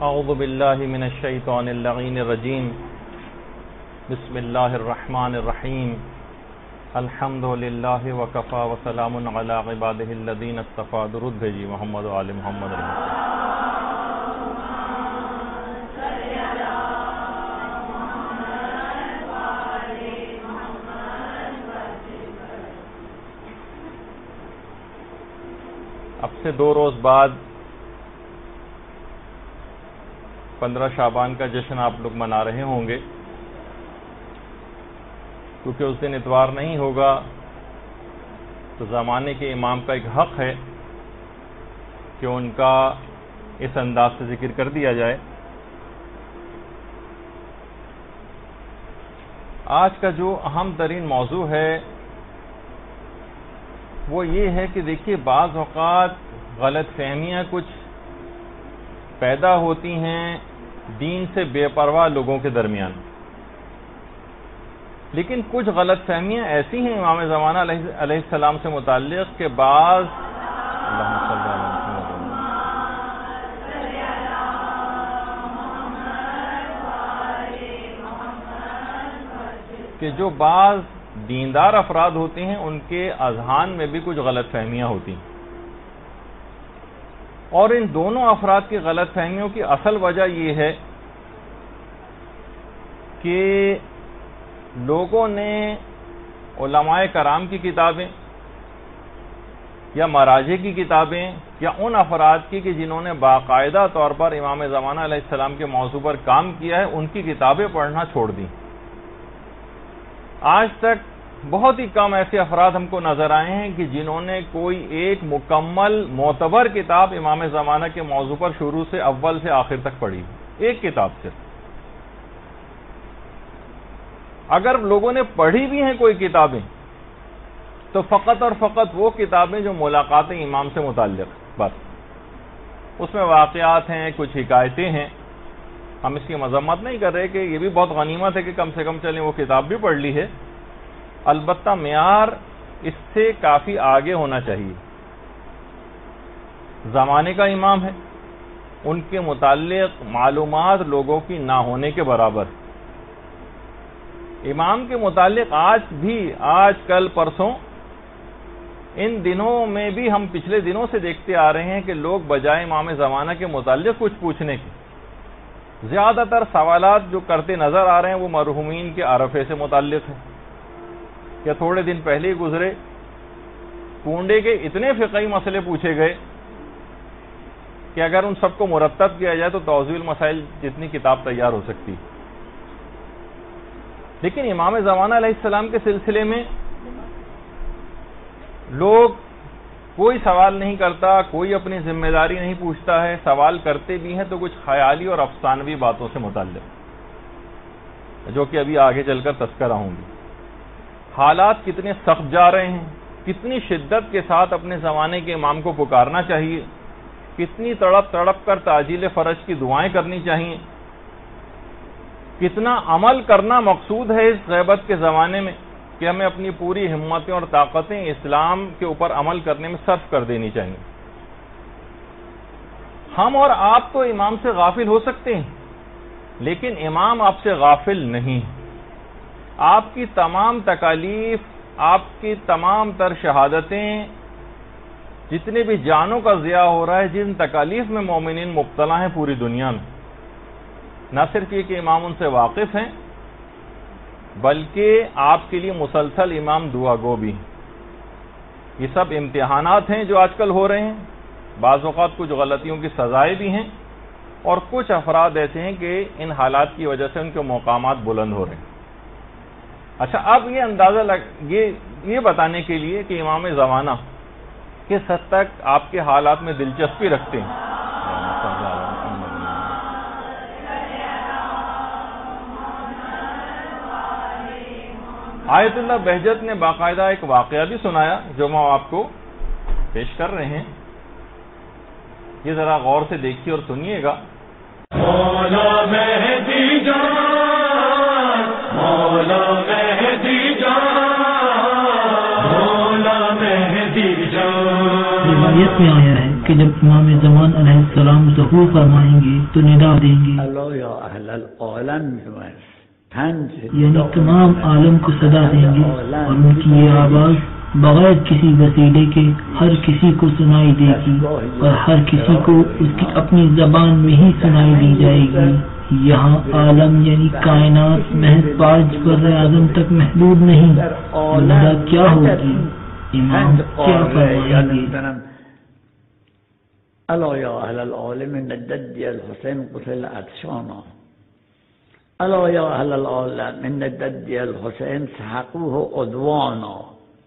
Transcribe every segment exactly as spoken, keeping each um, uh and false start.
اعوذ باللہ من الشیطان اللعین الرجیم بسم اللہ الرحمن الرحیم الحمد للہ وکفا وسلام علی عبادہ الذین اصطفی. درود بھیجی محمد و آل محمد رحمۃ. اب سے دو روز بعد پندرہ شعبان کا جشن آپ لوگ منا رہے ہوں گے. کیونکہ اس دن اتوار نہیں ہوگا تو زمانے کے امام کا ایک حق ہے کہ ان کا اس انداز سے ذکر کر دیا جائے. آج کا جو اہم ترین موضوع ہے وہ یہ ہے کہ دیکھیے بعض اوقات غلط فہمیاں کچھ پیدا ہوتی ہیں دین سے بے پرواہ لوگوں کے درمیان، لیکن کچھ غلط فہمیاں ایسی ہیں امام زمانہ علیہ السلام سے متعلق کہ بعض کہ جو بعض دیندار افراد ہوتے ہیں ان کے اذہان میں بھی کچھ غلط فہمیاں ہوتی ہیں. اور ان دونوں افراد کی غلط فہمیوں کی اصل وجہ یہ ہے کہ لوگوں نے علماء کرام کی کتابیں یا مراجع کی کتابیں یا ان افراد کی کہ جنہوں نے باقاعدہ طور پر امام زمانہ علیہ السلام کے موضوع پر کام کیا ہے ان کی کتابیں پڑھنا چھوڑ دیں. آج تک بہت ہی کم ایسے افراد ہم کو نظر آئے ہیں کہ جنہوں نے کوئی ایک مکمل معتبر کتاب امام زمانہ کے موضوع پر شروع سے اول سے آخر تک پڑھی. ایک کتاب سے اگر لوگوں نے پڑھی بھی ہیں کوئی کتابیں تو فقط اور فقط وہ کتابیں جو ملاقات امام سے متعلق، بس اس میں واقعات ہیں، کچھ حکایتیں ہیں. ہم اس کی مذمت نہیں کر رہے کہ یہ بھی بہت غنیمت ہے کہ کم سے کم چلیں وہ کتاب بھی پڑھ لی ہے، البتہ معیار اس سے کافی آگے ہونا چاہیے. زمانے کا امام ہے، ان کے متعلق معلومات لوگوں کی نہ ہونے کے برابر. امام کے متعلق آج بھی، آج کل پرسوں ان دنوں میں بھی ہم پچھلے دنوں سے دیکھتے آ رہے ہیں کہ لوگ بجائے امام زمانہ کے متعلق کچھ پوچھنے کے زیادہ تر سوالات جو کرتے نظر آ رہے ہیں وہ مرحومین کے عرفے سے متعلق ہیں. یا تھوڑے دن پہلے ہی گزرے پونڈے کے اتنے فقہی مسئلے پوچھے گئے کہ اگر ان سب کو مرتب کیا جائے تو توضیح المسائل جتنی کتاب تیار ہو سکتی. لیکن امام زمانہ علیہ السلام کے سلسلے میں لوگ کوئی سوال نہیں کرتا، کوئی اپنی ذمہ داری نہیں پوچھتا ہے. سوال کرتے بھی ہیں تو کچھ خیالی اور افسانوی باتوں سے متعلق، جو کہ ابھی آگے چل کر تذکرہ ہوں گی. حالات کتنے سخت جا رہے ہیں، کتنی شدت کے ساتھ اپنے زمانے کے امام کو پکارنا چاہیے، کتنی تڑپ تڑپ کر تعجیل فرج کی دعائیں کرنی چاہیے، کتنا عمل کرنا مقصود ہے اس غیبت کے زمانے میں کہ ہمیں اپنی پوری ہمتیں اور طاقتیں اسلام کے اوپر عمل کرنے میں صرف کر دینی چاہیے. ہم اور آپ تو امام سے غافل ہو سکتے ہیں لیکن امام آپ سے غافل نہیں. آپ کی تمام تکالیف، آپ کی تمام تر شہادتیں، جتنے بھی جانوں کا ضیاع ہو رہا ہے، جن تکالیف میں مومنین مبتلا ہیں پوری دنیا میں، نہ صرف یہ کہ امام ان سے واقف ہیں بلکہ آپ کے لیے مسلسل امام دعا گو بھی ہیں. یہ سب امتحانات ہیں جو آج کل ہو رہے ہیں. بعض اوقات کچھ غلطیوں کی سزائیں بھی ہیں اور کچھ افراد ایسے ہیں کہ ان حالات کی وجہ سے ان کے مقامات بلند ہو رہے ہیں. اچھا، اب یہ اندازہ لگ یہ یہ بتانے کے لیے کہ امام زمانہ کس حد تک آپ کے حالات میں دلچسپی رکھتے ہیں، آیت اللہ بہجت نے باقاعدہ ایک واقعہ بھی سنایا جو میں آپ کو پیش کر رہے ہیں. یہ ذرا غور سے دیکھیے اور سنیے گا. مولا مہدی جان، مولا مہدی جان، مولا مہدی جان. روایت میں آیا ہے کہ جب امام زمان علیہ السلام ظہور فرمائیں گے تو ندا دیں گے، یعنی تمام عالم کو صدا دیں گے، اور ان کی یہ آواز بغیر کسی وسیلے کے ہر کسی کو سنائی دے گی، اور ہر کسی کو اس کی اپنی زبان میں ہی سنائی دی جائے گی۔ یہاں عالم یعنی کائنات محض پانچ بر اعظم تک محدود نہیں، ندا کیا ہوگی، امام کیا فرمائیں گے؟ الا یا اهل العالم ان الجد الحسین قتل عطشانا، الا یا اهل العالم ان الجد الحسین سحقوه عدوانا۔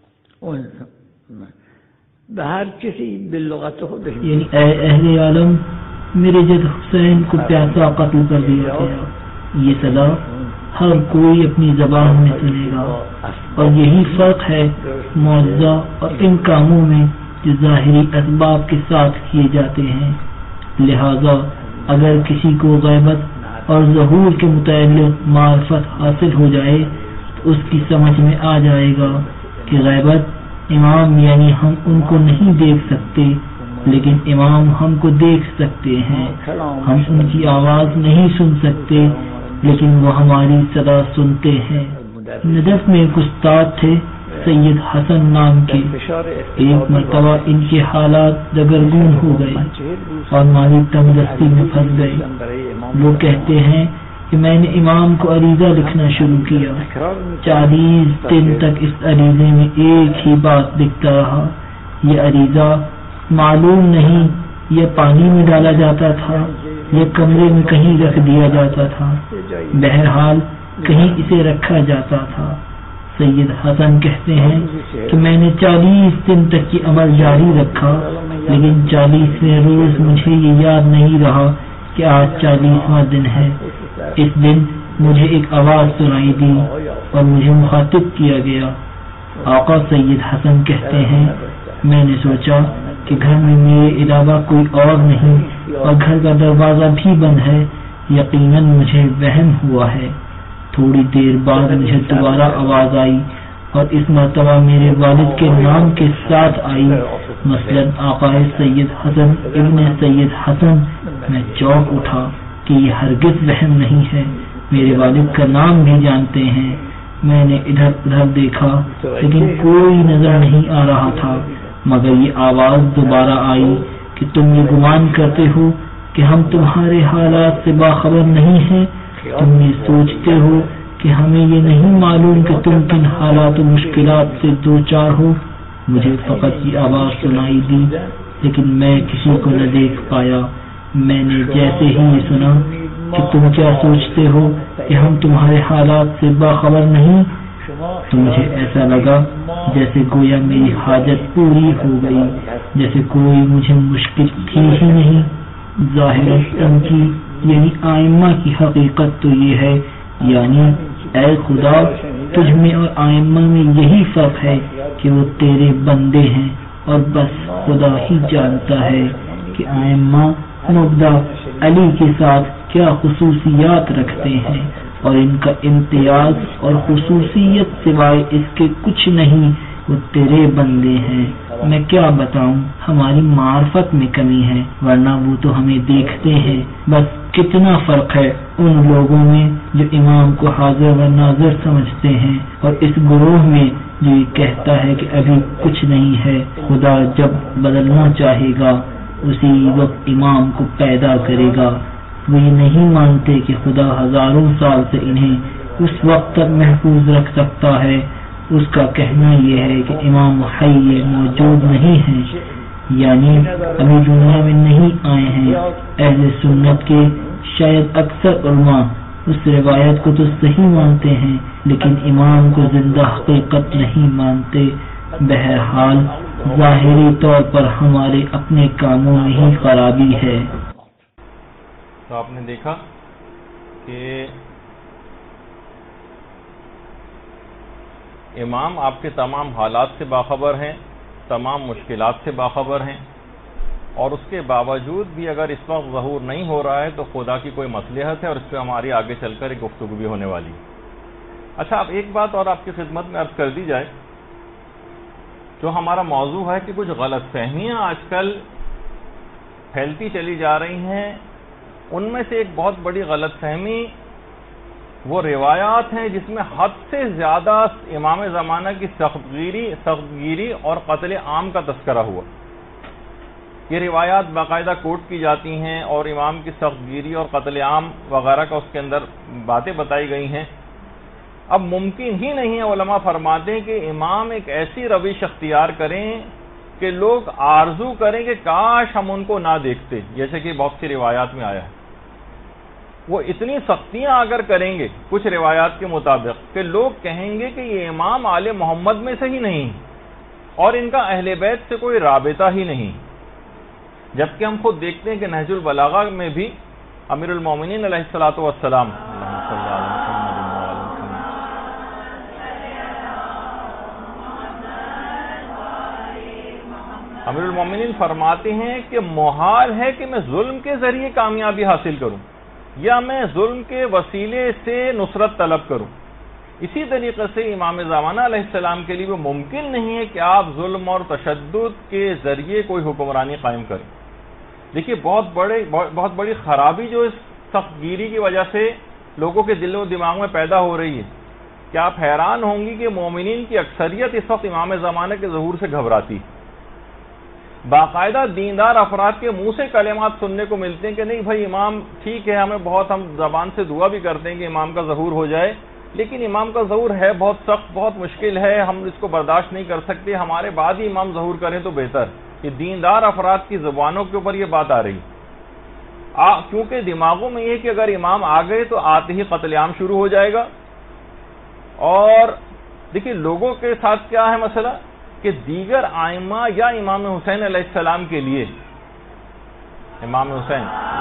بہر کسی باللغت خود، یعنی اے اہل عالم میرے جد حسین کو پیاسا قتل کر دیا گیا۔ یہ صدا ہر کوئی اپنی زبان میں سنے گا، اور یہی فرق ہے معجزہ اور ان کاموں میں جو ظاہری اسباب کے ساتھ کیے جاتے ہیں۔ لہذا اگر کسی کو غیبت اور ظہور کے متعلق معرفت حاصل ہو جائے تو اس کی سمجھ میں آ جائے گا کہ غیبت امام یعنی ہم ان کو نہیں دیکھ سکتے، لیکن امام ہم کو دیکھ سکتے ہیں۔ ہم ان کی آواز نہیں سن سکتے، لیکن وہ ہماری صدا سنتے ہیں۔ نجف میں ایک استاد تھے سید حسن نام کے، ایک مرتبہ ان کے حالات دگرگون ہو گئے اور مالی تنگدستی میں پھنس گئے۔ وہ کہتے ہیں کہ میں نے امام کو عریضہ لکھنا شروع کیا، چالیس دن تک اس عریضے میں ایک ہی بات لکھتا رہا۔ یہ عریضہ معلوم نہیں یہ پانی میں ڈالا جاتا تھا یا کمرے میں کہیں رکھ دیا جاتا تھا، بہرحال کہیں اسے رکھا جاتا تھا۔ سید حسن کہتے ہیں کہ میں نے چالیس دن تک یہ عمل جاری رکھا، لیکن چالیسویں روز مجھے یہ یاد نہیں رہا کہ آج چالیسواں دن ہے۔ اس دن مجھے ایک آواز سنائی دی اور مجھے مخاطب کیا گیا۔ آقا سید حسن کہتے ہیں میں نے سوچا کہ گھر میں میرے علاوہ کوئی اور نہیں اور گھر کا دروازہ بھی بند ہے، یقیناً مجھے وہم ہوا ہے۔ تھوڑی دیر بعد مجھے دوبارہ آواز آئی اور اس مرتبہ میرے والد کے نام کے ساتھ آئی، مثلاً آقا سید حسن ابن سید حسن۔ میں چونک اٹھا کہ یہ ہرگز وہم نہیں ہے، میرے والد کا نام بھی جانتے ہیں۔ میں نے ادھر ادھر دیکھا لیکن کوئی نظر نہیں آ رہا تھا، مگر یہ آواز دوبارہ آئی کہ تم یہ گمان کرتے ہو کہ ہم تمہارے حالات سے باخبر نہیں ہیں، تم یہ سوچتے ہو کہ ہمیں یہ نہیں معلوم کہ تم کن حالات و مشکلات سے دو چار ہو۔ مجھے فقط یہ آواز سنائی دی لیکن میں کسی کو نہ دیکھ پایا۔ میں نے جیسے ہی یہ سنا کہ تم کیا سوچتے ہو کہ ہم تمہارے حالات سے باخبر نہیں، تو مجھے ایسا لگا جیسے گویا میری حاجت پوری ہو گئی، جیسے کوئی مجھے مشکل تھی ہی نہیں۔ ظاہر ان کی یعنی آئمہ کی حقیقت تو یہ ہے، یعنی اے خدا تجھ میں اور آئمہ میں یہی فرق ہے کہ وہ تیرے بندے ہیں، اور بس خدا ہی جانتا ہے کہ آئمہ مبدا علی کے ساتھ کیا خصوصیات رکھتے ہیں، اور ان کا امتیاز اور خصوصیت سوائے اس کے کچھ نہیں، وہ تیرے بندے ہیں۔ میں کیا بتاؤں، ہماری معرفت میں کمی ہے، ورنہ وہ تو ہمیں دیکھتے ہیں۔ بس کتنا فرق ہے ان لوگوں میں جو امام کو حاضر و ناظر سمجھتے ہیں، اور اس گروہ میں جو یہ کہتا ہے کہ ابھی کچھ نہیں ہے، خدا جب بدلنا چاہے گا اسی وقت امام کو پیدا کرے گا۔ وہ یہ نہیں مانتے کہ خدا ہزاروں سال سے انہیں اس وقت تک محفوظ رکھ سکتا ہے۔ اس کا کہنا یہ ہے کہ امام حی موجود نہیں ہیں، یعنی ابھی دنیا میں نہیں آئے ہیں۔ اہل سنت کے شاید اکثر علماء اس روایت کو تو صحیح مانتے ہیں، لیکن امام کو زندہ حقیقت نہیں مانتے۔ بہرحال ظاہری طور پر ہمارے اپنے کاموں میں ہی خرابی ہے۔ تو آپ نے دیکھا کہ امام آپ کے تمام حالات سے باخبر ہیں، تمام مشکلات سے باخبر ہیں، اور اس کے باوجود بھی اگر اس وقت ظہور نہیں ہو رہا ہے تو خدا کی کوئی مصلحت ہے، اور اس پہ ہماری آگے چل کر ایک گفتگو بھی ہونے والی ہے۔ اچھا، اب ایک بات اور آپ کی خدمت میں عرض کر دی جائے، جو ہمارا موضوع ہے کہ کچھ غلط فہمیاں آج کل پھیلتی چلی جا رہی ہیں، ان میں سے ایک بہت بڑی غلط فہمی وہ روایات ہیں جس میں حد سے زیادہ امام زمانہ کی سخت گیری سخت گیری اور قتل عام کا تذکرہ ہوا۔ یہ روایات باقاعدہ کوٹ کی جاتی ہیں اور امام کی سخت گیری اور قتل عام وغیرہ کا اس کے اندر باتیں بتائی گئی ہیں۔ اب ممکن ہی نہیں ہے، علماء فرماتے ہیں کہ امام ایک ایسی روش اختیار کریں کہ لوگ آرزو کریں کہ کاش ہم ان کو نہ دیکھتے، جیسے کہ بہت سی روایات میں آیا ہے۔ وہ اتنی سختیاں اگر کریں گے کچھ روایات کے مطابق کہ لوگ کہیں گے کہ یہ امام آل محمد میں سے ہی نہیں اور ان کا اہل بیت سے کوئی رابطہ ہی نہیں، جبکہ ہم خود دیکھتے ہیں کہ نہج البلاغہ میں بھی امیر المومنین علیہ الصلوۃ والسلام امیر المومنین فرماتے ہیں کہ محال ہے کہ میں ظلم کے ذریعے کامیابی حاصل کروں یا میں ظلم کے وسیلے سے نصرت طلب کروں۔ اسی طریقے سے امام زمانہ علیہ السلام کے لیے وہ ممکن نہیں ہے کہ آپ ظلم اور تشدد کے ذریعے کوئی حکمرانی قائم کریں۔ دیکھیے بہت بڑے بہت بڑی خرابی جو اس سخت گیری کی وجہ سے لوگوں کے دل و دماغ میں پیدا ہو رہی ہے کہ آپ حیران ہوں گی کہ مومنین کی اکثریت اس وقت امام زمانہ کے ظہور سے گھبراتی، باقاعدہ دیندار افراد کے منہ سے کلمات سننے کو ملتے ہیں کہ نہیں بھائی امام ٹھیک ہے، ہمیں بہت ہم زبان سے دعا بھی کرتے ہیں کہ امام کا ظہور ہو جائے، لیکن امام کا ظہور ہے بہت سخت، بہت مشکل ہے، ہم اس کو برداشت نہیں کر سکتے، ہمارے بعد ہی امام ظہور کریں تو بہتر۔ یہ دیندار افراد کی زبانوں کے اوپر یہ بات آ رہی آ کیونکہ دماغوں میں یہ کہ اگر امام آ گئے تو آتے ہی قتل عام شروع ہو جائے گا۔ اور دیکھیے لوگوں کے ساتھ کیا ہے مسئلہ کہ دیگر ائمہ یا امام حسین علیہ السلام کے لیے امام حسین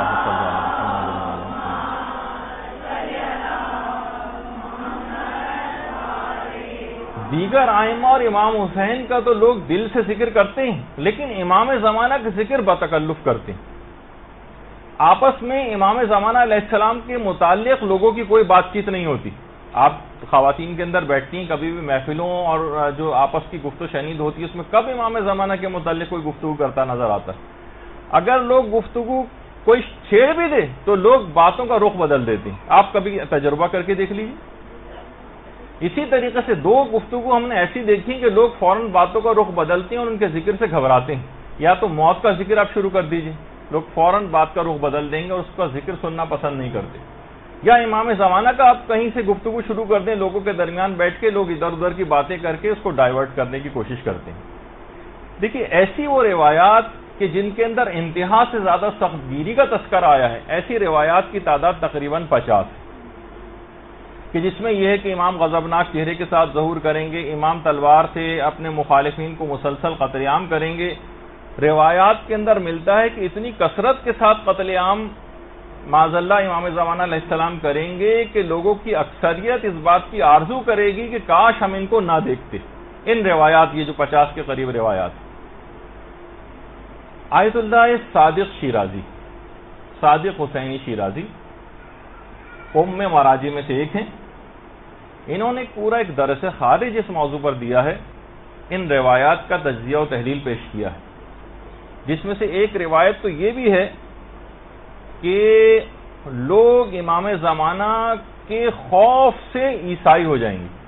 دیگر ائمہ اور امام حسین کا تو لوگ دل سے ذکر کرتے ہیں، لیکن امام زمانہ کا ذکر بتکلف کرتے ہیں۔ آپس میں امام زمانہ علیہ السلام کے متعلق لوگوں کی کوئی بات چیت نہیں ہوتی۔ آپ خواتین کے اندر بیٹھتی ہیں کبھی بھی محفلوں اور جو آپس کی گفت و شنید ہوتی ہے اس میں کب امام زمانہ کے متعلق کوئی گفتگو کرتا نظر آتا ہے؟ اگر لوگ گفتگو کوئی چھیڑ بھی دے تو لوگ باتوں کا رخ بدل دیتے ہیں۔ آپ کبھی تجربہ کر کے دیکھ لیجیے۔ اسی طریقے سے دو گفتگو ہم نے ایسی دیکھی کہ لوگ فوراً باتوں کا رخ بدلتے ہیں اور ان کے ذکر سے گھبراتے ہیں۔ یا تو موت کا ذکر آپ شروع کر دیجئے، لوگ فوراً بات کا رخ بدل دیں گے اور اس کا ذکر سننا پسند نہیں کرتے، یا امام زمانہ کا آپ کہیں سے گفتگو شروع کر دیں، لوگوں کے درمیان بیٹھ کے لوگ ادھر ادھر کی باتیں کر کے اس کو ڈائیورٹ کرنے کی کوشش کرتے ہیں۔ دیکھیے ایسی وہ روایات کہ جن کے اندر انتہا سے زیادہ سخت گیری کا تذکرہ آیا ہے، ایسی روایات کی تعداد تقریباً پچاس ہے کہ جس میں یہ ہے کہ امام غضبناک چہرے کے ساتھ ظہور کریں گے، امام تلوار سے اپنے مخالفین کو مسلسل قتل عام کریں گے۔ روایات کے اندر ملتا ہے کہ اتنی کثرت کے ساتھ قتل عام معاذ اللہ امام زمانہ علیہ السلام کریں گے کہ لوگوں کی اکثریت اس بات کی آرزو کرے گی کہ کاش ہم ان کو نہ دیکھتے۔ ان روایات یہ جو پچاس کے قریب روایات، آیت اللہ صادق شیرازی صادق حسینی شیرازی ام مراجع میں سے ایک ہیں، انہوں نے پورا ایک درس خارج اس موضوع پر دیا ہے، ان روایات کا تجزیہ و تحلیل پیش کیا ہے، جس میں سے ایک روایت تو یہ بھی ہے کہ لوگ امام زمانہ کے خوف سے عیسائی ہو جائیں گے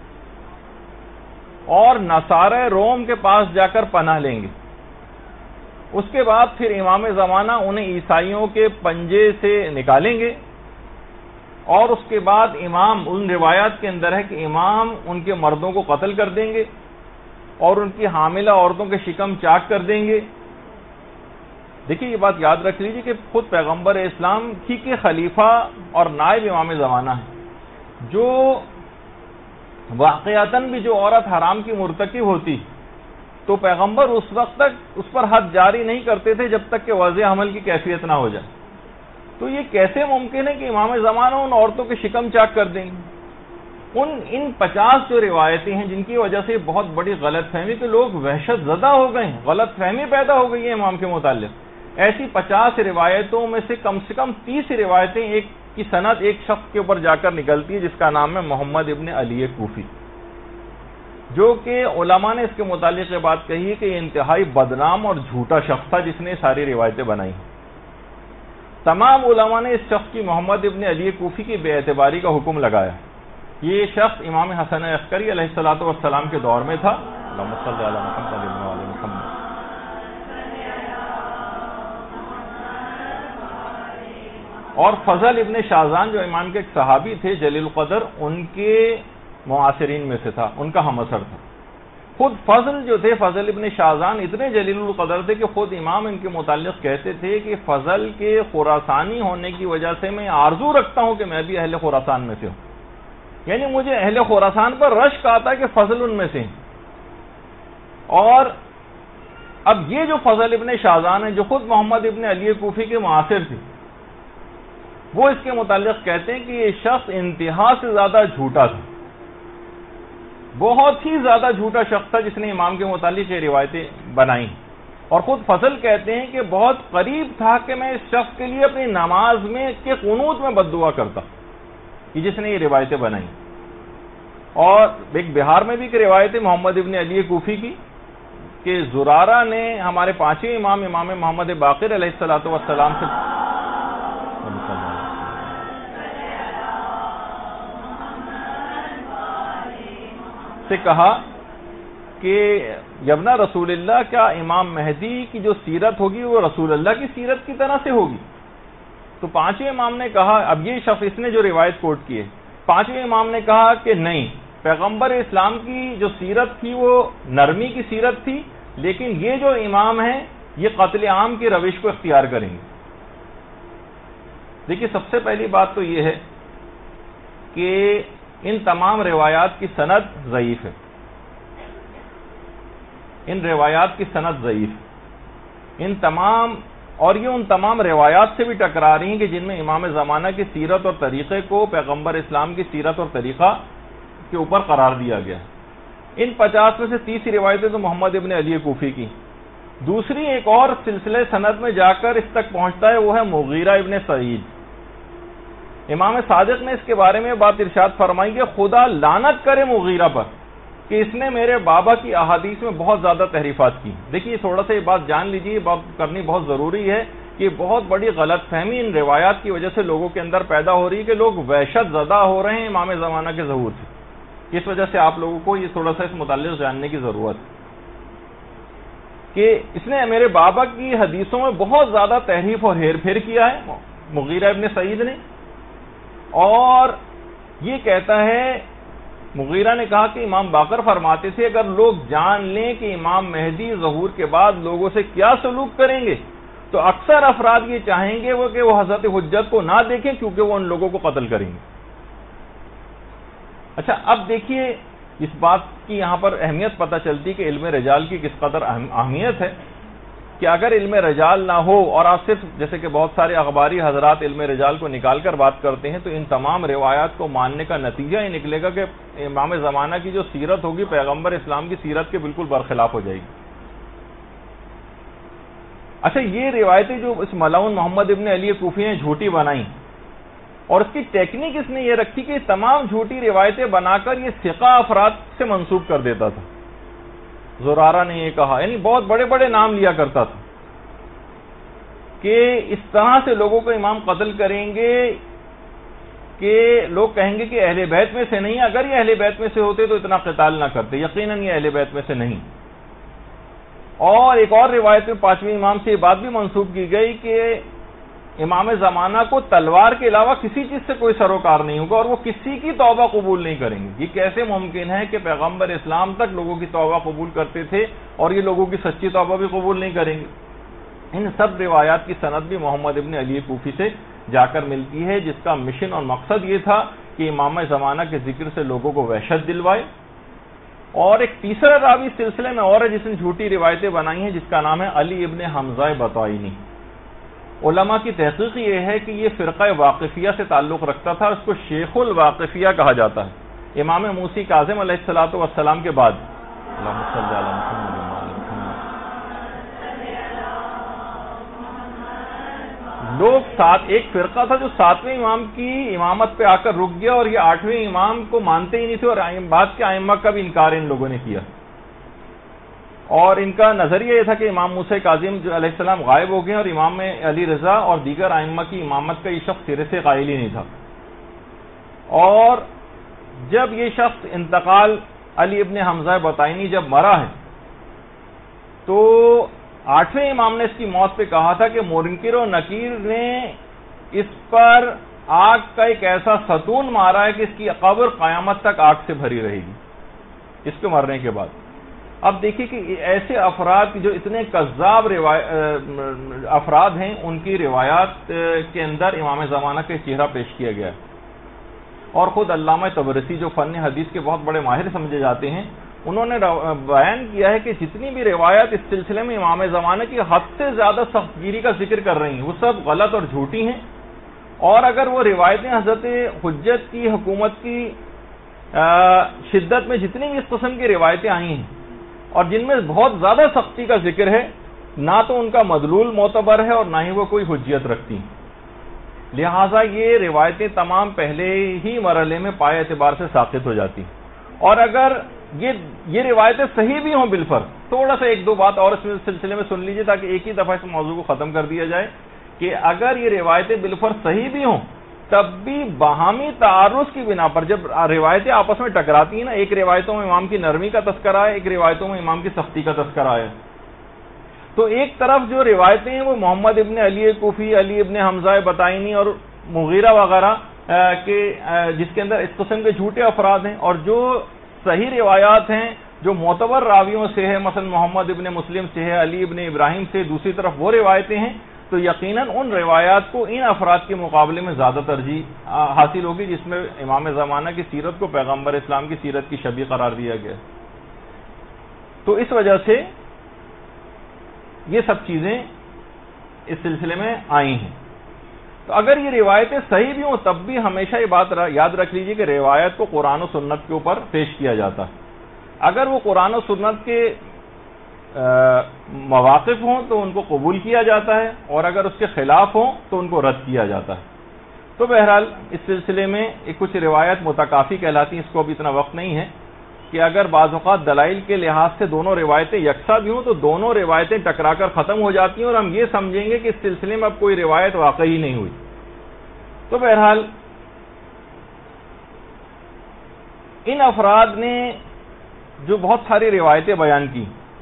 اور نصارہ روم کے پاس جا کر پناہ لیں گے، اس کے بعد پھر امام زمانہ انہیں عیسائیوں کے پنجے سے نکالیں گے، اور اس کے بعد امام ان روایات کے اندر ہے کہ امام ان کے مردوں کو قتل کر دیں گے اور ان کی حاملہ عورتوں کے شکم چاک کر دیں گے۔ دیکھیے یہ بات یاد رکھ لیجیے کہ خود پیغمبر اسلام ہی کے خلیفہ اور نائب امام زمانہ ہے، جو واقعتاً بھی جو عورت حرام کی مرتکب ہوتی تو پیغمبر اس وقت تک اس پر حد جاری نہیں کرتے تھے جب تک کہ وضع حمل کی کیفیت نہ ہو جائے۔ تو یہ کیسے ممکن ہے کہ امام زمانہ ان عورتوں کے شکم چاک کر دیں گے؟ ان ان پچاس جو روایتیں ہیں جن کی وجہ سے بہت بڑی غلط فہمی کہ لوگ وحشت زدہ ہو گئے ہیں، غلط فہمی پیدا ہو گئی ہے امام کے متعلق۔ ایسی پچاس روایتوں میں سے کم سے کم تیس روایتیں ایک کی سند ایک شخص کے اوپر جا کر نکلتی ہے جس کا نام ہے محمد ابن علی کوفی، جو کہ علماء نے اس کے متعلق یہ بات کہی ہے کہ یہ انتہائی بدنام اور جھوٹا شخص تھا جس نے ساری روایتیں بنائی ہیں۔ تمام علماء نے اس شخص کی محمد ابن علی کوفی کی بے اعتباری کا حکم لگایا. یہ شخص امام حسن عسکری علیہ الصلوۃ والسلام کے دور میں تھا. اللہم صلی علی محمد و علی محمد. اور فضل ابن شازان جو امام کے ایک صحابی تھے جلیل القدر، ان کے معاصرین میں سے تھا، ان کا ہم اثر تھا. خود فضل جو تھے، فضل ابن شازان اتنے جلیل القدر تھے کہ خود امام ان کے متعلق کہتے تھے کہ فضل کے خراسانی ہونے کی وجہ سے میں آرزو رکھتا ہوں کہ میں بھی اہل خراسان میں سے ہوں. یعنی مجھے اہل خراسان پر رشک آتا ہے کہ فضل ان میں سے ہیں. اور اب یہ جو فضل ابن شازان ہے جو خود محمد ابن علی کوفی کے معاصر تھے، وہ اس کے متعلق کہتے ہیں کہ یہ شخص انتہا سے زیادہ جھوٹا تھا، بہت ہی زیادہ جھوٹا شخص تھا جس نے امام کے متعلق یہ روایتیں بنائیں. اور خود فضل کہتے ہیں کہ بہت قریب تھا کہ میں اس شخص کے لیے اپنی نماز میں کے قنوت میں بد دعا کرتا کہ جس نے یہ روایتیں بنائیں. اور ایک بہار میں بھی ایک روایت ہے محمد ابن علی کوفی کی کہ زرارہ نے ہمارے پانچویں امام امام محمد باقر علیہ الصلوۃ والسلام سے سے کہا کہ یبنا رسول اللہ، کیا امام مہدی کی جو سیرت ہوگی وہ رسول اللہ کی سیرت کی طرح سے ہوگی؟ تو پانچویں امام نے کہا، اب یہ شخص اس نے جو روایت کوٹ کی ہے، پانچویں امام نے کہا کہ نہیں، پیغمبر اسلام کی جو سیرت تھی وہ نرمی کی سیرت تھی، لیکن یہ جو امام ہیں یہ قتل عام کی روش کو اختیار کریں گے. دیکھیے سب سے پہلی بات تو یہ ہے کہ ان تمام روایات کی سند ضعیف ہے. ان روایات کی سند ضعیف ان تمام اور یہ ان تمام روایات سے بھی ٹکرا رہی ہیں کہ جن میں امام زمانہ کی سیرت اور طریقے کو پیغمبر اسلام کی سیرت اور طریقہ کے اوپر قرار دیا گیا. ان پچاس میں سے تیس روایتیں تو محمد ابن علی کوفی کی. دوسری ایک اور سلسلے سند میں جا کر اس تک پہنچتا ہے، وہ ہے مغیرہ ابن سعید. امام صادق نے اس کے بارے میں بات ارشاد فرمائی کہ خدا لعنت کرے مغیرہ پر کہ اس نے میرے بابا کی احادیث میں بہت زیادہ تحریفات کی. دیکھیے تھوڑا سا یہ بات جان لیجیے، یہ بات کرنی بہت ضروری ہے کہ بہت بڑی غلط فہمی ان روایات کی وجہ سے لوگوں کے اندر پیدا ہو رہی ہے کہ لوگ وحشت زدہ ہو رہے ہیں امام زمانہ کے ظہور سے. اس وجہ سے آپ لوگوں کو یہ تھوڑا سا اس متعلق جاننے کی ضرورت ہے کہ اس نے میرے بابا کی حدیثوں میں بہت زیادہ تحریف اور ہیر پھیر کیا ہے مغیرہ ابن سعید نے. اور یہ کہتا ہے، مغیرہ نے کہا کہ امام باقر فرماتے تھے اگر لوگ جان لیں کہ امام مہدی ظہور کے بعد لوگوں سے کیا سلوک کریں گے تو اکثر افراد یہ چاہیں گے وہ کہ وہ حضرت حجت کو نہ دیکھیں کیونکہ وہ ان لوگوں کو قتل کریں گے. اچھا اب دیکھیے اس بات کی یہاں پر اہمیت پتہ چلتی کہ علم رجال کی کس قدر اہمیت ہے کہ اگر علم رجال نہ ہو اور آپ صرف جیسے کہ بہت سارے اخباری حضرات علم رجال کو نکال کر بات کرتے ہیں تو ان تمام روایات کو ماننے کا نتیجہ یہ نکلے گا کہ امام زمانہ کی جو سیرت ہوگی پیغمبر اسلام کی سیرت کے بالکل برخلاف ہو جائے گی. اچھا یہ روایتیں جو اس ملعون محمد ابن علی کوفی نے جھوٹی بنائیں اور اس کی ٹیکنیک اس نے یہ رکھی کہ تمام جھوٹی روایتیں بنا کر یہ ثقہ افراد سے منسوب کر دیتا تھا. زرارہ نے یہ کہا، یعنی بہت بڑے بڑے نام لیا کرتا تھا کہ اس طرح سے لوگوں کو امام قتل کریں گے کہ لوگ کہیں گے کہ اہل بیت میں سے نہیں. اگر یہ اہل بیت میں سے ہوتے تو اتنا قتال نہ کرتے، یقیناً یہ اہل بیت میں سے نہیں. اور ایک اور روایت میں پانچویں امام سے یہ بات بھی منسوب کی گئی کہ امام زمانہ کو تلوار کے علاوہ کسی چیز سے کوئی سروکار نہیں ہوگا اور وہ کسی کی توبہ قبول نہیں کریں گے. یہ کیسے ممکن ہے کہ پیغمبر اسلام تک لوگوں کی توبہ قبول کرتے تھے اور یہ لوگوں کی سچی توبہ بھی قبول نہیں کریں گے؟ ان سب روایات کی سند بھی محمد ابن علی کوفی سے جا کر ملتی ہے جس کا مشن اور مقصد یہ تھا کہ امام زمانہ کے ذکر سے لوگوں کو وحشت دلوائے. اور ایک تیسرا راوی سلسلے میں اور ہے جس نے جھوٹی روایتیں بنائی ہیں جس کا نام ہے علی ابن حمزہ بطائنی. علماء کی تحقیق یہ ہے کہ یہ فرقہ واقفیہ سے تعلق رکھتا تھا، اس کو شیخ الواقفیہ کہا جاتا ہے امام موسی کاظم علیہ الصلوۃ والسلام کے بعد. اللہم صلی علی محمد وعلی محمد. لوگ ساتھ ایک فرقہ تھا جو ساتویں امام کی امامت پہ آ کر رک گیا اور یہ آٹھویں امام کو مانتے ہی نہیں تھے اور بعد کے ائمہ کا بھی انکار ان لوگوں نے کیا. اور ان کا نظریہ یہ تھا کہ امام موسیٰ کاظم علیہ السلام غائب ہو گئے اور امام علی رضا اور دیگر ائمہ کی امامت کا یہ شخص سرے سے قائل ہی نہیں تھا. اور جب یہ شخص انتقال علی ابن حمزہ بطائنی جب مرا ہے تو آٹھویں امام نے اس کی موت پہ کہا تھا کہ منکر و نکیر نے اس پر آگ کا ایک ایسا ستون مارا ہے کہ اس کی قبر قیامت تک آگ سے بھری رہے گی اس کے مرنے کے بعد. اب دیکھیے کہ ایسے افراد جو اتنے کذاب افراد ہیں ان کی روایات کے اندر امام زمانہ کا چہرہ پیش کیا گیا ہے. اور خود علامہ طبرسی جو فن حدیث کے بہت بڑے ماہر سمجھے جاتے ہیں انہوں نے بیان کیا ہے کہ جتنی بھی روایات اس سلسلے میں امام زمانہ کی حد سے زیادہ سخت گیری کا ذکر کر رہی ہیں وہ سب غلط اور جھوٹی ہیں. اور اگر وہ روایتیں حضرت حجت کی حکومت کی شدت میں جتنی بھی اس قسم کی روایتیں آئی ہیں اور جن میں بہت زیادہ سختی کا ذکر ہے نہ تو ان کا مدلول معتبر ہے اور نہ ہی وہ کوئی حجیت رکھتی ہیں. لہٰذا یہ روایتیں تمام پہلے ہی مرحلے میں پائے اعتبار سے ساقط ہو جاتی ہیں. اور اگر یہ یہ روایتیں صحیح بھی ہوں بالفرض, تھوڑا سا ایک دو بات اور اس سلسلے میں سن لیجئے تاکہ ایک ہی دفعہ اس موضوع کو ختم کر دیا جائے کہ اگر یہ روایتیں بالفرض صحیح بھی ہوں تب بھی باہمی تعارض کی بنا پر جب روایتیں آپس میں ٹکراتی ہیں نا, ایک روایتوں میں امام کی نرمی کا تذکرہ ہے, ایک روایتوں میں امام کی سختی کا تذکرہ ہے, تو ایک طرف جو روایتیں ہیں وہ محمد ابن علی کوفی, علی ابن حمزہ بطائنی اور مغیرہ وغیرہ کے جس کے اندر اس قسم کے جھوٹے افراد ہیں, اور جو صحیح روایات ہیں جو معتبر راویوں سے ہے, مثلا محمد ابن مسلم سے ہے, علی ابن ابراہیم سے, دوسری طرف وہ روایتیں ہیں, تو یقیناً ان روایات کو ان افراد کے مقابلے میں زیادہ ترجیح حاصل ہوگی جس میں امام زمانہ کی سیرت کو پیغمبر اسلام کی سیرت کی شبیہ قرار دیا گیا. تو اس وجہ سے یہ سب چیزیں اس سلسلے میں آئی ہیں. تو اگر یہ روایتیں صحیح بھی ہوں تب بھی ہمیشہ یہ بات یاد رکھ لیجئے کہ روایت کو قرآن و سنت کے اوپر پیش کیا جاتا ہے. اگر وہ قرآن و سنت کے مواقف ہوں تو ان کو قبول کیا جاتا ہے, اور اگر اس کے خلاف ہوں تو ان کو رد کیا جاتا ہے. تو بہرحال اس سلسلے میں ایک کچھ روایت متکافی کہلاتی ہیں, اس کو ابھی اتنا وقت نہیں ہے کہ اگر بعض اوقات دلائل کے لحاظ سے دونوں روایتیں یکساں بھی ہوں تو دونوں روایتیں ٹکرا کر ختم ہو جاتی ہیں اور ہم یہ سمجھیں گے کہ اس سلسلے میں اب کوئی روایت واقعی نہیں ہوئی. تو بہرحال ان افراد نے جو بہت ساری روایتیں بیان کی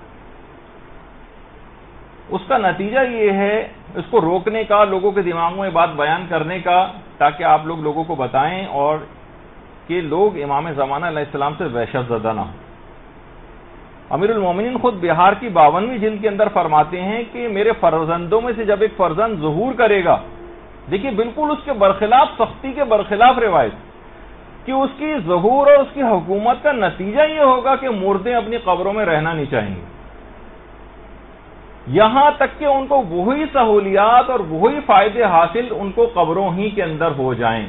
اس کا نتیجہ یہ ہے اس کو روکنے کا, لوگوں کے دماغوں میں بات بیان کرنے کا, تاکہ آپ لوگ لوگوں کو بتائیں اور کہ لوگ امام زمانہ علیہ السلام سے وحشت زدہ نہ ہوں. امیر المومنین خود بہار کی باونویں جلد کے اندر فرماتے ہیں کہ میرے فرزندوں میں سے جب ایک فرزند ظہور کرے گا, دیکھیے بالکل اس کے برخلاف, سختی کے برخلاف روایت, کہ اس کی ظہور اور اس کی حکومت کا نتیجہ یہ ہوگا کہ مردے اپنی قبروں میں رہنا نہیں چاہیں گے, یہاں تک کہ ان کو وہی سہولیات اور وہی فائدے حاصل ان کو قبروں ہی کے اندر ہو جائیں,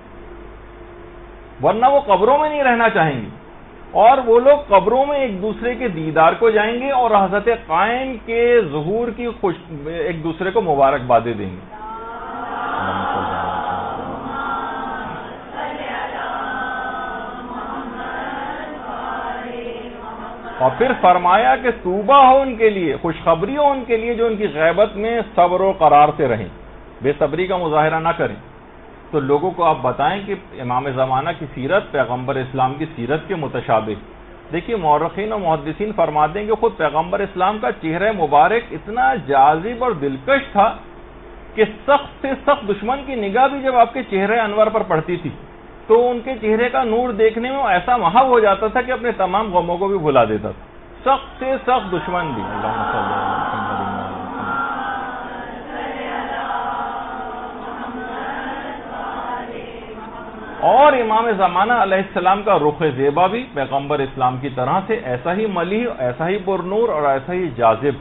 ورنہ وہ قبروں میں نہیں رہنا چاہیں گے, اور وہ لوگ قبروں میں ایک دوسرے کے دیدار کو جائیں گے اور حضرت قائم کے ظہور کی خوش ایک دوسرے کو مبارکبادیں دیں گے. اور پھر فرمایا کہ توبہ ہو ان کے لیے, خوشخبری ہو ان کے لیے جو ان کی غیبت میں صبر و قرار سے رہیں, بے صبری کا مظاہرہ نہ کریں. تو لوگوں کو آپ بتائیں کہ امام زمانہ کی سیرت پیغمبر اسلام کی سیرت کے متشابہ. دیکھیے مورخین و محدثین فرماتے ہیں کہ خود پیغمبر اسلام کا چہرہ مبارک اتنا جاذب اور دلکش تھا کہ سخت سے سخت دشمن کی نگاہ بھی جب آپ کے چہرے انور پر پڑتی تھی تو ان کے چہرے کا نور دیکھنے میں ایسا محو ہو جاتا تھا کہ اپنے تمام غموں کو بھی بھلا دیتا تھا, سخت سے سخت دشمن بھی. اور امام زمانہ علیہ السلام کا رخ زیبا بھی پیغمبر اسلام کی طرح سے ایسا ہی ملیح, ایسا ہی پرنور اور ایسا ہی جاذب.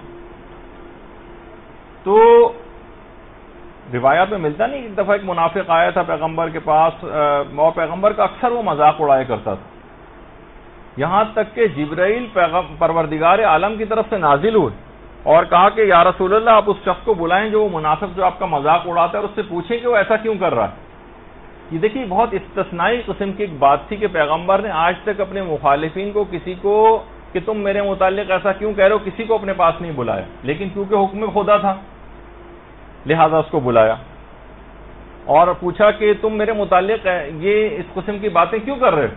تو روایات میں ملتا نہیں, ایک دفعہ ایک منافق آیا تھا پیغمبر کے پاس اور پیغمبر کا اکثر وہ مذاق اڑایا کرتا تھا, یہاں تک کہ جبرائیل پروردگار عالم کی طرف سے نازل ہوئے اور کہا کہ یا رسول اللہ آپ اس شخص کو بلائیں جو وہ منافق جو آپ کا مذاق اڑاتا ہے اور اس سے پوچھیں کہ وہ ایسا کیوں کر رہا ہے. یہ دیکھیے بہت استثنائی قسم کی ایک بات تھی کہ پیغمبر نے آج تک اپنے مخالفین کو کسی کو کہ تم میرے متعلق ایسا کیوں کہہ رہے ہو, کسی کو اپنے پاس نہیں بلایا, لیکن کیونکہ حکم خدا تھا لہذا اس کو بلایا اور پوچھا کہ تم میرے متعلق یہ اس قسم کی باتیں کیوں کر رہے ہو.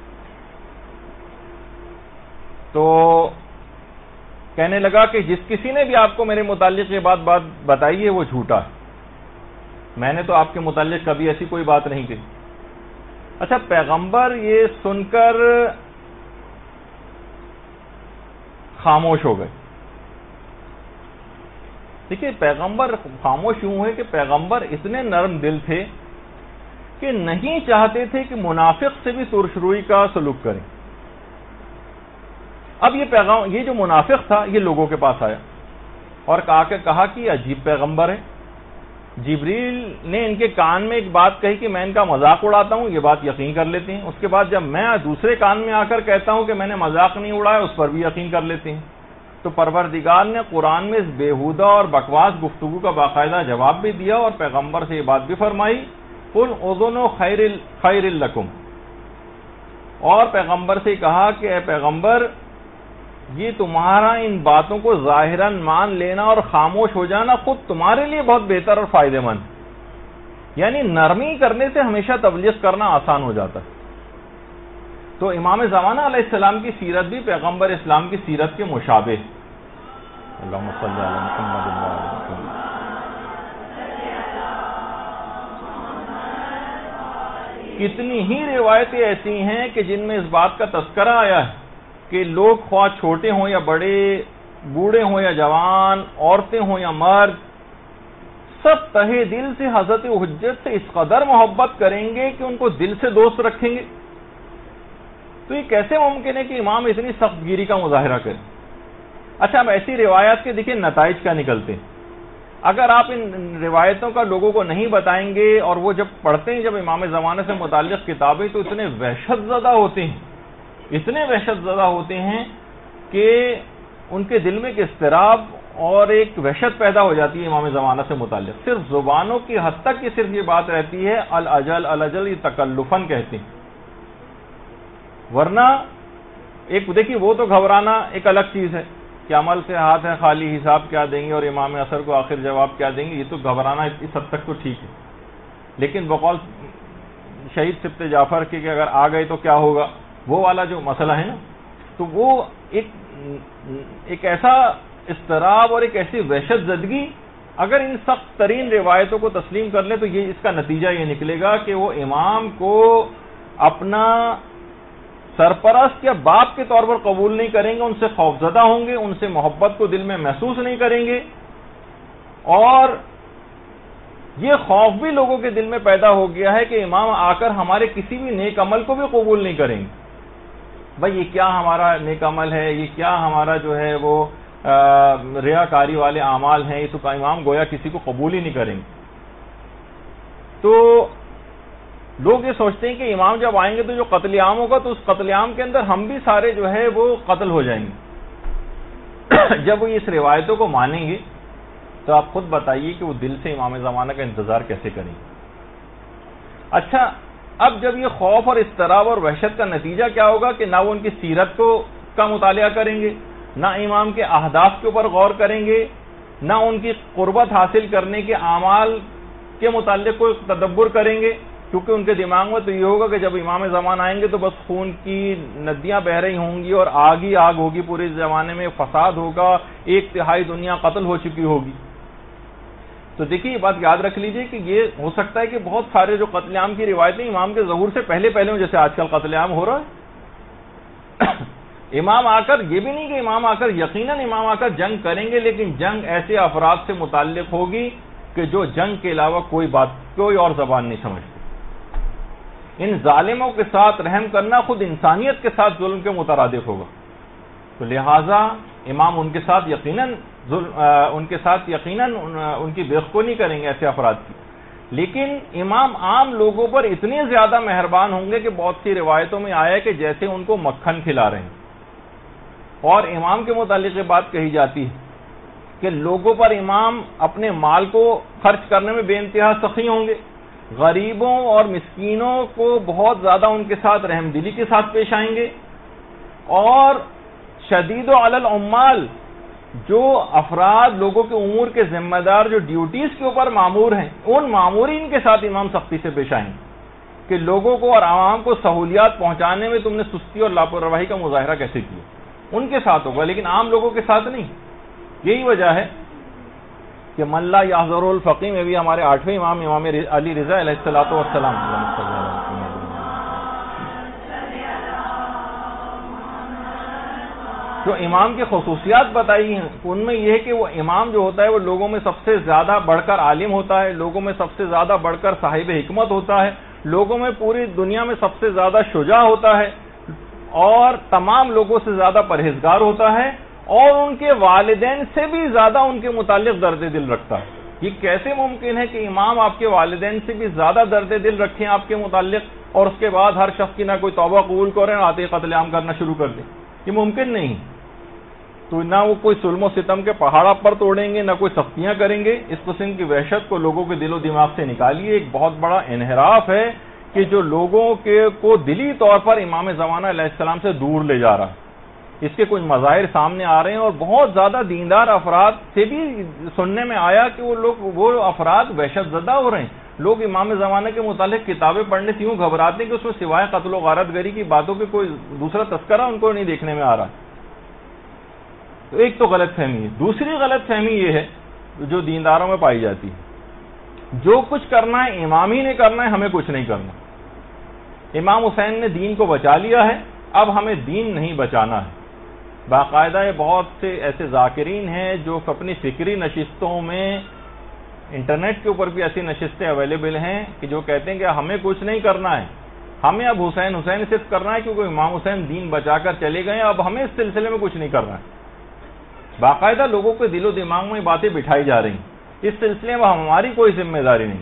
تو کہنے لگا کہ جس کسی نے بھی آپ کو میرے متعلق یہ بات بات بتائی ہے وہ جھوٹا ہے, میں نے تو آپ کے متعلق کبھی ایسی کوئی بات نہیں کہی. اچھا, پیغمبر یہ سن کر خاموش ہو گئے. دیکھیے پیغمبر خاموش یوں ہے کہ پیغمبر اتنے نرم دل تھے کہ نہیں چاہتے تھے کہ منافق سے بھی ترش روئی کا سلوک کریں. اب یہ پیغام یہ جو منافق تھا یہ لوگوں کے پاس آیا اور کہا کہ کہا کہ یہ عجیب پیغمبر ہے. جبریل نے ان کے کان میں ایک بات کہی کہ میں ان کا مذاق اڑاتا ہوں, یہ بات یقین کر لیتے ہیں. اس کے بعد جب میں دوسرے کان میں آ کر کہتا ہوں کہ میں نے مذاق نہیں اڑایا, اس پر بھی یقین کر لیتے ہیں. تو پروردگار نے قرآن میں اس بےہودہ اور بکواس گفتگو کا باقاعدہ جواب بھی دیا اور پیغمبر سے یہ بات بھی فرمائی, قل اذن خیر خیر لکم, اور پیغمبر سے کہا کہ اے پیغمبر یہ تمہارا ان باتوں کو ظاہراً مان لینا اور خاموش ہو جانا خود تمہارے لیے بہت بہتر اور فائدہ مند. یعنی نرمی کرنے سے ہمیشہ تبلیغ کرنا آسان ہو جاتا ہے. تو امام زمانہ علیہ السلام کی سیرت بھی پیغمبر اسلام کی سیرت کے مشابہ. اللہم صلی علی محمد و علی محمد. کتنی ہی روایتیں ایسی ہیں کہ جن میں اس بات کا تذکرہ آیا ہے کہ لوگ خواہ چھوٹے ہوں یا بڑے, بوڑھے ہوں یا جوان, عورتیں ہوں یا مرد, سب تہے دل سے حضرت حجت سے اس قدر محبت کریں گے کہ ان کو دل سے دوست رکھیں گے. تو یہ کیسے ممکن ہے کہ امام اتنی سخت گیری کا مظاہرہ کریں؟ اچھا, اب ایسی روایات کے دیکھیں نتائج کیا نکلتے ہیں. اگر آپ ان روایتوں کا لوگوں کو نہیں بتائیں گے اور وہ جب پڑھتے ہیں جب امام زمانے سے متعلق کتابیں تو اتنے وحشت زدہ ہوتے ہیں, اتنے وحشت زدہ ہوتے ہیں کہ ان کے دل میں ایک اضطراب اور ایک وحشت پیدا ہو جاتی ہے امام زمانہ سے متعلق. صرف زبانوں کی حد تک کی صرف یہ بات رہتی ہے الاجل الاجل, یہ تکلفاً کہتے ہیں, ورنہ ایک دیکھیے وہ تو گھبرانا ایک الگ چیز ہے کہ عمل سے ہاتھ ہے خالی, حساب کیا دیں گے اور امام اثر کو آخر جواب کیا دیں گے, یہ تو گھبرانا اس حد تک تو ٹھیک ہے. لیکن بقول شہید سبط جعفر کے کہ اگر آ گئے تو کیا ہوگا, وہ والا جو مسئلہ ہے نا, تو وہ ایک ایک ایسا اضطراب اور ایک ایسی وحشت زدگی اگر ان سخت ترین روایتوں کو تسلیم کر لیں تو یہ اس کا نتیجہ یہ نکلے گا کہ وہ امام کو اپنا سرپرست یا باپ کے طور پر قبول نہیں کریں گے, ان سے خوفزدہ ہوں گے, ان سے محبت کو دل میں محسوس نہیں کریں گے, اور یہ خوف بھی لوگوں کے دل میں پیدا ہو گیا ہے کہ امام آ کر ہمارے کسی بھی نیک عمل کو بھی قبول نہیں کریں گے. بھائی یہ کیا ہمارا نیک عمل ہے, یہ کیا ہمارا جو ہے وہ ریاکاری والے اعمال ہیں, یہ تو امام گویا کسی کو قبول ہی نہیں کریں گے. تو لوگ یہ سوچتے ہیں کہ امام جب آئیں گے تو جو قتل عام ہوگا تو اس قتل عام کے اندر ہم بھی سارے جو ہے وہ قتل ہو جائیں گے. جب وہ اس روایتوں کو مانیں گے تو آپ خود بتائیے کہ وہ دل سے امام زمانہ کا انتظار کیسے کریں گے. اچھا, اب جب یہ خوف اور اضطراب اور وحشت کا نتیجہ کیا ہوگا کہ نہ وہ ان کی سیرت کو کا مطالعہ کریں گے, نہ امام کے اہداف کے اوپر غور کریں گے, نہ ان کی قربت حاصل کرنے کے اعمال کے متعلق کوئی تدبر کریں گے, کیونکہ ان کے دماغ میں تو یہ ہوگا کہ جب امام زمان آئیں گے تو بس خون کی ندیاں بہہ رہی ہوں گی اور آگ ہی آگ ہوگی, پورے زمانے میں فساد ہوگا, ایک تہائی دنیا قتل ہو چکی ہوگی. تو دیکھیے یہ بات یاد رکھ لیجئے کہ یہ ہو سکتا ہے کہ بہت سارے جو قتل عام کی روایتیں امام کے ظہور سے پہلے پہلے ہوں, جیسے آج کل قتل عام ہو رہا ہے. امام آ کر یہ بھی نہیں کہ امام آ کر یقیناً امام آ کر جنگ کریں گے, لیکن جنگ ایسے افراد سے متعلق ہوگی کہ جو جنگ کے علاوہ کوئی بات کوئی اور زبان نہیں سمجھتے. ان ظالموں کے ساتھ رحم کرنا خود انسانیت کے ساتھ ظلم کے مترادف ہوگا. تو لہٰذا امام ان کے ساتھ یقیناً ان کے ساتھ یقیناً ان کی بےخو نہیں کریں گے ایسے افراد کی, لیکن امام عام لوگوں پر اتنے زیادہ مہربان ہوں گے کہ بہت سی روایتوں میں آیا ہے کہ جیسے ان کو مکھن کھلا رہے ہیں. اور امام کے متعلق یہ بات کہی جاتی ہے کہ لوگوں پر امام اپنے مال کو خرچ کرنے میں بے انتہا سخی ہوں گے, غریبوں اور مسکینوں کو بہت زیادہ ان کے ساتھ رحم دلی کے ساتھ پیش آئیں گے, اور شدید علی العمال، جو افراد لوگوں کے امور کے ذمہ دار جو ڈیوٹیز کے اوپر مامور ہیں، ان مامورین کے ساتھ امام سختی سے پیش آئیں کہ لوگوں کو اور عوام کو سہولیات پہنچانے میں تم نے سستی اور لاپرواہی کا مظاہرہ کیسے کیا، ان کے ساتھ ہوگا لیکن عام لوگوں کے ساتھ نہیں۔ یہی وجہ ہے کہ من لا یحضر الفقیہ میں بھی ہمارے آٹھویں امام امام علی رضا علیہ الصلوۃ والسلام جو امام کی خصوصیات بتائی ہیں، ان میں یہ ہے کہ وہ امام جو ہوتا ہے وہ لوگوں میں سب سے زیادہ بڑھ کر عالم ہوتا ہے، لوگوں میں سب سے زیادہ بڑھ کر صاحب حکمت ہوتا ہے، لوگوں میں پوری دنیا میں سب سے زیادہ شجاع ہوتا ہے، اور تمام لوگوں سے زیادہ پرہیزگار ہوتا ہے، اور ان کے والدین سے بھی زیادہ ان کے متعلق درد دل رکھتا ہے۔ یہ کیسے ممکن ہے کہ امام آپ کے والدین سے بھی زیادہ درد دل رکھیں آپ کے متعلق، اور اس کے بعد ہر شخص کی نہ کوئی توبہ قبول کریں اور آتے قتل عام کرنا شروع کر دیں؟ یہ ممکن نہیں۔ تو نہ وہ کوئی ظلم و ستم کے پہاڑ پر توڑیں گے، نہ کوئی سختیاں کریں گے۔ اس قسم کی وحشت کو لوگوں کے دل و دماغ سے نکالیے۔ ایک بہت بڑا انحراف ہے کہ جو لوگوں کے کو دلی طور پر امام زمانہ علیہ السلام سے دور لے جا رہا ہے۔ اس کے کچھ مظاہر سامنے آ رہے ہیں، اور بہت زیادہ دیندار افراد سے بھی سننے میں آیا کہ وہ لوگ وہ افراد وحشت زدہ ہو رہے ہیں۔ لوگ امام زمانہ کے متعلق کتابیں پڑھنے سے یوں گھبراتے ہیں کہ اس میں سوائے قتل و غارت گری کی باتوں کے کوئی دوسرا تذکرہ ان کو نہیں دیکھنے میں آ رہا۔ تو ایک تو غلط فہمی ہے۔ دوسری غلط فہمی یہ ہے جو دینداروں میں پائی جاتی ہے، جو کچھ کرنا ہے امام ہی نے کرنا ہے، ہمیں کچھ نہیں کرنا۔ امام حسین نے دین کو بچا لیا ہے، اب ہمیں دین نہیں بچانا ہے۔ باقاعدہ بہت سے ایسے ذاکرین ہیں جو اپنی فکری نشستوں میں، انٹرنیٹ کے اوپر بھی ایسی نشستیں اویلیبل ہیں کہ جو کہتے ہیں کہ ہمیں کچھ نہیں کرنا ہے، ہمیں اب حسین حسین صرف کرنا ہے کیونکہ امام حسین دین بچا کر چلے گئے، اب ہمیں اس سلسلے میں کچھ نہیں کرنا ہے۔ باقاعدہ لوگوں کے دل و دماغ میں باتیں بٹھائی جا رہی ہیں، اس سلسلے میں ہماری کوئی ذمہ داری نہیں۔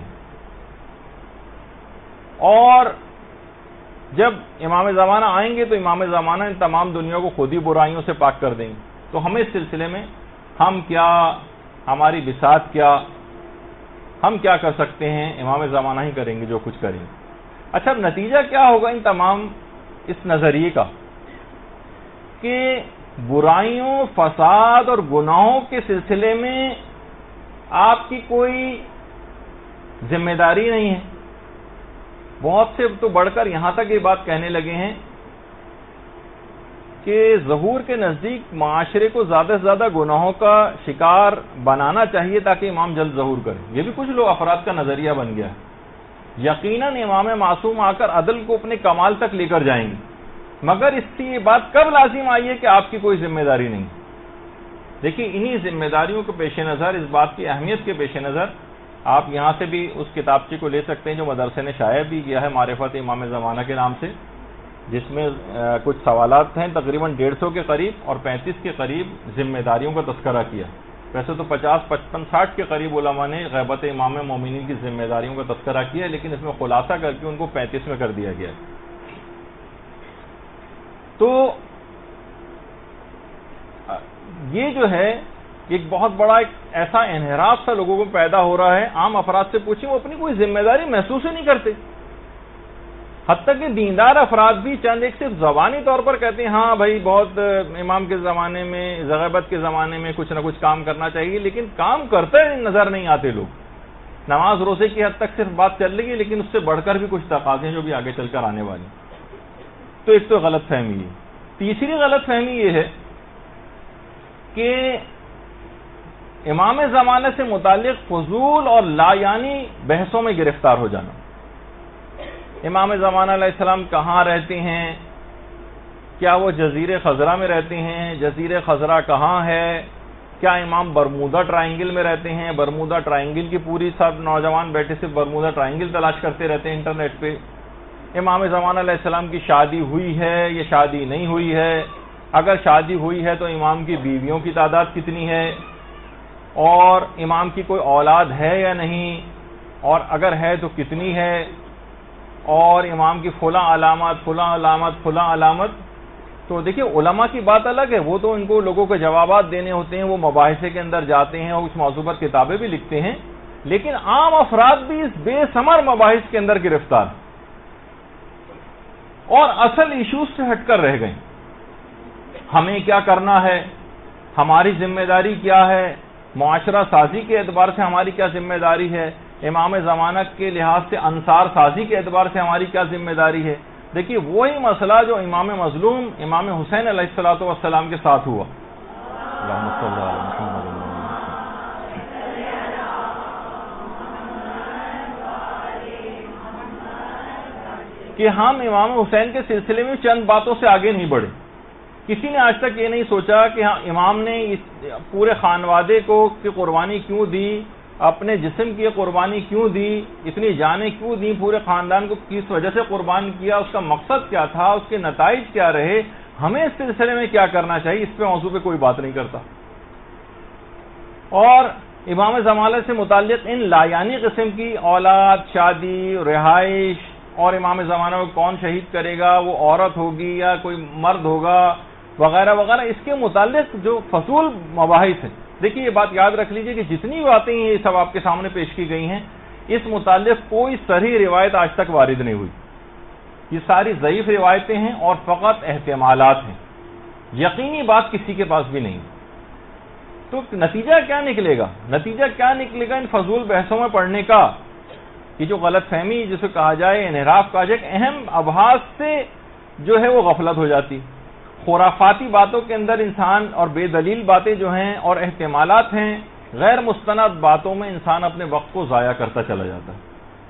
اور جب امام زمانہ آئیں گے تو امام زمانہ ان تمام دنیا کو خود ہی برائیوں سے پاک کر دیں گے، تو ہمیں اس سلسلے میں ہم کیا، ہماری بساط کیا، ہم کیا کر سکتے ہیں؟ امام زمانہ ہی کریں گے جو کچھ کریں گے۔ اچھا، اب نتیجہ کیا ہوگا ان تمام اس نظریے کا کہ برائیوں، فساد اور گناہوں کے سلسلے میں آپ کی کوئی ذمہ داری نہیں ہے۔ بہت سے تو بڑھ کر یہاں تک یہ بات کہنے لگے ہیں کہ ظہور کے نزدیک معاشرے کو زیادہ سے زیادہ گناہوں کا شکار بنانا چاہیے تاکہ امام جلد ظہور کرے۔ یہ بھی کچھ لوگ افراد کا نظریہ بن گیا ہے۔ یقیناً امام معصوم آ کر عدل کو اپنے کمال تک لے کر جائیں گے، مگر اس سے یہ بات کب لازم آئی ہے کہ آپ کی کوئی ذمہ داری نہیں۔ دیکھیے، انہی ذمہ داریوں کے پیش نظر، اس بات کی اہمیت کے پیش نظر، آپ یہاں سے بھی اس کتابچے کو لے سکتے ہیں جو مدرسے نے شائع بھی کیا ہے، معرفت امام زمانہ کے نام سے، جس میں کچھ سوالات ہیں تقریباً ڈیڑھ سو کے قریب اور پینتیس کے قریب ذمہ داریوں کا تذکرہ کیا۔ ویسے تو پچاس پچپن ساٹھ کے قریب علماء نے غیبت امام مومنین کی ذمہ داریوں کا تذکرہ کیا، لیکن اس میں خلاصہ کر کے ان کو پینتیس میں کر دیا گیا ہے۔ تو یہ جو ہے ایک بہت بڑا ایک ایسا انحراف سا لوگوں کو پیدا ہو رہا ہے۔ عام افراد سے پوچھیں، وہ اپنی کوئی ذمہ داری محسوس ہی نہیں کرتے، حتیٰ کہ دیندار افراد بھی چند ایک صرف زبانی طور پر کہتے ہیں ہاں بھائی بہت امام کے زمانے میں، غیبت کے زمانے میں کچھ نہ کچھ کام کرنا چاہیے، لیکن کام کرتے نظر نہیں آتے لوگ۔ نماز روزے کی حد تک صرف بات چل رہی ہے، لیکن اس سے بڑھ کر بھی کچھ تقاضے ہیں جو بھی آگے چل کر آنے والی۔ تو ایک تو غلط فہمی ہے۔ تیسری غلط فہمی یہ ہے کہ امام زمانے سے متعلق فضول اور لا یعنی بحثوں میں گرفتار ہو جانا۔ امام زمانہ علیہ السلام کہاں رہتے ہیں؟ کیا وہ جزیرے خضرا میں رہتے ہیں؟ جزیرے خضرا کہاں ہے؟ کیا امام برمودا ٹرائنگل میں رہتے ہیں؟ برمودا ٹرائنگل کی پوری سب نوجوان بیٹھے سے برمودا ٹرائنگل تلاش کرتے رہتے ہیں انٹرنیٹ پہ۔ امام زمانہ علیہ السلام کی شادی ہوئی ہے یا شادی نہیں ہوئی ہے؟ اگر شادی ہوئی ہے تو امام کی بیویوں کی تعداد کتنی ہے؟ اور امام کی کوئی اولاد ہے یا نہیں؟ اور اگر ہے تو کتنی ہے؟ اور امام کی فلاں علامات فلاں علامت فلاں علامت۔ تو دیکھیے، علماء کی بات الگ ہے، وہ تو ان کو لوگوں کے جوابات دینے ہوتے ہیں، وہ مباحثے کے اندر جاتے ہیں اور اس موضوع پر کتابیں بھی لکھتے ہیں، لیکن عام افراد بھی اس بے ثمر مباحث کے اندر گرفتار اور اصل ایشوز سے ہٹ کر رہ گئے۔ ہمیں کیا کرنا ہے، ہماری ذمہ داری کیا ہے، معاشرہ سازی کے اعتبار سے ہماری کیا ذمہ داری ہے، امام زمانہ کے لحاظ سے انصار سازی کے اعتبار سے ہماری کیا ذمہ داری ہے۔ دیکھیے وہی مسئلہ جو امام مظلوم امام حسین علیہ الصلوۃ والسلام کے ساتھ ہوا، اللہم صلی علی محمد، کہ ہم امام حسین کے سلسلے میں چند باتوں سے آگے نہیں بڑھے۔ کسی نے آج تک یہ نہیں سوچا کہ ہاں امام نے اس پورے خانوادے کو کی قربانی کیوں دی، اپنے جسم کی قربانی کیوں دی، اتنی جانیں کیوں دی، پورے خاندان کو کس وجہ سے قربان کیا، اس کا مقصد کیا تھا، اس کے نتائج کیا رہے، ہمیں اس سلسلے میں کیا کرنا چاہیے، اس پہ موضوع پہ کوئی بات نہیں کرتا۔ اور امام زمانہ سے متعلق ان لایانی قسم کی اولاد، شادی، رہائش، اور امام زمانہ کو کون شہید کرے گا، وہ عورت ہوگی یا کوئی مرد ہوگا وغیرہ وغیرہ، اس کے متعلق جو فضول مباحث ہیں، دیکھیے یہ بات یاد رکھ لیجئے کہ جتنی باتیں یہ سب آپ کے سامنے پیش کی گئی ہیں، اس متعلق کوئی صحیح روایت آج تک وارد نہیں ہوئی، یہ ساری ضعیف روایتیں ہیں اور فقط احتمالات ہیں، یقینی بات کسی کے پاس بھی نہیں۔ تو نتیجہ کیا نکلے گا؟ نتیجہ کیا نکلے گا ان فضول بحثوں میں پڑھنے کا؟ یہ جو غلط فہمی جسے کہا جائے، انحراف کہا جائے، اہم ابحاث سے جو ہے وہ غفلت ہو جاتی، خرافاتی باتوں کے اندر انسان اور بے دلیل باتیں جو ہیں اور احتمالات ہیں، غیر مستند باتوں میں انسان اپنے وقت کو ضائع کرتا چلا جاتا ہے۔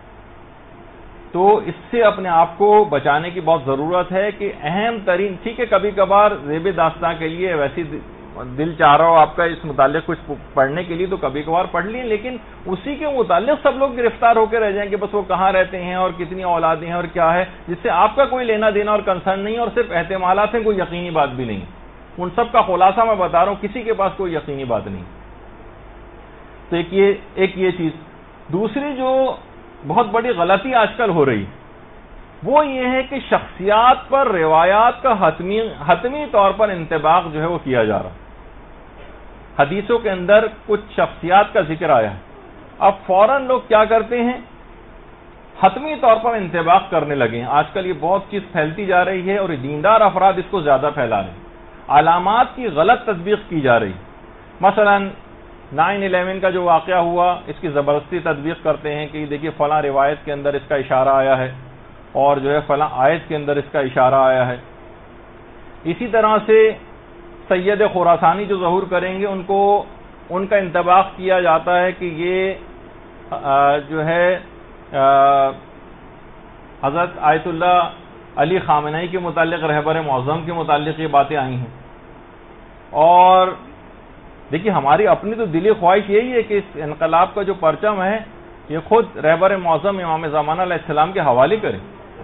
تو اس سے اپنے آپ کو بچانے کی بہت ضرورت ہے کہ اہم ترین، ٹھیک ہے کبھی کبھار زیب داستاں کے لیے ویسی دل چاہ رہا ہو آپ کا اس متعلق کچھ پڑھنے کے لیے تو کبھی کبھار پڑھ لیں، لیکن اسی کے متعلق سب لوگ گرفتار ہو کے رہ جائیں کہ بس وہ کہاں رہتے ہیں اور کتنی اولادیں ہیں اور کیا ہے، جس سے آپ کا کوئی لینا دینا اور کنسرن نہیں، اور صرف احتمالات ہیں، کوئی یقینی بات بھی نہیں۔ ان سب کا خلاصہ میں بتا رہا ہوں، کسی کے پاس کوئی یقینی بات نہیں۔ تو ایک یہ ایک یہ چیز۔ دوسری جو بہت بڑی غلطی آج کل ہو رہی وہ یہ ہے کہ شخصیات پر روایات کا حتمی حتمی طور پر انطباق جو ہے وہ کیا جا رہا۔ حدیثوں کے اندر کچھ شخصیات کا ذکر آیا ہے، اب فوراً لوگ کیا کرتے ہیں، حتمی طور پر انطباق کرنے لگے ہیں۔ آج کل یہ بہت چیز پھیلتی جا رہی ہے اور دیندار افراد اس کو زیادہ پھیلا رہے ہیں، علامات کی غلط تطبیق کی جا رہی۔ مثلا نائن الیون کا جو واقعہ ہوا، اس کی زبردستی تطبیق کرتے ہیں کہ دیکھیے فلاں روایت کے اندر اس کا اشارہ آیا ہے اور جو ہے فلاں آیت کے اندر اس کا اشارہ آیا ہے۔ اسی طرح سے سید خراسانی جو ظہور کریں گے، ان کو ان کا انطباق کیا جاتا ہے کہ یہ جو ہے حضرت آیت اللہ علی خامنئی کے متعلق، رہبر معظم کے متعلق یہ باتیں آئی ہیں۔ اور دیکھیے ہماری اپنی تو دلی خواہش یہی ہے کہ اس انقلاب کا جو پرچم ہے یہ خود رہبر معظم امام زمانہ علیہ السلام کے حوالے کریں۔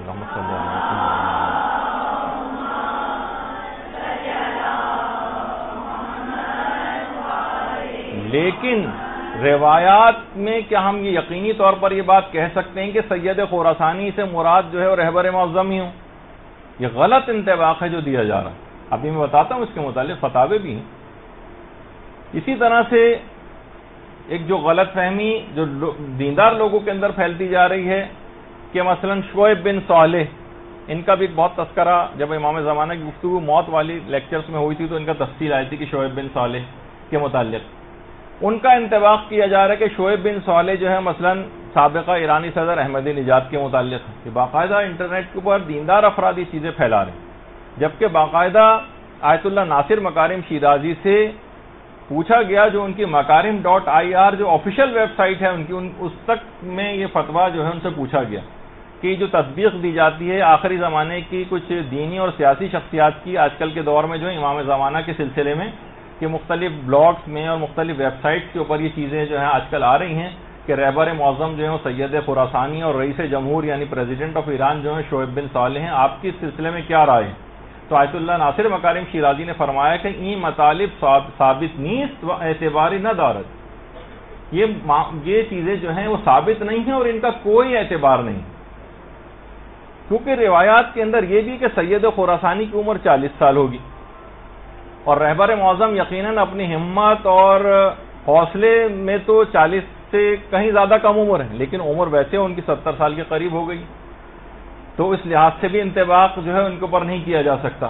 لیکن روایات میں کیا ہم یہ یقینی طور پر یہ بات کہہ سکتے ہیں کہ سید خراسانی سے مراد جو ہے وہ رہبر معظم ہی ہوں؟ یہ غلط انطباق ہے جو دیا جا رہا ہے، ابھی میں بتاتا ہوں اس کے متعلق فتاوے بھی ہیں۔ اسی طرح سے ایک جو غلط فہمی جو دیندار لوگوں کے اندر پھیلتی جا رہی ہے کہ مثلا شعیب بن صالح، ان کا بھی ایک بہت تذکرہ جب امام زمانہ کی گفتگو موت والی لیکچرز میں ہوئی تھی تو ان کا تفصیل آئی تھی کہ شعیب بن صالح کے متعلق ان کا انطباق کیا جا رہا ہے کہ شعیب بن صالح جو ہے مثلا سابقہ ایرانی صدر احمدی نژاد کے متعلق ہے، کہ باقاعدہ انٹرنیٹ کے اوپر دیندار افراد یہ چیزیں پھیلا رہے ہیں، جبکہ باقاعدہ آیت اللہ ناصر مکارم شیرازی سے پوچھا گیا، جو ان کی مکارم ڈاٹ آئی آر جو آفیشیل ویب سائٹ ہے ان کی، اس تک میں یہ فتویٰ جو ہے ان سے پوچھا گیا کہ جو تطبیق دی جاتی ہے آخری زمانے کی کچھ دینی اور سیاسی شخصیات کی آج کل کے دور میں جو امام زمانہ کے سلسلے میں، کہ مختلف بلاگز میں اور مختلف ویب سائٹس کے اوپر یہ چیزیں جو ہیں آج کل آ رہی ہیں کہ رہبر معظم جو ہیں سید خراسانی اور رئیس جمہور یعنی پریزیڈنٹ آف ایران جو ہیں شعیب بن صالح ہیں، آپ کی اس سلسلے میں کیا رائے ہے؟ تو آیت اللہ ناصر مکارم شیرازی نے فرمایا کہ این مطالب ثابت نیست و اعتباری نہ دارت، یہ یہ چیزیں جو ہیں وہ ثابت نہیں ہیں اور ان کا کوئی اعتبار نہیں، کیونکہ روایات کے اندر یہ بھی کہ سید خراسانی کی عمر چالیس سال ہوگی اور رہبر معظم یقیناً اپنی ہمت اور حوصلے میں تو چالیس سے کہیں زیادہ کم عمر ہے، لیکن عمر ویسے ان کی ستر سال کے قریب ہو گئی، تو اس لحاظ سے بھی انطباق جو ہے ان کے اوپر نہیں کیا جا سکتا۔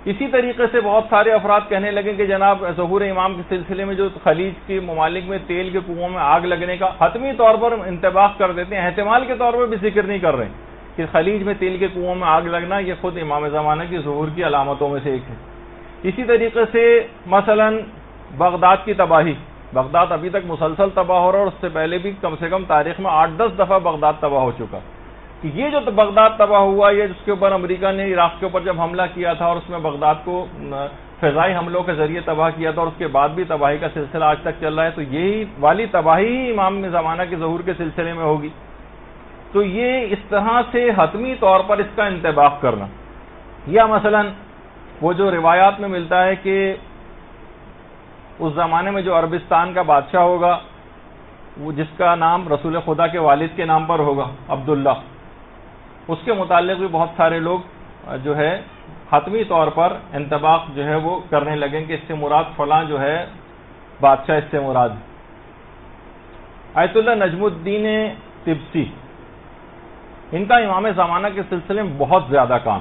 اسی طریقے سے بہت سارے افراد کہنے لگے کہ جناب ظہور امام کے سلسلے میں جو خلیج کے ممالک میں تیل کے کنووں میں آگ لگنے کا حتمی طور پر انتباہ کر دیتے ہیں، احتمال کے طور پر بھی ذکر نہیں کر رہے کہ خلیج میں تیل کے کنووں میں آگ لگنا یہ خود امام زمانہ کی ظہور کی علامتوں میں سے ایک ہے۔ اسی طریقے سے مثلا بغداد کی تباہی، بغداد ابھی تک مسلسل تباہ ہو رہا ہے، اور اس سے پہلے بھی کم سے کم تاریخ میں آٹھ دس دفعہ بغداد تباہ ہو چکا کہ یہ جو بغداد تباہ ہوا، یہ جس کے اوپر امریکہ نے عراق کے اوپر جب حملہ کیا تھا اور اس میں بغداد کو فضائی حملوں کے ذریعے تباہ کیا تھا، اور اس کے بعد بھی تباہی کا سلسلہ آج تک چل رہا ہے، تو یہی والی تباہی ہی امام زمانہ کے ظہور کے سلسلے میں ہوگی۔ تو یہ اس طرح سے حتمی طور پر اس کا انتباہ کرنا، یا مثلا وہ جو روایات میں ملتا ہے کہ اس زمانے میں جو عربستان کا بادشاہ ہوگا وہ جس کا نام رسول خدا کے والد کے نام پر ہوگا، عبداللہ، اس کے متعلق بھی بہت سارے لوگ جو ہے حتمی طور پر انتباہ جو ہے وہ کرنے لگیں کہ اس سے مراد فلاں جو ہے بادشاہ اس سے مراد۔ آیت اللہ نجم الدین طبسی، ان کا امام زمانہ کے سلسلے میں بہت زیادہ کام،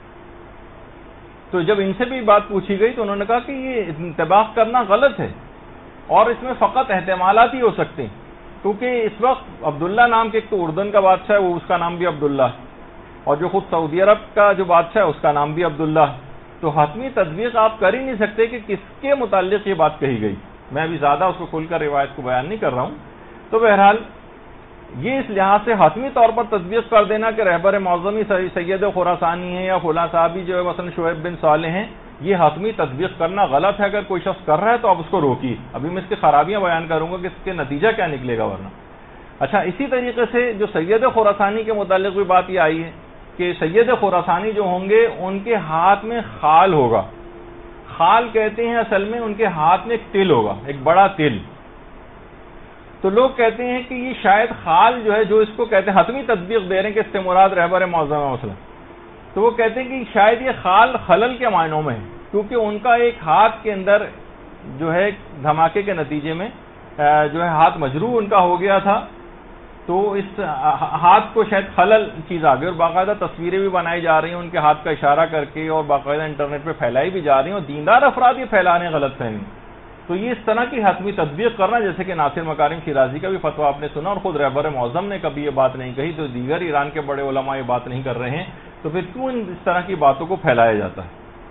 تو جب ان سے بھی بات پوچھی گئی تو انہوں نے کہا کہ یہ انتباہ کرنا غلط ہے اور اس میں فقط احتمالات ہی ہو سکتے ہیں، کیونکہ اس وقت عبداللہ نام کے ایک تو اردن کا بادشاہ ہے، وہ اس کا نام بھی عبداللہ ہے، اور جو خود سعودی عرب کا جو بادشاہ ہے اس کا نام بھی عبداللہ ہے، تو حتمی تطبیق آپ کر ہی نہیں سکتے کہ کس کے متعلق یہ بات کہی گئی۔ میں ابھی زیادہ اس کو کھل کر روایت کو بیان نہیں کر رہا ہوں۔ تو بہرحال یہ اس لحاظ سے حتمی طور پر تطبیق کر دینا کہ رہبر معظمی سید خراسانی ہیں یا فلاں صحابی جو ہے مثلا شعیب بن صالح ہیں، یہ حتمی تطبیق کرنا غلط ہے۔ اگر کوئی شخص کر رہا ہے تو آپ اس کو روکیے۔ ابھی میں اس کی خرابیاں بیان کروں گا کہ اس کے نتیجہ کیا نکلے گا ورنہ۔ اچھا، اسی طریقے سے جو سید خراسانی کے متعلق بھی بات یہ آئی ہے کہ سید خراسانی جو ہوں گے ان کے ہاتھ میں خال ہوگا۔ خال کہتے ہیں اصل میں ان کے ہاتھ میں ایک تل ہوگا، ایک بڑا تل۔ تو لوگ کہتے ہیں کہ یہ شاید خال جو ہے، جو اس کو کہتے ہیں حتمی تطبیق دے رہے ہیں کہ اس سے مراد رہبر معظم مثلا، تو وہ کہتے ہیں کہ شاید یہ خال خلل کے معنوں میں ہے، کیونکہ ان کا ایک ہاتھ کے اندر جو ہے دھماکے کے نتیجے میں جو ہے ہاتھ مجروح ان کا ہو گیا تھا، تو اس ہاتھ کو شاید خلل چیز آ گئی، اور باقاعدہ تصویریں بھی بنائی جا رہی ہیں ان کے ہاتھ کا اشارہ کر کے، اور باقاعدہ انٹرنیٹ پہ پھیلائی بھی جا رہی ہیں، اور دیندار افراد یہ پھیلانے غلط فہمی۔ تو یہ اس طرح کی حتمی تطبیق کرنا، جیسے کہ ناصر مکارم شیرازی کا بھی فتویٰ آپ نے سنا، اور خود رہبر معظم نے کبھی یہ بات نہیں کہی، تو دیگر ایران کے بڑے علماء یہ بات نہیں کر رہے ہیں، تو پھر کیوں اس طرح کی باتوں کو پھیلایا جاتا ہے؟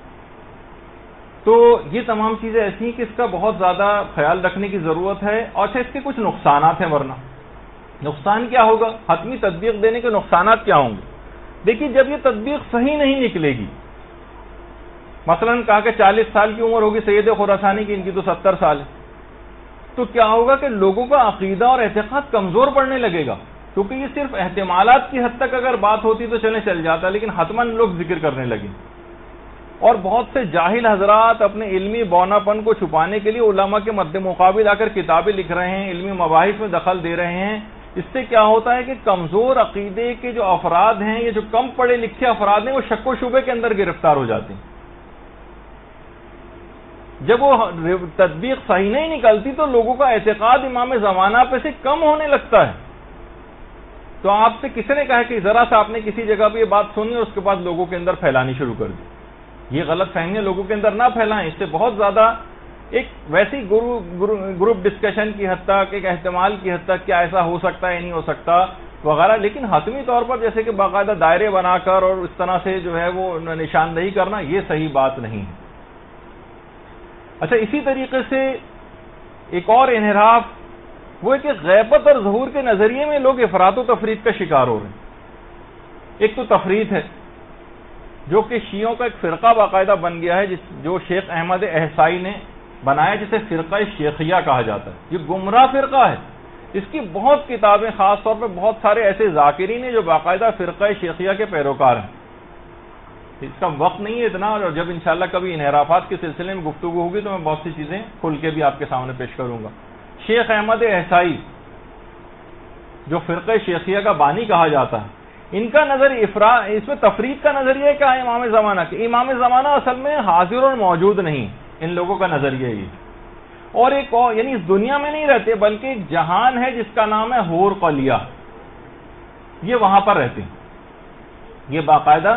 تو یہ تمام چیزیں ایسی ہیں کہ اس کا بہت زیادہ خیال رکھنے کی ضرورت ہے۔ اور اچھا، اس کے کچھ نقصانات ہیں، ورنہ نقصان کیا ہوگا؟ حتمی تطبیق دینے کے نقصانات کیا ہوں گے؟ دیکھیے، جب یہ تطبیق صحیح نہیں نکلے گی، مثلا کہا کہ چالیس سال کی عمر ہوگی سید خراسانی کی، ان کی تو ستر سال ہے، تو کیا ہوگا کہ لوگوں کا عقیدہ اور اعتقاد کمزور پڑنے لگے گا، کیونکہ یہ صرف احتمالات کی حد تک اگر بات ہوتی تو چلے چل جاتا، لیکن حتماً لوگ ذکر کرنے لگے، اور بہت سے جاہل حضرات اپنے علمی بوناپن کو چھپانے کے لیے علماء کے مد مقابل آ کر کتابیں لکھ رہے ہیں، علمی مباحث میں دخل دے رہے ہیں۔ اس سے کیا ہوتا ہے کہ کمزور عقیدے کے جو افراد ہیں، یہ جو کم پڑھے لکھے افراد ہیں، وہ شک و شبے کے اندر گرفتار ہو جاتے ہیں۔ جب وہ تطبیق صحیح نہیں نکلتی تو لوگوں کا اعتقاد امام زمانہ پہ سے کم ہونے لگتا ہے۔ تو آپ سے کسی نے کہا کہ ذرا سا آپ نے کسی جگہ پہ یہ بات سنی اور اس کے بعد لوگوں کے اندر پھیلانی شروع کر دی، یہ غلط فہمیاں لوگوں کے اندر نہ پھیلائیں۔ اس سے بہت زیادہ ایک ویسی گروپ ڈسکشن کی حد تک، ایک احتمال کی حد تک، کیا ایسا ہو سکتا ہے نہیں ہو سکتا وغیرہ، لیکن حتمی طور پر جیسے کہ باقاعدہ دائرے بنا کر اور اس طرح سے جو ہے وہ نشاندہی کرنا، یہ صحیح بات نہیں ہے۔ اچھا، اسی طریقے سے ایک اور انحراف وہ ہے کہ غیبت اور ظہور کے نظریے میں لوگ افراط و تفرید کا شکار ہو رہے ہیں۔ ایک تو تفرید ہے، جو کہ شیعوں کا ایک فرقہ باقاعدہ بن گیا ہے، جس جو شیخ احمد احسائی نے بنایا، جسے فرقہ شیخیہ کہا جاتا ہے۔ یہ گمراہ فرقہ ہے، اس کی بہت کتابیں، خاص طور پہ بہت سارے ایسے ذاکرین ہیں جو باقاعدہ فرقہ شیخیہ کے پیروکار ہیں۔ اس کا وقت نہیں ہے اتنا، اور جب انشاءاللہ کبھی انحرافات کے سلسلے میں گفتگو ہوگی تو میں بہت سی چیزیں کھل کے بھی آپ کے سامنے پیش کروں گا۔ شیخ احمد احسائی جو فرقہ شیخیہ کا بانی کہا جاتا ہے، ان کا نظر افرا اس میں تفرید کا نظریہ کیا ہے امام زمانہ کے؟ امام زمانہ اصل میں حاضر اور موجود نہیں، ان لوگوں کا نظریہ یہ، اور ایک اور یعنی اس دنیا میں نہیں رہتے، بلکہ ایک جہان ہے جس کا نام ہے حور قلیہ، یہ وہاں پر رہتے ہیں۔ یہ باقاعدہ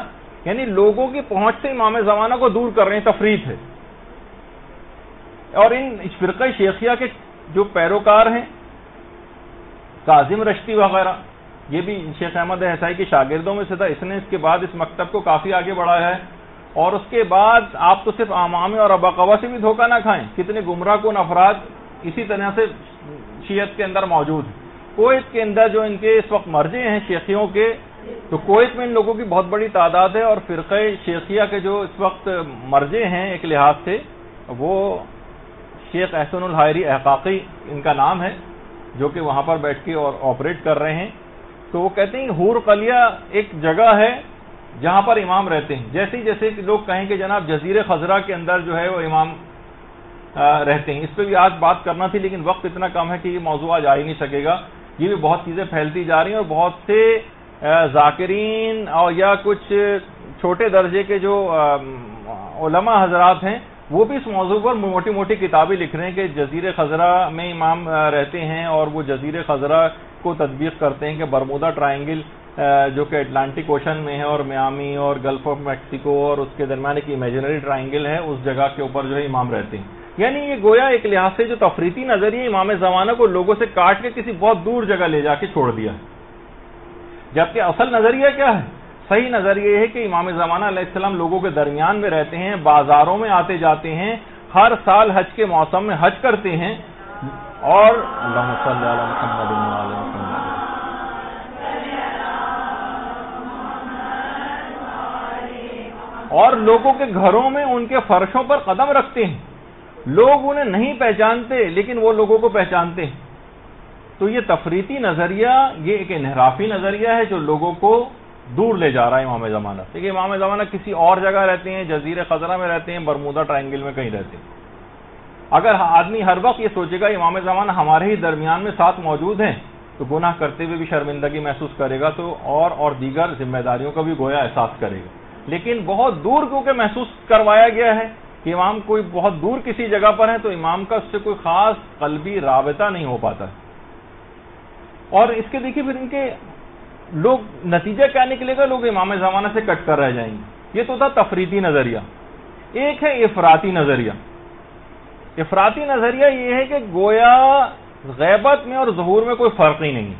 یعنی لوگوں کی پہنچ سے امام زمانہ کو دور کر رہے ہیں، تفریط ہے. اور ان فرقہ شیخیہ کے جو پیروکار ہیں کاظم رشتی وغیرہ، یہ بھی شیخ احمد احسائی کے شاگردوں میں سے تھا. اس نے اس کے بعد اس مکتب کو کافی آگے بڑھایا ہے. اور اس کے بعد آپ تو صرف امامے اور اباقوا سے بھی دھوکہ نہ کھائیں، کتنے گمراہ کن افراد اسی طرح سے شیعت کے اندر موجود ہیں. کویت کے اندر جو ان کے اس وقت مرجع ہیں شیخیوں کے، تو کویت میں ان لوگوں کی بہت بڑی تعداد ہے. اور فرقہ شیخیہ کے جو اس وقت مرجع ہیں ایک لحاظ سے، وہ شیخ احسن الحائری احقاقی ان کا نام ہے، جو کہ وہاں پر بیٹھ کے اور آپریٹ کر رہے ہیں. تو وہ کہتے ہیں حور قلیہ ایک جگہ ہے جہاں پر امام رہتے ہیں. جیسے جیسے لوگ کہیں کہ جناب جزیرے خضرا کے اندر جو ہے وہ امام رہتے ہیں. اس پہ بھی آج بات کرنا تھی، لیکن وقت اتنا کم ہے کہ یہ موضوع آج آ ہی نہیں سکے گا. یہ بھی بہت چیزیں پھیلتی جا رہی ہیں، اور بہت سے ذاکرین اور یا کچھ چھوٹے درجے کے جو علماء حضرات ہیں وہ بھی اس موضوع پر موٹی موٹی کتابیں لکھ رہے ہیں کہ جزیرے خضرا میں امام رہتے ہیں، اور وہ جزیرے خضرا کو تطبیق کرتے ہیں کہ برمودا ٹرائنگل جو کہ اٹلانٹک اوشن میں ہے، اور میامی اور گلف آف میکسیکو اور اس کے درمیان ایک امیجنری ٹرائنگل ہے، اس جگہ کے اوپر جو ہے امام رہتے ہیں. یعنی یہ گویا ایک لحاظ سے جو تفریطی نظریہ امام زمانہ کو لوگوں سے کاٹ کے کسی بہت دور جگہ لے جا کے چھوڑ دیا ہے. جبکہ اصل نظریہ کیا ہے؟ صحیح نظریہ یہ ہے کہ امام زمانہ علیہ السلام لوگوں کے درمیان میں رہتے ہیں، بازاروں میں آتے جاتے ہیں، ہر سال حج کے موسم میں حج کرتے ہیں، اور اللہم صلی علی محمد وعلی آل محمد، اور لوگوں کے گھروں میں ان کے فرشوں پر قدم رکھتے ہیں. لوگ انہیں نہیں پہچانتے لیکن وہ لوگوں کو پہچانتے ہیں. تو یہ تفریطی نظریہ، یہ ایک انحرافی نظریہ ہے جو لوگوں کو دور لے جا رہا ہے امام زمانہ سے. کہ امام زمانہ کسی اور جگہ رہتے ہیں، جزیرے خضرا میں رہتے ہیں، برمودا ٹرائنگل میں کہیں رہتے ہیں. اگر آدمی ہر وقت یہ سوچے گا امام زمانہ ہمارے ہی درمیان میں ساتھ موجود ہیں، تو گناہ کرتے ہوئے بھی شرمندگی محسوس کرے گا، تو اور اور دیگر ذمہ داریوں کا بھی گویا احساس کرے گا. لیکن بہت دور کیونکہ محسوس کروایا گیا ہے کہ امام کوئی بہت دور کسی جگہ پر ہے، تو امام کا اس سے کوئی خاص قلبی رابطہ نہیں ہو پاتا. اور اس کے دیکھیے پھر ان کے لوگ نتیجہ کیا نکلے گا؟ لوگ امام زمانہ سے کٹ کر رہ جائیں گے. یہ تو تھا تفریطی نظریہ. ایک ہے افراطی نظریہ. افراطی نظریہ یہ ہے کہ گویا غیبت میں اور ظہور میں کوئی فرق ہی نہیں.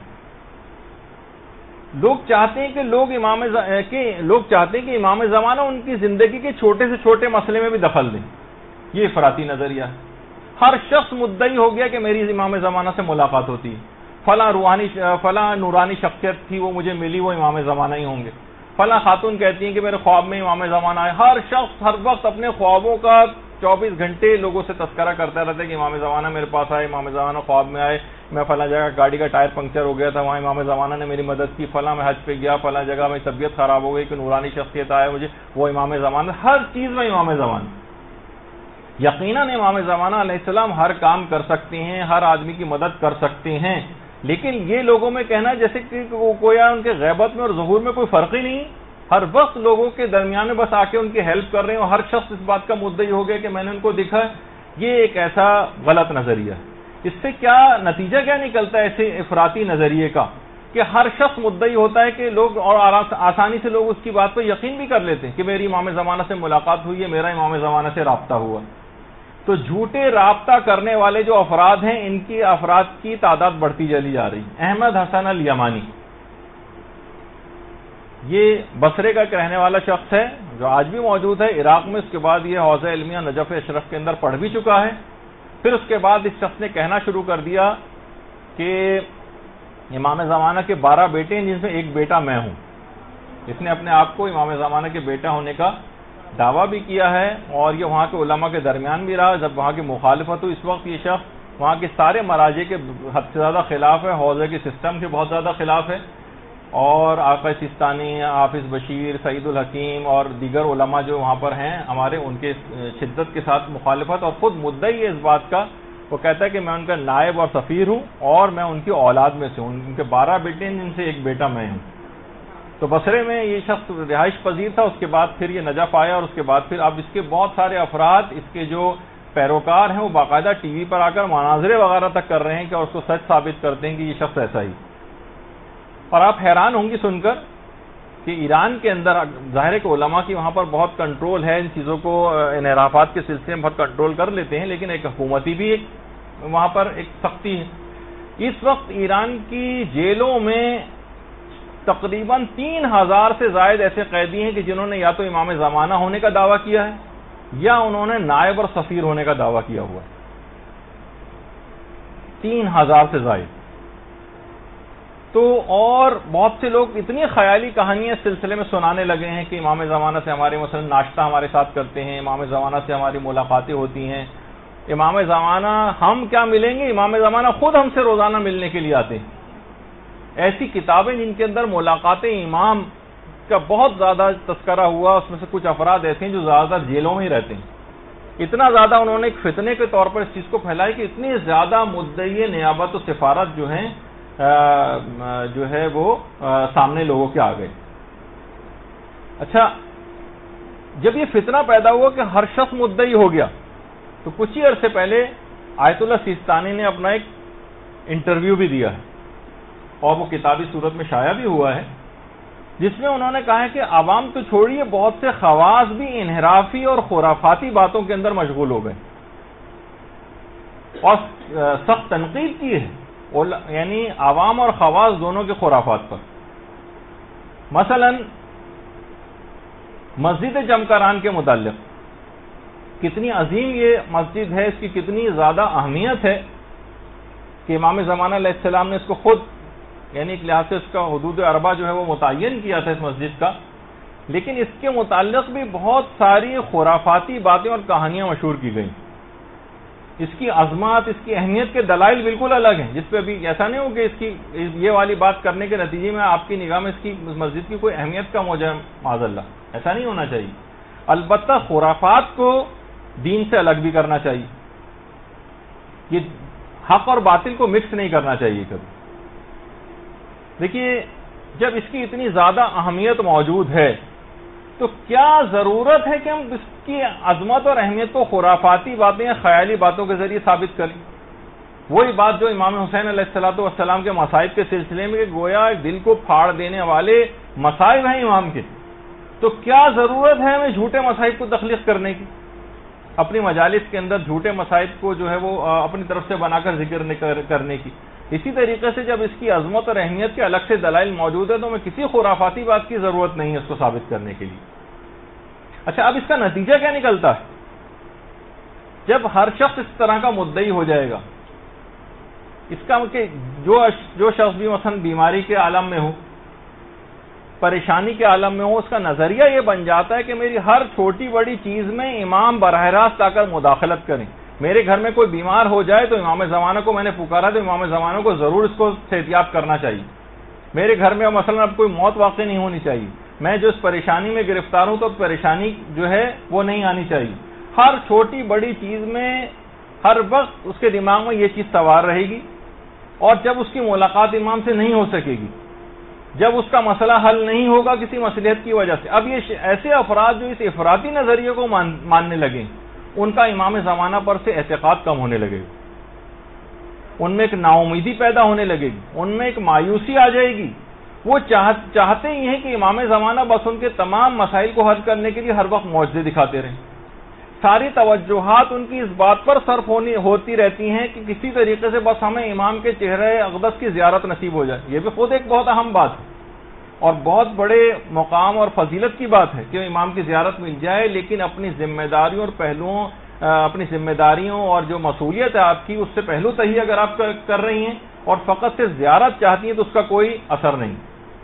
لوگ چاہتے ہیں کہ لوگ امام ز... کہ لوگ چاہتے ہیں کہ امام زمانہ ان کی زندگی کے چھوٹے سے چھوٹے مسئلے میں بھی دخل دیں. یہ افراطی نظریہ ہے. ہر شخص مدعی ہو گیا کہ میری امام زمانہ سے ملاقات ہوتی ہے، فلاں روحانی فلاں نورانی شخصیت تھی وہ مجھے ملی، وہ امام زمانہ ہی ہوں گے. فلاں خاتون کہتی ہیں کہ میرے خواب میں امام زمانہ آئے. ہر شخص ہر وقت اپنے خوابوں کا چوبیس گھنٹے لوگوں سے تذکرہ کرتا رہتا ہے کہ امام زمانہ میرے پاس آئے، امام زمانہ خواب میں آئے، میں فلاں جگہ گاڑی کا ٹائر پنکچر ہو گیا تھا وہاں امام زمانہ نے میری مدد کی، فلاں میں حج پہ گیا، فلاں جگہ میں طبیعت خراب ہو گئی کہ نورانی شخصیت آئے مجھے، وہ امام زمانہ. ہر چیز میں امام زمانہ. یقیناً امام زمانہ علیہ السلام ہر کام کر سکتے ہیں، ہر آدمی کی مدد کر سکتے ہیں، لیکن یہ لوگوں میں کہنا جیسے کہ کویا ان کے غیبت میں اور ظہور میں کوئی فرق ہی نہیں، ہر وقت لوگوں کے درمیان میں بس آ کے ان کی ہیلپ کر رہے ہیں، اور ہر شخص اس بات کا مدعی ہو گیا کہ میں نے ان کو دیکھا ہے. یہ ایک ایسا غلط نظریہ ہے. اس سے کیا نتیجہ کیا نکلتا ہے ایسے افراطی نظریے کا؟ کہ ہر شخص مدعی ہوتا ہے کہ لوگ اور آسانی سے لوگ اس کی بات پہ یقین بھی کر لیتے ہیں کہ میری امام زمانہ سے ملاقات ہوئی ہے، میرا امام زمانہ سے رابطہ ہوا. تو جھوٹے رابطہ کرنے والے جو افراد ہیں ان کی افراد کی تعداد بڑھتی چلی جا رہی. احمد حسن الیمانی یہ بصرے کا ایک رہنے والا شخص ہے جو آج بھی موجود ہے عراق میں. اس کے بعد یہ حوزہ علمیہ نجف اشرف کے اندر پڑھ بھی چکا ہے. پھر اس کے بعد اس شخص نے کہنا شروع کر دیا کہ امام زمانہ کے بارہ بیٹے ہیں جن سے ایک بیٹا میں ہوں. اس نے اپنے آپ کو امام زمانہ کے بیٹا ہونے کا دعویٰ بھی کیا ہے، اور یہ وہاں کے علماء کے درمیان بھی رہا. جب وہاں کی مخالفت ہو، اس وقت یہ شخص وہاں کے سارے مراجع کے حد سے زیادہ خلاف ہے، حوزے کے سسٹم کے بہت زیادہ خلاف ہے. اور آقا سستانی، حافظ بشیر، سعید الحکیم اور دیگر علماء جو وہاں پر ہیں ہمارے، ان کے شدت کے ساتھ مخالفت، اور خود مدعی ہے اس بات کا. وہ کہتا ہے کہ میں ان کا نائب اور سفیر ہوں، اور میں ان کی اولاد میں سے ہوں. ان کے بارہ بیٹے ہیں جن سے ایک بیٹا میں ہوں. تو بصرے میں یہ شخص رہائش پذیر تھا. اس کے بعد پھر یہ نجف آیا، اور اس کے بعد پھر اب اس کے بہت سارے افراد، اس کے جو پیروکار ہیں، وہ باقاعدہ ٹی وی پر آ کر مناظرے وغیرہ تک کر رہے ہیں کہ اور اس کو سچ ثابت کرتے ہیں کہ یہ شخص ایسا ہی. اور آپ حیران ہوں گی سن کر کہ ایران کے اندر ظاہر ہے کہ علماء کی وہاں پر بہت کنٹرول ہے، ان چیزوں کو انحرافات کے سلسلے میں بہت کنٹرول کر لیتے ہیں، لیکن ایک حکومتی بھی ایک وہاں پر ایک سختی ہے۔ اس وقت ایران کی جیلوں میں تقریباً تین ہزار سے زائد ایسے قیدی ہیں کہ جنہوں نے یا تو امام زمانہ ہونے کا دعویٰ کیا ہے یا انہوں نے نائب اور سفیر ہونے کا دعویٰ کیا ہوا ہے، تین ہزار سے زائد۔ تو اور بہت سے لوگ اتنی خیالی کہانیاں اس سلسلے میں سنانے لگے ہیں کہ امام زمانہ سے ہمارے مثلا ناشتہ ہمارے ساتھ کرتے ہیں، امام زمانہ سے ہماری ملاقاتیں ہوتی ہیں، امام زمانہ ہم کیا ملیں گے، امام زمانہ خود ہم سے روزانہ ملنے کے لیے آتے ہیں۔ ایسی کتابیں جن کے اندر ملاقات امام کا بہت زیادہ تذکرہ ہوا، اس میں سے کچھ افراد ایسے ہیں جو زیادہ تر جیلوں میں ہی رہتے ہیں۔ اتنا زیادہ انہوں نے ایک فتنے کے طور پر اس چیز کو پھیلائی کہ اتنی زیادہ مدعی نیابت و سفارت جو ہیں جو ہے وہ سامنے لوگوں کے آ گئے۔ اچھا، جب یہ فتنہ پیدا ہوا کہ ہر شخص مدعی ہو گیا تو کچھ ہی عرصے پہلے آیت اللہ سیستانی نے اپنا ایک انٹرویو بھی دیا ہے اور وہ کتابی صورت میں شائع بھی ہوا ہے، جس میں انہوں نے کہا ہے کہ عوام تو چھوڑیے، بہت سے خواص بھی انحرافی اور خرافاتی باتوں کے اندر مشغول ہو گئے اور سخت تنقید کی ہے، یعنی عوام اور خواص دونوں کے خرافات پر۔ مثلا مسجد جمکران کے متعلق کتنی عظیم یہ مسجد ہے، اس کی کتنی زیادہ اہمیت ہے کہ امام زمانہ علیہ السلام نے اس کو خود یعنی ایک لحاظ سے اس کا حدود اربع جو ہے وہ متعین کیا تھا اس مسجد کا، لیکن اس کے متعلق بھی بہت ساری خرافاتی باتیں اور کہانیاں مشہور کی گئیں۔ اس کی عظمت، اس کی اہمیت کے دلائل بالکل الگ ہیں، جس پہ ابھی ایسا نہیں ہو کہ اس کی یہ والی بات کرنے کے نتیجے میں آپ کی نگاہ میں اس کی مسجد کی کوئی اہمیت کم ہو جائے، معاذ اللہ، ایسا نہیں ہونا چاہیے۔ البتہ خرافات کو دین سے الگ بھی کرنا چاہیے، یہ حق اور باطل کو مکس نہیں کرنا چاہیے کبھی۔ دیکھیے، جب اس کی اتنی زیادہ اہمیت موجود ہے تو کیا ضرورت ہے کہ ہم اس کی عظمت اور اہمیت کو خرافاتی باتیں یا خیالی باتوں کے ذریعے ثابت کریں؟ وہی بات جو امام حسین علیہ الصلوۃ والسلام کے مصائب کے سلسلے میں کہ گویا دل کو پھاڑ دینے والے مصائب ہیں امام کے، تو کیا ضرورت ہے ہمیں جھوٹے مصائب کو تخلیق کرنے کی، اپنی مجالس کے اندر جھوٹے مصائب کو جو ہے وہ اپنی طرف سے بنا کر ذکر کرنے کی؟ اسی طریقے سے جب اس کی عظمت اور اہمیت کے الگ سے دلائل موجود ہے تو ہمیں کسی خرافاتی بات کی ضرورت نہیں ہے اس کو ثابت کرنے کے لیے۔ اچھا، اب اس کا نتیجہ کیا نکلتا ہے؟ جب ہر شخص اس طرح کا مدعی ہو جائے گا، اس کا کہ جو جو شخص بھی مثلا بیماری کے عالم میں ہو، پریشانی کے عالم میں ہو، اس کا نظریہ یہ بن جاتا ہے کہ میری ہر چھوٹی بڑی چیز میں امام براہ راست آ کر مداخلت کریں۔ میرے گھر میں کوئی بیمار ہو جائے تو امام زمانہ کو میں نے پکارا تو امام زمانہ کو ضرور اس کو احتیاط کرنا چاہیے۔ میرے گھر میں مثلا اب کوئی موت واقع نہیں ہونی چاہیے، میں جو اس پریشانی میں گرفتار ہوں تو پریشانی جو ہے وہ نہیں آنی چاہیے۔ ہر چھوٹی بڑی چیز میں ہر وقت اس کے دماغ میں یہ چیز سوار رہے گی، اور جب اس کی ملاقات امام سے نہیں ہو سکے گی، جب اس کا مسئلہ حل نہیں ہوگا کسی مصلحت کی وجہ سے، اب یہ ایسے افراد جو اس افراطی نظریے کو مان ماننے لگے ان کا امام زمانہ پر سے اعتقاد کم ہونے لگے گا، ان میں ایک نا امیدی پیدا ہونے لگے گی، ان میں ایک مایوسی آ جائے گی۔ وہ چاہتے ہی ہیں کہ امام زمانہ بس ان کے تمام مسائل کو حل کرنے کے لیے ہر وقت معجزے دکھاتے رہیں، ساری توجہات ان کی اس بات پر صرف ہونی ہوتی رہتی ہیں کہ کسی طریقے سے بس ہمیں امام کے چہرے اقدس کی زیارت نصیب ہو جائے۔ یہ بھی خود ایک بہت اہم بات ہے اور بہت بڑے مقام اور فضیلت کی بات ہے کہ امام کی زیارت مل جائے، لیکن اپنی ذمہ داریوں اور پہلوؤں اپنی ذمہ داریوں اور جو مسئولیت ہے آپ کی اس سے پہلو تہی اگر آپ کر رہی ہیں اور فقط سے زیارت چاہتی ہیں تو اس کا کوئی اثر نہیں۔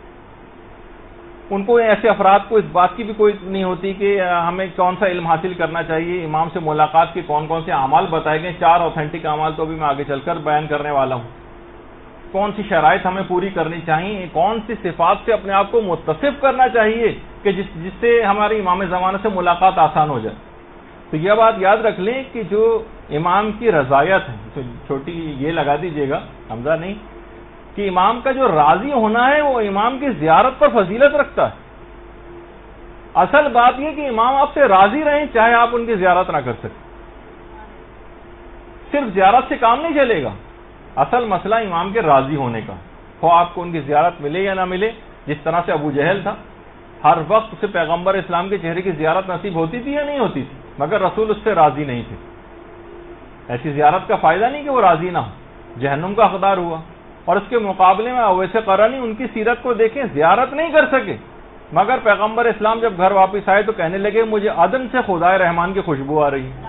ان کو ایسے افراد کو اس بات کی بھی کوئی نہیں ہوتی کہ ہمیں کون سا علم حاصل کرنا چاہیے، امام سے ملاقات کے کون کون سے اعمال بتائے گئے، چار اوتھینٹک اعمال تو بھی میں آگے چل کر بیان کرنے والا ہوں، کون سی شرائط ہمیں پوری کرنی چاہیے، کون سی صفات سے اپنے آپ کو متصف کرنا چاہیے کہ جس جس سے ہماری امام زمانہ سے ملاقات آسان ہو جائے۔ تو یہ بات یاد رکھ لیں کہ جو امام کی رضایت ہے، تو چھوٹی یہ لگا دیجئے گا حمزہ نہیں، کہ امام کا جو راضی ہونا ہے وہ امام کی زیارت پر فضیلت رکھتا ہے۔ اصل بات یہ کہ امام آپ سے راضی رہیں چاہے آپ ان کی زیارت نہ کر سکیں، صرف زیارت سے کام نہیں چلے گا، اصل مسئلہ امام کے راضی ہونے کا، ہو آپ کو ان کی زیارت ملے یا نہ ملے، جس طرح سے ابو جہل تھا ہر وقت اسے پیغمبر اسلام کے چہرے کی زیارت نصیب ہوتی تھی یا نہیں ہوتی تھی؟ مگر رسول اس سے راضی نہیں تھے. ایسی زیارت کا فائدہ نہیں کہ وہ راضی نہ ہو، جہنم کا حقدار ہوا. اور اس کے مقابلے میں اویس قرنی ان کی سیرت کو دیکھیں، زیارت نہیں کر سکے، مگر پیغمبر اسلام جب گھر واپس آئے تو کہنے لگے مجھے عدن سے خدائے رحمان کی خوشبو آ رہی ہے.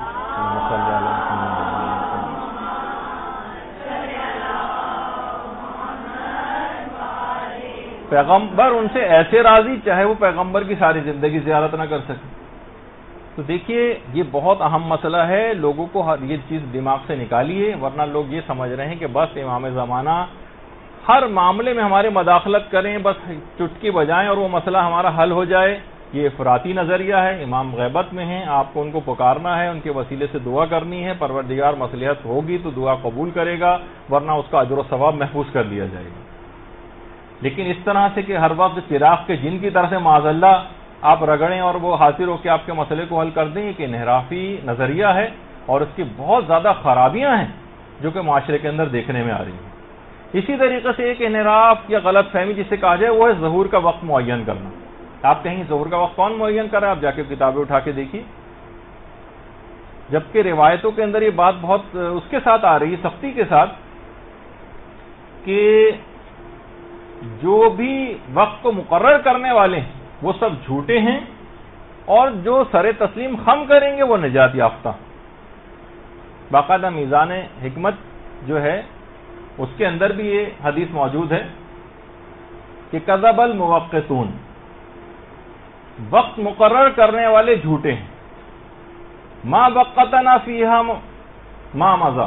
پیغمبر ان سے ایسے راضی چاہے وہ پیغمبر کی ساری زندگی زیارت نہ کر سکے. تو دیکھیے یہ بہت اہم مسئلہ ہے، لوگوں کو یہ چیز دماغ سے نکالیے، ورنہ لوگ یہ سمجھ رہے ہیں کہ بس امام زمانہ ہر معاملے میں ہمارے مداخلت کریں، بس چٹکی بجائیں اور وہ مسئلہ ہمارا حل ہو جائے. یہ افراطی نظریہ ہے. امام غیبت میں ہیں، آپ کو ان کو پکارنا ہے، ان کے وسیلے سے دعا کرنی ہے، پروردگار مصلحت ہوگی تو دعا قبول کرے گا، ورنہ اس کا اجر و ثواب محفوظ کر لیا جائے گا. لیکن اس طرح سے کہ ہر وقت چراغ کے جن کی طرح سے معاذ اللہ آپ رگڑیں اور وہ حاضر ہو کے آپ کے مسئلے کو حل کر دیں، کہ انحرافی نظریہ ہے اور اس کی بہت زیادہ خرابیاں ہیں جو کہ معاشرے کے اندر دیکھنے میں آ رہی ہیں. اسی طریقے سے ایک انحراف یا غلط فہمی جسے کہا جائے وہ ہے ظہور کا وقت معین کرنا. آپ کہیں ظہور کا وقت کون معین کر رہا ہے؟ آپ جا کے کتابیں اٹھا کے دیکھیے. جبکہ روایتوں کے اندر یہ بات بہت اس کے ساتھ آ رہی ہے، سختی کے ساتھ، کہ جو بھی وقت کو مقرر کرنے والے ہیں وہ سب جھوٹے ہیں، اور جو سر تسلیم خم کریں گے وہ نجات یافتہ. باقاعدہ میزان حکمت جو ہے اس کے اندر بھی یہ حدیث موجود ہے کہ کذب الموقتون، وقت مقرر کرنے والے جھوٹے ہیں. ما وقتنا فیہا ما مضى،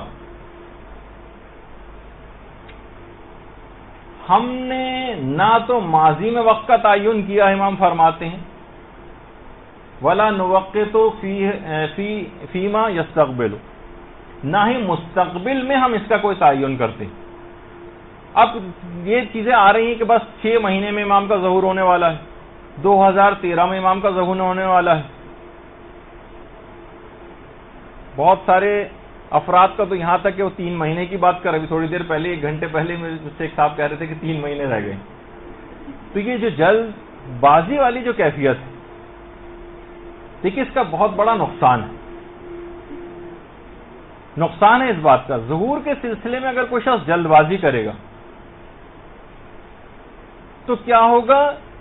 ہم نے نہ تو ماضی میں وقت کا تعین کیا، امام فرماتے ہیں، ولا نوقت فی فی فیما یستقبل، نہ ہی مستقبل میں ہم اس کا کوئی تعین کرتے ہیں. اب یہ چیزیں آ رہی ہیں کہ بس چھ مہینے میں امام کا ظہور ہونے والا ہے، دو ہزار تیرہ میں امام کا ظہور ہونے والا ہے. بہت سارے افراد کا تو یہاں تک کہ وہ تین مہینے کی بات کر، ابھی تھوڑی دیر پہلے ایک گھنٹے پہلے میرے سے ایک صاحب کہہ رہے تھے کہ تین مہینے رہ گئے. تو یہ جو جلد بازی والی جو کیفیت ہے، دیکھیے اس کا بہت بڑا نقصان ہے. نقصان ہے اس بات کا، ظہور کے سلسلے میں اگر کوئی شخص جلد بازی کرے گا تو کیا ہوگا؟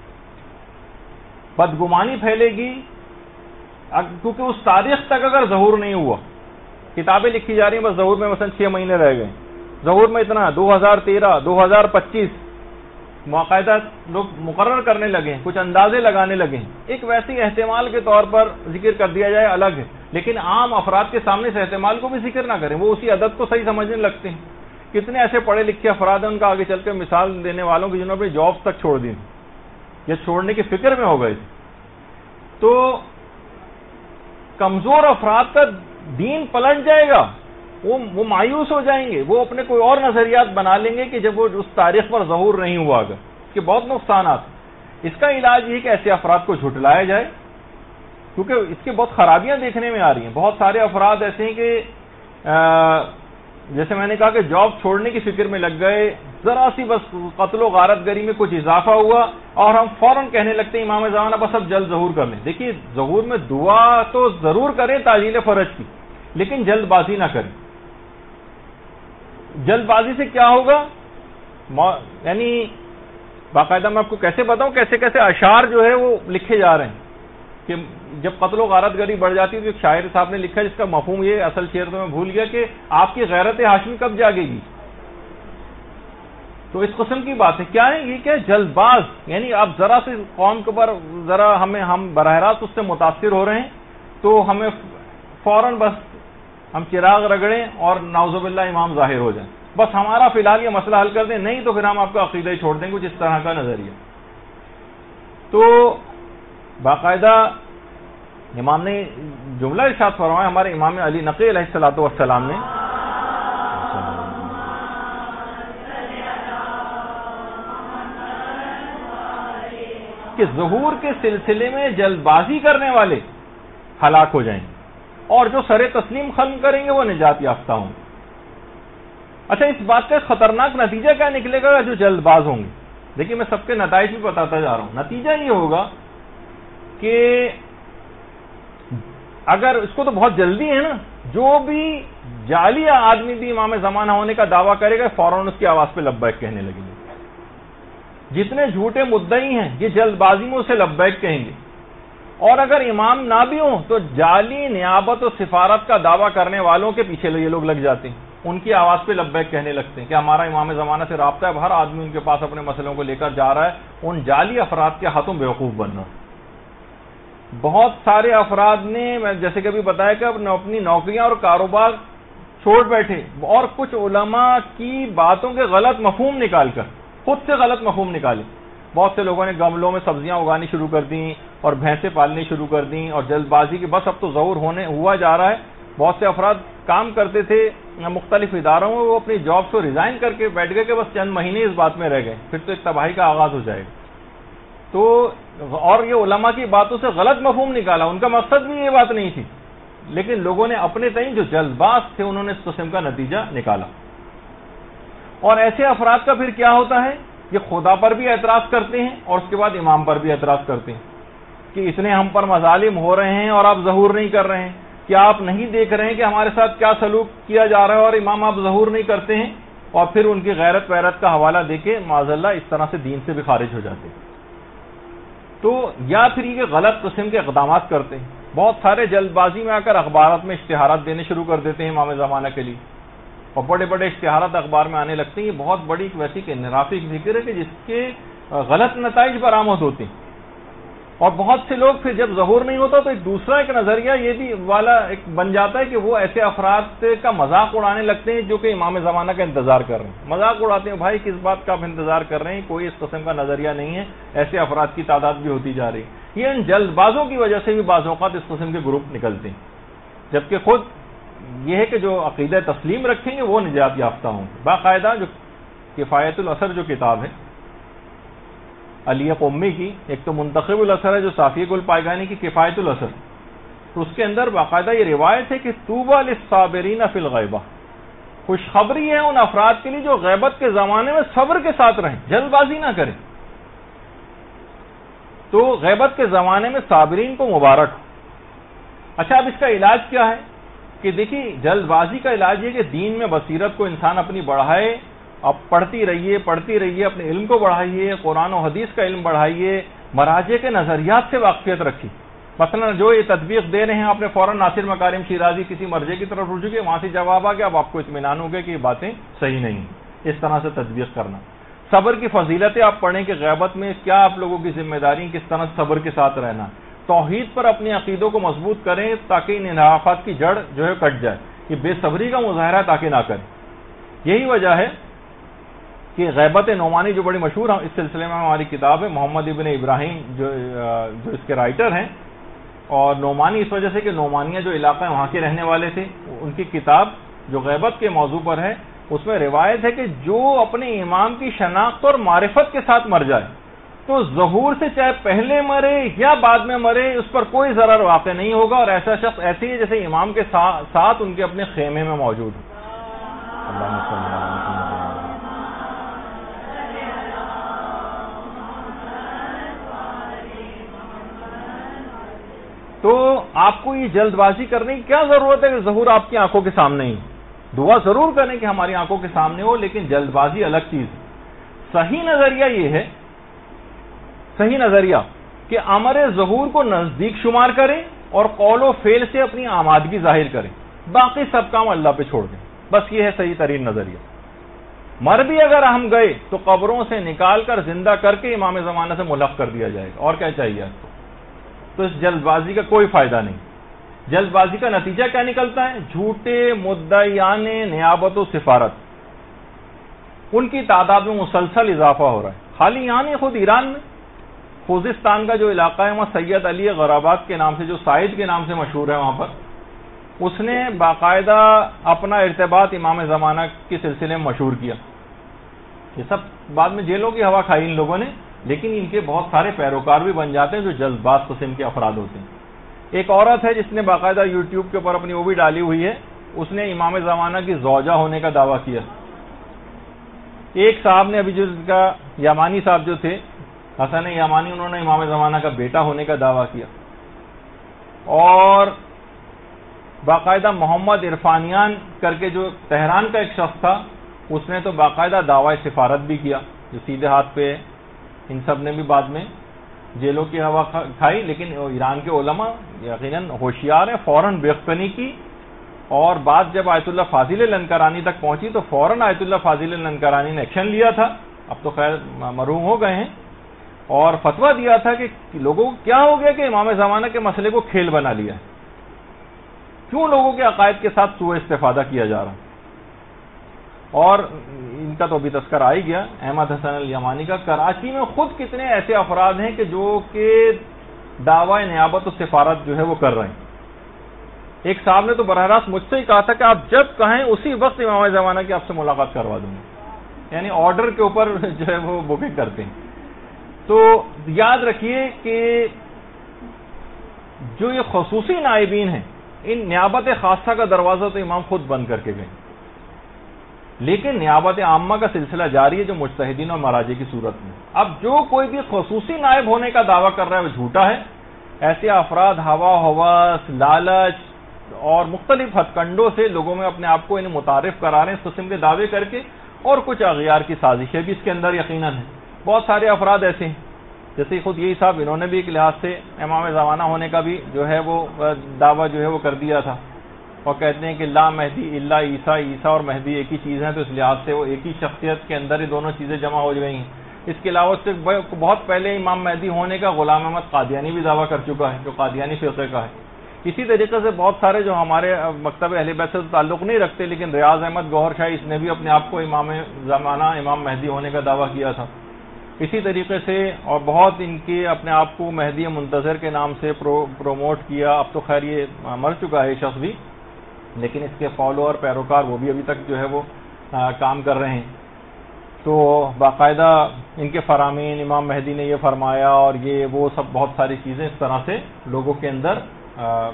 بدگمانی پھیلے گی، کیونکہ اس تاریخ تک اگر ظہور نہیں ہوا، کتابیں لکھی جا رہی ہیں بس ظہور میں مثلا چھ مہینے رہ گئے، ظہور میں اتنا دو ہزار تیرہ دو ہزار پچیس باقاعدہ لوگ مقرر کرنے لگے، کچھ اندازے لگانے لگے. ایک ویسی احتمال کے طور پر ذکر کر دیا جائے الگ ہے، لیکن عام افراد کے سامنے اس احتمال کو بھی ذکر نہ کریں، وہ اسی عدد کو صحیح سمجھنے لگتے ہیں. کتنے ایسے پڑھے لکھے افراد ہیں ان کا آگے چل کے مثال دینے والوں کی جنہوں نے اپنی جابس تک چھوڑ دی یا چھوڑنے کی فکر میں ہو گئے. تو کمزور افراد کا دین پلٹ جائے گا، وہ وہ مایوس ہو جائیں گے، وہ اپنے کوئی اور نظریات بنا لیں گے کہ جب وہ اس تاریخ پر ظہور نہیں ہوا گا. اس کے بہت نقصانات. اس کا علاج یہ کہ ایسے افراد کو جھٹلایا جائے، کیونکہ اس کی بہت خرابیاں دیکھنے میں آ رہی ہیں. بہت سارے افراد ایسے ہیں کہ جیسے میں نے کہا کہ جاب چھوڑنے کی فکر میں لگ گئے، ذرا سی بس قتل و غارت گری میں کچھ اضافہ ہوا اور ہم فوراً کہنے لگتے ہیں امام زمانہ بس اب جلد ظہور کر لیں. دیکھیے ظہور میں دعا تو ضرور کریں تعجیل فرج کی، لیکن جلد بازی نہ کریں. جلد بازی سے کیا ہوگا؟ یعنی باقاعدہ میں آپ کو کیسے بتاؤں کیسے کیسے اشعار جو ہے وہ لکھے جا رہے ہیں کہ جب قتل و غارت گری بڑھ جاتی ہے تو ایک شاعر صاحب نے لکھا جس کا مفہوم یہ اصل شعر تو میں بھول گیا کہ آپ کی غیرت ہاشمی کب جاگے گی. تو اس قسم کی بات ہے. کیا ہے یہ؟ کیا جلد باز، یعنی آپ ذرا سے قوم کے اوپر ذرا ہمیں ہم براہ راست اس سے متاثر ہو رہے ہیں تو ہمیں فوراً بس ہم چراغ رگڑیں اور نعوذ باللہ امام ظاہر ہو جائیں، بس ہمارا فی الحال یہ مسئلہ حل کر دیں، نہیں تو پھر ہم آپ کا عقیدہ ہی چھوڑ دیں. کچھ اس طرح کا نظریہ. تو باقاعدہ امام نے جملہ ارشاد فرمایا، ہمارے امام علی نقی علیہ الصلوۃ والسلام نے، کہ ظہور کے سلسلے میں جلد بازی کرنے والے ہلاک ہو جائیں گے اور جو سر تسلیم ختم کریں گے وہ نجات یافتہ ہوں. اچھا اس بات کا خطرناک نتیجہ کیا نکلے گا جو جلد باز ہوں گے؟ دیکھیے میں سب کے نتائج بھی بتاتا جا رہا ہوں. نتیجہ یہ ہوگا کہ اگر اس کو تو بہت جلدی ہے نا، جو بھی جعلی آدمی بھی امام زمانہ ہونے کا دعویٰ کرے گا فوراً اس کی آواز پہ لبیک کہنے لگیں گے. جتنے جھوٹے مدعی ہیں یہ جلد بازی میں اسے لبیک کہیں گے. اور اگر امام نہ بھی ہوں تو جعلی نیابت و سفارت کا دعویٰ کرنے والوں کے پیچھے یہ لوگ لگ جاتے ہیں، ان کی آواز پہ لبیک کہنے لگتے ہیں کہ ہمارا امام زمانہ سے رابطہ ہے. اب ہر آدمی ان کے پاس اپنے مسئلوں کو لے کر جا رہا ہے. ان جعلی افراد کے ہاتھوں بیوقوف بننا. بہت سارے افراد نے جیسے کہ ابھی بتایا کہ اپنی نوکریاں اور کاروبار چھوڑ بیٹھے اور کچھ علماء کی باتوں کے غلط مفہوم نکال کر خود سے غلط مفہوم نکالے. بہت سے لوگوں نے گملوں میں سبزیاں اگانی شروع کر دیں اور بھینسیں پالنی شروع کر دیں اور جلد بازی کی بس اب تو ظہور ہونے ہوا جا رہا ہے. بہت سے افراد کام کرتے تھے مختلف اداروں میں، وہ اپنی جاب سے ریزائن کر کے بیٹھ گئے کہ بس چند مہینے اس بات میں رہ گئے، پھر تو ایک تباہی کا آغاز ہو جائے گا. تو اور یہ علماء کی باتوں سے غلط مفہوم نکالا. ان کا مقصد بھی یہ بات نہیں تھی، لیکن لوگوں نے اپنے تئیں جو جلد باز تھے انہوں نے اس قسم کا نتیجہ نکالا. اور ایسے افراد کا پھر کیا ہوتا ہے، یہ خدا پر بھی اعتراض کرتے ہیں اور اس کے بعد امام پر بھی اعتراض کرتے ہیں کہ اتنے ہم پر مظالم ہو رہے ہیں اور آپ ظہور نہیں کر رہے ہیں. کیا آپ نہیں دیکھ رہے ہیں کہ ہمارے ساتھ کیا سلوک کیا جا رہا ہے اور امام آپ ظہور نہیں کرتے ہیں؟ اور پھر ان کی غیرت ویرت کا حوالہ دے کے معاذ اللہ اس طرح سے دین سے بھی خارج ہو جاتے ہیں. تو یا پھر یہ غلط قسم کے اقدامات کرتے ہیں. بہت سارے جلد بازی میں آ کر اخبارات میں اشتہارات دینے شروع کر دیتے ہیں امام زمانہ کے لیے، اور بڑے بڑے اشتہارات اخبار میں آنے لگتے ہیں. یہ بہت بڑی ویسی کہ انحرافی کی ذکر ہے کہ جس کے غلط نتائج برآمد ہوتے ہیں. اور بہت سے لوگ پھر جب ظہور نہیں ہوتا تو ایک دوسرا ایک نظریہ یہ بھی والا ایک بن جاتا ہے کہ وہ ایسے افراد کا مذاق اڑانے لگتے ہیں جو کہ امام زمانہ کا انتظار کر رہے ہیں. مذاق اڑاتے ہیں، بھائی کس بات کا آپ انتظار کر رہے ہیں، کوئی اس قسم کا نظریہ نہیں ہے. ایسے افراد کی تعداد بھی ہوتی جا رہی ہے. یہ ان جلد بازوں کی وجہ سے بھی بعض اوقات اس قسم کے گروپ نکلتے ہیں، جبکہ خود یہ ہے کہ جو عقیدہ تسلیم رکھیں گے وہ نجات یافتہ ہوں گے. باقاعدہ جو کفایت الاثر جو کتاب ہے علی قمی کی، ایک تو منتخب الاثر ہے جو صافی گل پائگانی کی کفایت الاثر، تو اس کے اندر باقاعدہ یہ روایت ہے کہ طوبی للصابرین فی الغیبہ، خوشخبری ہے ان افراد کے لیے جو غیبت کے زمانے میں صبر کے ساتھ رہیں، جلد بازی نہ کریں. تو غیبت کے زمانے میں صابرین کو مبارک. اچھا اب اس کا علاج کیا ہے کہ دیکھیے جلد بازی کا علاج یہ کہ دین میں بصیرت کو انسان اپنی بڑھائے. اب پڑھتی رہیے پڑھتی رہیے اپنے علم کو بڑھائیے، قرآن و حدیث کا علم بڑھائیے، مراجع کے نظریات سے واقفیت رکھیے. مثلا جو یہ تطبیق دے رہے ہیں آپ نے فوراً ناصر مکارم شیرازی کسی مرجع کی طرف رجوع کیے، وہاں سے جواب آ گیا، اب آپ کو اطمینان ہو گیا کہ یہ باتیں صحیح نہیں ہیں. اس طرح سے تطبیق کرنا. صبر کی فضیلتیں آپ پڑھیں کہ غیبت میں کیا آپ لوگوں کی ذمہ داری، کس طرح صبر کے ساتھ رہنا. توحید پر اپنے عقیدوں کو مضبوط کریں تاکہ ان انحرافات کی جڑ جو ہے کٹ جائے. یہ بے صبری کا مظاہرہ تاکہ نہ کریں. یہی وجہ ہے کہ غیبت نعمانی جو بڑی مشہور ہے اس سلسلے میں ہماری کتاب ہے، محمد ابن ابراہیم جو جو اس کے رائٹر ہیں، اور نعمانی اس وجہ سے کہ نعمانیہ جو علاقہ ہے وہاں کے رہنے والے تھے. ان کی کتاب جو غیبت کے موضوع پر ہے اس میں روایت ہے کہ جو اپنے امام کی شناخت اور معرفت کے ساتھ مر جائے تو ظہور سے چاہے پہلے مرے یا بعد میں مرے اس پر کوئی ضرر واقع نہیں ہوگا، اور ایسا شخص ایسے ہی جیسے امام کے ساتھ ان کے اپنے خیمے میں موجود ہے. تو آپ کو یہ جلد بازی کرنے کی کیا ضرورت ہے کہ ظہور آپ کی آنکھوں کے سامنے ہی. دعا ضرور کریں کہ ہماری آنکھوں کے سامنے ہو، لیکن جلد بازی الگ چیز ہے. صحیح نظریہ یہ ہے، صحیح نظریہ کہ امر ظہور کو نزدیک شمار کریں اور قول و فعل سے اپنی آمادگی ظاہر کریں، باقی سب کام اللہ پہ چھوڑ دیں. بس یہ ہے صحیح ترین نظریہ. مر بھی اگر ہم گئے تو قبروں سے نکال کر زندہ کر کے امام زمانہ سے ملحق کر دیا جائے گا، اور کیا چاہیے آپ کو. تو اس جلد بازی کا کوئی فائدہ نہیں. جلد بازی کا نتیجہ کیا نکلتا ہے؟ جھوٹے مدعیان نیابت و سفارت، ان کی تعداد میں مسلسل اضافہ ہو رہا ہے. خالی یہاں نہیں، خود ایران میں خوزستان کا جو علاقہ ہے وہاں سید علی غرابات کے نام سے، جو سائد کے نام سے مشہور ہے، وہاں پر اس نے باقاعدہ اپنا ارتباط امام زمانہ کے سلسلے میں مشہور کیا. یہ سب بعد میں جیلوں کی ہوا کھائی ان لوگوں نے، لیکن ان کے بہت سارے پیروکار بھی بن جاتے ہیں جو جلد باز قسم کے افراد ہوتے ہیں. ایک عورت ہے جس نے باقاعدہ یوٹیوب کے اوپر اپنی وہ بھی ڈالی ہوئی ہے، اس نے امام زمانہ کی زوجہ ہونے کا دعویٰ کیا. ایک صاحب نے ابھی جو کا یمانی صاحب جو تھے حسن یمانی انہوں نے امام زمانہ کا بیٹا ہونے کا دعویٰ کیا، اور باقاعدہ محمد عرفانیان کر کے جو تہران کا ایک شخص تھا، اس نے تو باقاعدہ دعوی سفارت بھی کیا، جو سیدھے ہاتھ پہ ہے۔ ان سب نے بھی بعد میں جیلوں کی ہوا کھائی، لیکن ایران کے علماء یقیناً ہوشیار ہیں، فوراً بیخبنی کی، اور بات جب آیت اللہ فاضل لنکرانی تک پہنچی تو فوراً آیت اللہ فاضل لنکرانی نے ایکشن لیا تھا، اب تو خیر مرحوم ہو گئے ہیں، اور فتویٰ دیا تھا کہ لوگوں کو کیا ہو گیا کہ امام زمانہ کے مسئلے کو کھیل بنا لیا ہے، کیوں لوگوں کے عقائد کے ساتھ سوء استفادہ کیا جا رہا ہے۔ اور ان کا تو ابھی تذکر آ ہی گیا احمد حسن الیمانی کا۔ کراچی میں خود کتنے ایسے افراد ہیں کہ جو کہ دعوی نیابت و سفارت جو ہے وہ کر رہے ہیں۔ ایک صاحب نے تو براہ راست مجھ سے ہی کہا تھا کہ آپ جب کہیں اسی وقت امام زمانہ کی آپ سے ملاقات کروا دوں گا، یعنی آرڈر کے اوپر جو ہے وہ بکنگ کرتے ہیں۔ تو یاد رکھیے کہ جو یہ خصوصی نائبین ہیں، ان نیابت خاصہ کا دروازہ تو امام خود بند کر کے گئے، لیکن نیابت عامہ کا سلسلہ جاری ہے جو مجتہدین اور مراجع کی صورت میں۔ اب جو کوئی بھی خصوصی نائب ہونے کا دعویٰ کر رہا ہے وہ جھوٹا ہے۔ ایسے افراد ہوا ہوس، لالچ اور مختلف ہتھ کنڈوں سے لوگوں میں اپنے آپ کو انہیں متعارف کرا رہے ہیں اس قسم کے دعوے کر کے، اور کچھ اغیار کی سازشیں بھی اس کے اندر یقیناً ہیں۔ بہت سارے افراد ایسے ہیں، جیسے خود یہی صاحب، انہوں نے بھی ایک لحاظ سے امام زمانہ ہونے کا بھی جو ہے وہ دعویٰ جو ہے وہ کر دیا تھا، اور کہتے ہیں کہ لا مہدی الا عیسیٰ، عیسیٰ اور مہدی ایک ہی چیز ہیں، تو اس لحاظ سے وہ ایک ہی شخصیت کے اندر ہی دونوں چیزیں جمع ہو گئی ہیں۔ اس کے علاوہ سے بہت پہلے امام مہدی ہونے کا غلام احمد قادیانی بھی دعویٰ کر چکا ہے، جو قادیانی فرقے کا ہے۔ اسی طریقے سے بہت سارے جو ہمارے مکتب اہل بیت سے تعلق نہیں رکھتے، لیکن ریاض احمد گوہر شاہی، اس نے بھی اپنے آپ کو امام زمانہ امام مہدی ہونے کا دعویٰ کیا تھا۔ اسی طریقے سے اور بہت ان کے اپنے آپ کو مہدی منتظر کے نام سے پرو پروموٹ کیا۔ اب تو خیر یہ مر چکا ہے شخص بھی، لیکن اس کے فالوور پیروکار وہ بھی ابھی تک جو ہے وہ آ, کام کر رہے ہیں۔ تو باقاعدہ ان کے فرامین امام مہدی نے یہ فرمایا اور یہ وہ سب بہت ساری چیزیں اس طرح سے لوگوں کے اندر آ,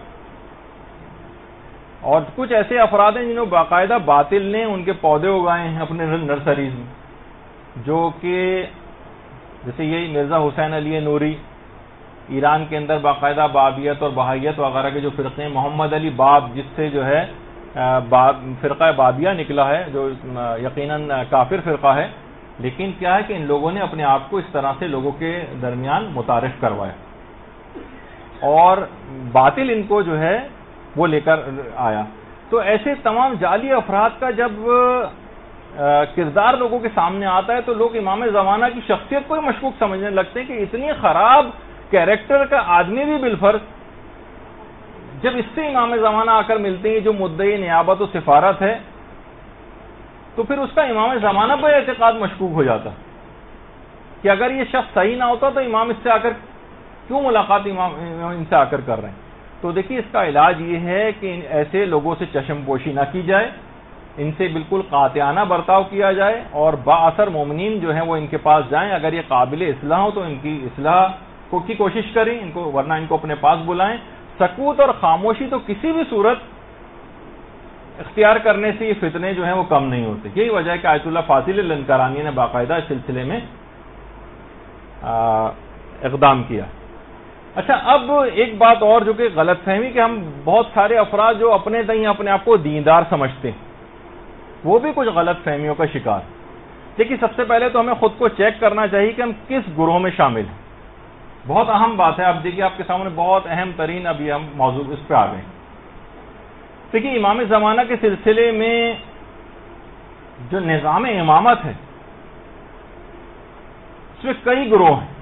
اور کچھ ایسے افراد ہیں جنہوں باقاعدہ باطل نے ان کے پودے اگائے ہیں اپنے نرسریز میں، جو کہ جیسے یہ مرزا حسین علی نوری ایران کے اندر باقاعدہ بابیت اور بہائیت وغیرہ کے جو فرقے ہیں، محمد علی باب جس سے جو ہے فرقہ بابیہ نکلا ہے، جو یقیناً کافر فرقہ ہے، لیکن کیا ہے کہ ان لوگوں نے اپنے آپ کو اس طرح سے لوگوں کے درمیان متعارف کروایا اور باطل ان کو جو ہے وہ لے کر آیا۔ تو ایسے تمام جعلی افراد کا جب کردار لوگوں کے سامنے آتا ہے تو لوگ امام زمانہ کی شخصیت کو ہی مشکوک سمجھنے لگتے ہیں کہ اتنی خراب کیریکٹر کا آدمی بھی بالفرض جب اس سے امام زمانہ آ کر ملتے ہیں جو مدعی نیابت و سفارت ہے، تو پھر اس کا امام زمانہ پر اعتقاد مشکوک ہو جاتا کہ اگر یہ شخص صحیح نہ ہوتا تو امام اس سے آ کر کیوں ملاقات امام ان سے آ کر کر رہے ہیں۔ تو دیکھیے اس کا علاج یہ ہے کہ ایسے لوگوں سے چشم پوشی نہ کی جائے، ان سے بالکل قاطعانہ برتاؤ کیا جائے، اور با اثر مومنین جو ہیں وہ ان کے پاس جائیں، اگر یہ قابل اصلاح ہو تو ان کی اصلاح کو کی کوشش کریں، ان کو ورنہ ان کو اپنے پاس بلائیں۔ سکوت اور خاموشی تو کسی بھی صورت اختیار کرنے سے یہ فتنے جو ہیں وہ کم نہیں ہوتے۔ یہی وجہ ہے کہ آیت اللہ فاضل لنکرانی نے باقاعدہ اس سلسلے میں اقدام کیا۔ اچھا، اب ایک بات اور جو کہ غلط فہمی کہ ہم بہت سارے افراد جو اپنے تئیں اپنے آپ کو دیندار سمجھتے ہیں، وہ بھی کچھ غلط فہمیوں کا شکار۔ دیکھیے سب سے پہلے تو ہمیں خود کو چیک کرنا چاہیے کہ ہم کس گروہ میں شامل ہیں۔ بہت اہم بات ہے، اب دیکھیے آپ کے سامنے بہت اہم ترین ابھی ہم موضوع اس پہ آ گئے۔ دیکھیے امام زمانہ کے سلسلے میں جو نظام امامت ہے اس میں کئی گروہ ہیں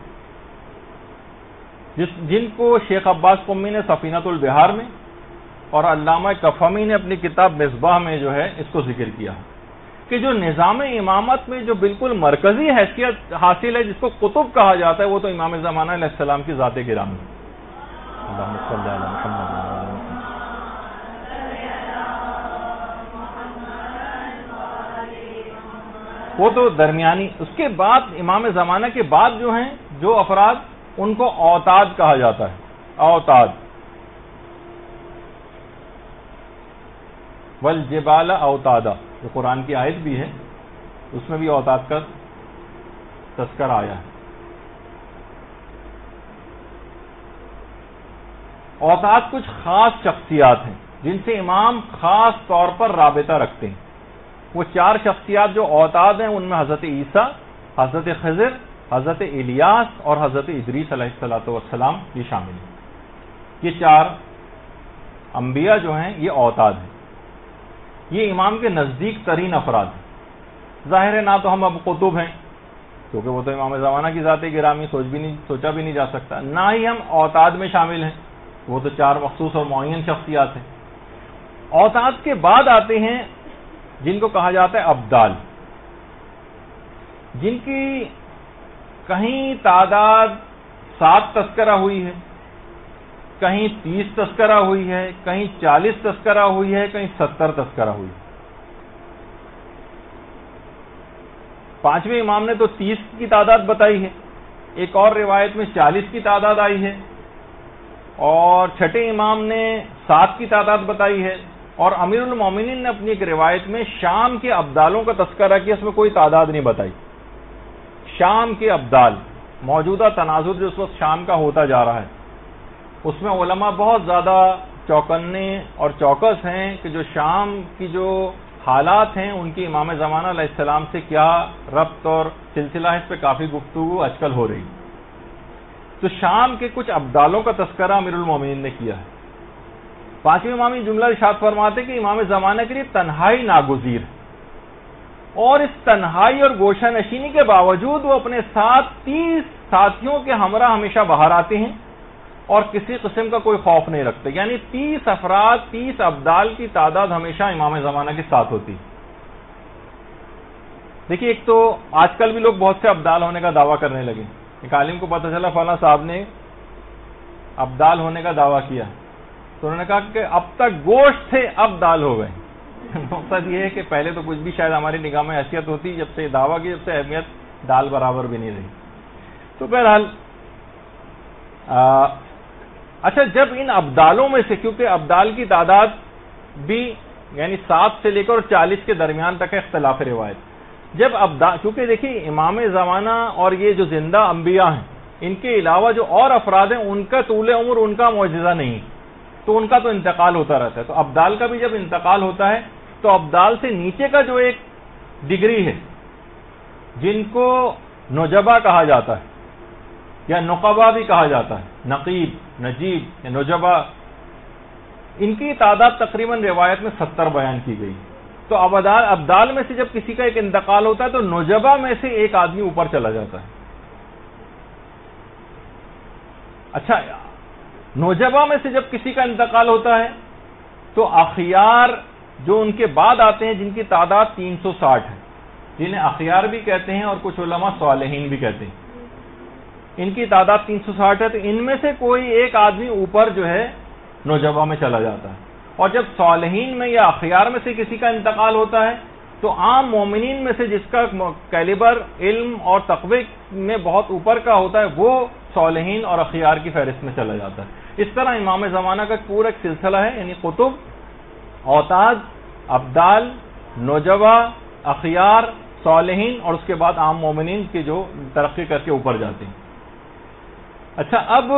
جس جن کو شیخ عباس قمی نے سفینۃ البحار میں اور علامہ کفہمی نے اپنی کتاب مصباح میں جو ہے اس کو ذکر کیا ہے کہ جو نظام امامت میں جو بالکل مرکزی حیثیت حاصل ہے، جس کو قطب کہا جاتا ہے، وہ تو امام زمانہ علیہ السلام کی ذات گرامی ہے۔ اللہم صلی علی محمد۔ وہ تو درمیانی، اس کے بعد امام زمانہ کے بعد جو ہیں جو افراد، ان کو اوتاد کہا جاتا ہے۔ اوتاد والجبال اوتادا، جو قرآن کی آیت بھی ہے، اس میں بھی اوتاد کا تذکر آیا ہے۔ اوتاد کچھ خاص شخصیات ہیں جن سے امام خاص طور پر رابطہ رکھتے ہیں. وہ چار شخصیات جو اوتاد ہیں ان میں حضرت عیسیٰ، حضرت خضر، حضرت الیاس اور حضرت ادریس علیہ الصلوۃ والسلام یہ شامل ہیں. یہ چار انبیاء جو ہیں یہ اوتاد ہیں. یہ امام کے نزدیک ترین افراد ہیں. ظاہر ہے نہ تو ہم اب قطب ہیں کیونکہ وہ تو امام زمانہ کی ذات گرامی سوچ بھی نہیں سوچا بھی نہیں جا سکتا، نہ ہی ہم اوتاد میں شامل ہیں، وہ تو چار مخصوص اور معین شخصیات ہیں. اوتاد کے بعد آتے ہیں جن کو کہا جاتا ہے ابدال، جن کی کہیں تعداد سات تذکرہ ہوئی ہے، کہیں تیس تذکرہ ہوئی ہے، کہیں چالیس تذکرہ ہوئی ہے، کہیں ستر تذکرہ ہوئی ہے. پانچویں امام نے تو تیس کی تعداد بتائی ہے، ایک اور روایت میں چالیس کی تعداد آئی ہے، اور چھٹے امام نے سات کی تعداد بتائی ہے، اور امیر المومنین نے اپنی ایک روایت میں شام کے ابدالوں کا تذکرہ کیا، اس میں کوئی تعداد نہیں بتائی. شام کے ابدال، موجودہ تناظر جو اس وقت شام کا ہوتا جا رہا ہے اس میں علماء بہت زیادہ چوکنے اور چوکس ہیں کہ جو شام کی جو حالات ہیں ان کی امام زمانہ علیہ السلام سے کیا ربط اور سلسلہ ہے، اس پہ کافی گفتگو آج کل ہو رہی. تو شام کے کچھ ابدالوں کا تذکرہ امیر المومنین نے کیا ہے. پانچویں امام جملہ ارشاد فرماتے کہ امام زمانہ کے لیے تنہائی ناگزیر ہے، اور اس تنہائی اور گوشہ نشینی کے باوجود وہ اپنے ساتھ تیس ساتھیوں کے ہمراہ ہمیشہ باہر آتے ہیں اور کسی قسم کا کوئی خوف نہیں رکھتے. یعنی تیس افراد، تیس ابدال کی تعداد ہمیشہ امام زمانہ کے ساتھ ہوتی. دیکھیے ایک تو آج کل بھی لوگ بہت سے ابدال ہونے کا دعویٰ کرنے لگے. ایک عالم کو پتہ چلا فلاں صاحب نے ابدال ہونے کا دعویٰ کیا تو انہوں نے کہا کہ اب تک گوشت تھے اب دال ہو گئے. مقصد یہ ہے کہ پہلے تو کچھ بھی شاید ہماری نگاہ میں حیثیت ہوتی، جب سے دعویٰ کی جب سے اہمیت دال برابر بھی نہیں رہی. تو بہرحال اچھا، جب ان ابدالوں میں سے، کیونکہ ابدال کی تعداد بھی یعنی سات سے لے کر چالیس کے درمیان تک ہے اختلاف روایت، جب ابدال، کیونکہ دیکھیے امام زمانہ اور یہ جو زندہ انبیاء ہیں ان کے علاوہ جو اور افراد ہیں ان کا طول عمر، ان کا معجزہ نہیں، تو ان کا تو انتقال ہوتا رہتا ہے. تو ابدال کا بھی جب انتقال ہوتا ہے تو ابدال سے نیچے کا جو ایک ڈگری ہے جن کو نجبہ کہا جاتا ہے یا نقبہ بھی کہا جاتا ہے، نقیب، نجیب یا نجبہ، ان کی تعداد تقریباً روایت میں ستر بیان کی گئی. تو ابدال ابدال میں سے جب کسی کا ایک انتقال ہوتا ہے تو نجبہ میں سے ایک آدمی اوپر چلا جاتا ہے. اچھا، نوجبہ میں سے جب کسی کا انتقال ہوتا ہے تو اخیار جو ان کے بعد آتے ہیں جن کی تعداد تین سو ساٹھ ہے، جنہیں اخیار بھی کہتے ہیں اور کچھ علماء صالحین بھی کہتے ہیں، ان کی تعداد تین سو ساٹھ ہے. تو ان میں سے کوئی ایک آدمی اوپر جو ہے نوجبہ میں چلا جاتا ہے. اور جب صالحین میں یا اخیار میں سے کسی کا انتقال ہوتا ہے تو عام مومنین میں سے جس کا کیلیبر علم اور تقوی میں بہت اوپر کا ہوتا ہے وہ صالحین اور اخیار کی فہرست میں چلا جاتا ہے. اس طرح امام زمانہ کا پورا ایک سلسلہ ہے، یعنی قطب، اوتاد، ابدال، نوجبہ، اخیار، صالحین اور اس کے بعد عام مومنین کے جو ترقی کر کے اوپر جاتے ہیں. اچھا، اب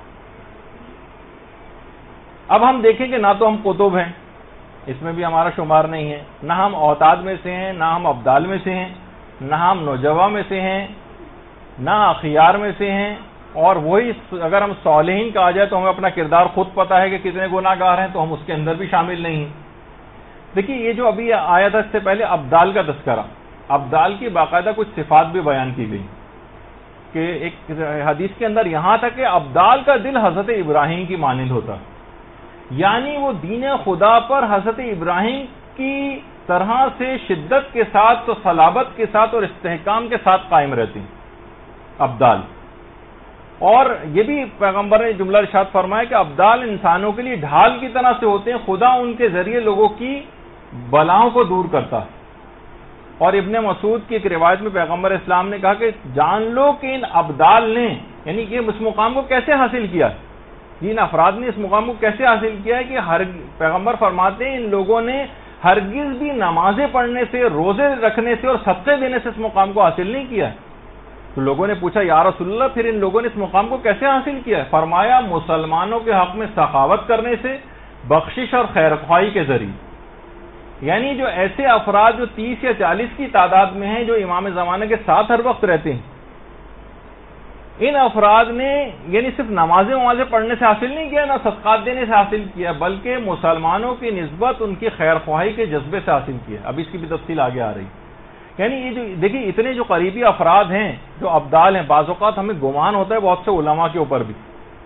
اب ہم دیکھیں کہ نہ تو ہم قطب ہیں، اس میں بھی ہمارا شمار نہیں ہے، نہ ہم اوتاد میں سے ہیں، نہ ہم ابدال میں سے ہیں، نہ ہم نوجبہ میں سے ہیں، نہ اخیار میں سے ہیں، اور وہی اگر ہم صالحین کہا جائے تو ہمیں اپنا کردار خود پتا ہے کہ کتنے گناہ گار ہیں تو ہم اس کے اندر بھی شامل نہیں ہیں. دیکھیے یہ جو ابھی آیا تھا اس سے پہلے ابدال کا تذکرہ، ابدال کی باقاعدہ کچھ صفات بھی بیان کی گئی کہ ایک حدیث کے اندر یہاں تک کہ ابدال کا دل حضرت ابراہیم کی مانند ہوتا، یعنی وہ دین خدا پر حضرت ابراہیم کی طرح سے شدت کے ساتھ تو صلابت کے ساتھ اور استحکام کے ساتھ قائم رہتے ہیں ابدال. اور یہ بھی پیغمبر نے جملہ ارشاد فرمایا کہ ابدال انسانوں کے لیے ڈھال کی طرح سے ہوتے ہیں، خدا ان کے ذریعے لوگوں کی بلاؤں کو دور کرتا ہے. اور ابن مسعود کی ایک روایت میں پیغمبر اسلام نے کہا کہ جان لو کہ ان ابدال نے، یعنی کہ اس مقام کو کیسے حاصل کیا ہے، ان افراد نے اس مقام کو کیسے حاصل کیا ہے کہ ہر پیغمبر فرماتے ہیں ان لوگوں نے ہرگز بھی نمازیں پڑھنے سے، روزے رکھنے سے اور صدقے دینے سے اس مقام کو حاصل نہیں کیا ہے، تو لوگوں نے پوچھا یا رسول اللہ پھر ان لوگوں نے اس مقام کو کیسے حاصل کیا ہے؟ فرمایا مسلمانوں کے حق میں سخاوت کرنے سے، بخشش اور خیر خواہی کے ذریعے. یعنی جو ایسے افراد جو تیس یا چالیس کی تعداد میں ہیں جو امام زمانہ کے ساتھ ہر وقت رہتے ہیں، ان افراد نے یعنی صرف نمازیں نمازیں پڑھنے سے حاصل نہیں کیا، نہ صدقات دینے سے حاصل کیا، بلکہ مسلمانوں کی نسبت ان کی خیر خواہی کے جذبے سے حاصل کیا. اب اس کی بھی تفصیل آگے آ رہی. یعنی یہ جو دیکھیے اتنے جو قریبی افراد ہیں جو ابدال ہیں، بعض اوقات ہمیں گمان ہوتا ہے بہت سے علماء کے اوپر بھی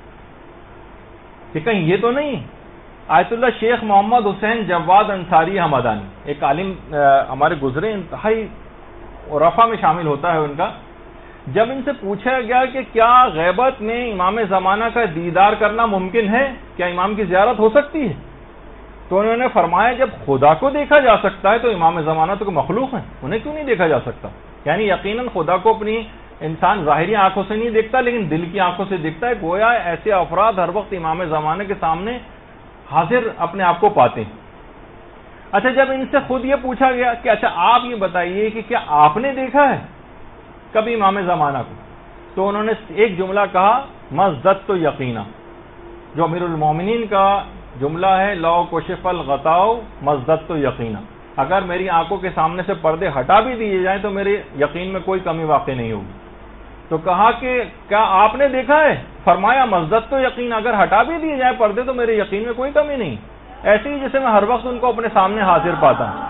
کہ کہیں یہ تو نہیں آیت اللہ شیخ محمد حسین جواد انصاری حمدانی، ایک عالم ہمارے گزرے، انتہائی رفع میں شامل ہوتا ہے ان کا. جب ان سے پوچھا گیا کہ کیا غیبت میں امام زمانہ کا دیدار کرنا ممکن ہے، کیا امام کی زیارت ہو سکتی ہے، تو انہوں نے فرمایا جب خدا کو دیکھا جا سکتا ہے تو امام زمانہ تو مخلوق ہیں، انہیں کیوں نہیں دیکھا جا سکتا. یعنی یقیناً خدا کو اپنی انسان ظاہری آنکھوں سے نہیں دیکھتا لیکن دل کی آنکھوں سے دیکھتا ہے. گویا ایسے افراد ہر وقت امام زمانہ کے سامنے حاضر اپنے آپ کو پاتے ہیں. اچھا جب ان سے خود یہ پوچھا گیا کہ اچھا آپ یہ بتائیے کہ کیا آپ نے دیکھا ہے کبھی امام زمانہ کو، تو انہوں نے ایک جملہ کہا مزدت تو یقینا، جو امیر المومنین کا جملہ ہے، لو کشف الغطاء مزدت تو یقینا، اگر میری آنکھوں کے سامنے سے پردے ہٹا بھی دیے جائیں تو میرے یقین میں کوئی کمی واقع نہیں ہوگی. تو کہا کہ کیا آپ نے دیکھا ہے؟ فرمایا مزدت تو یقین، اگر ہٹا بھی دیے جائیں پردے تو میرے یقین میں کوئی کمی نہیں. ایسے ہی جیسے میں ہر وقت ان کو اپنے سامنے حاضر پاتا ہوں.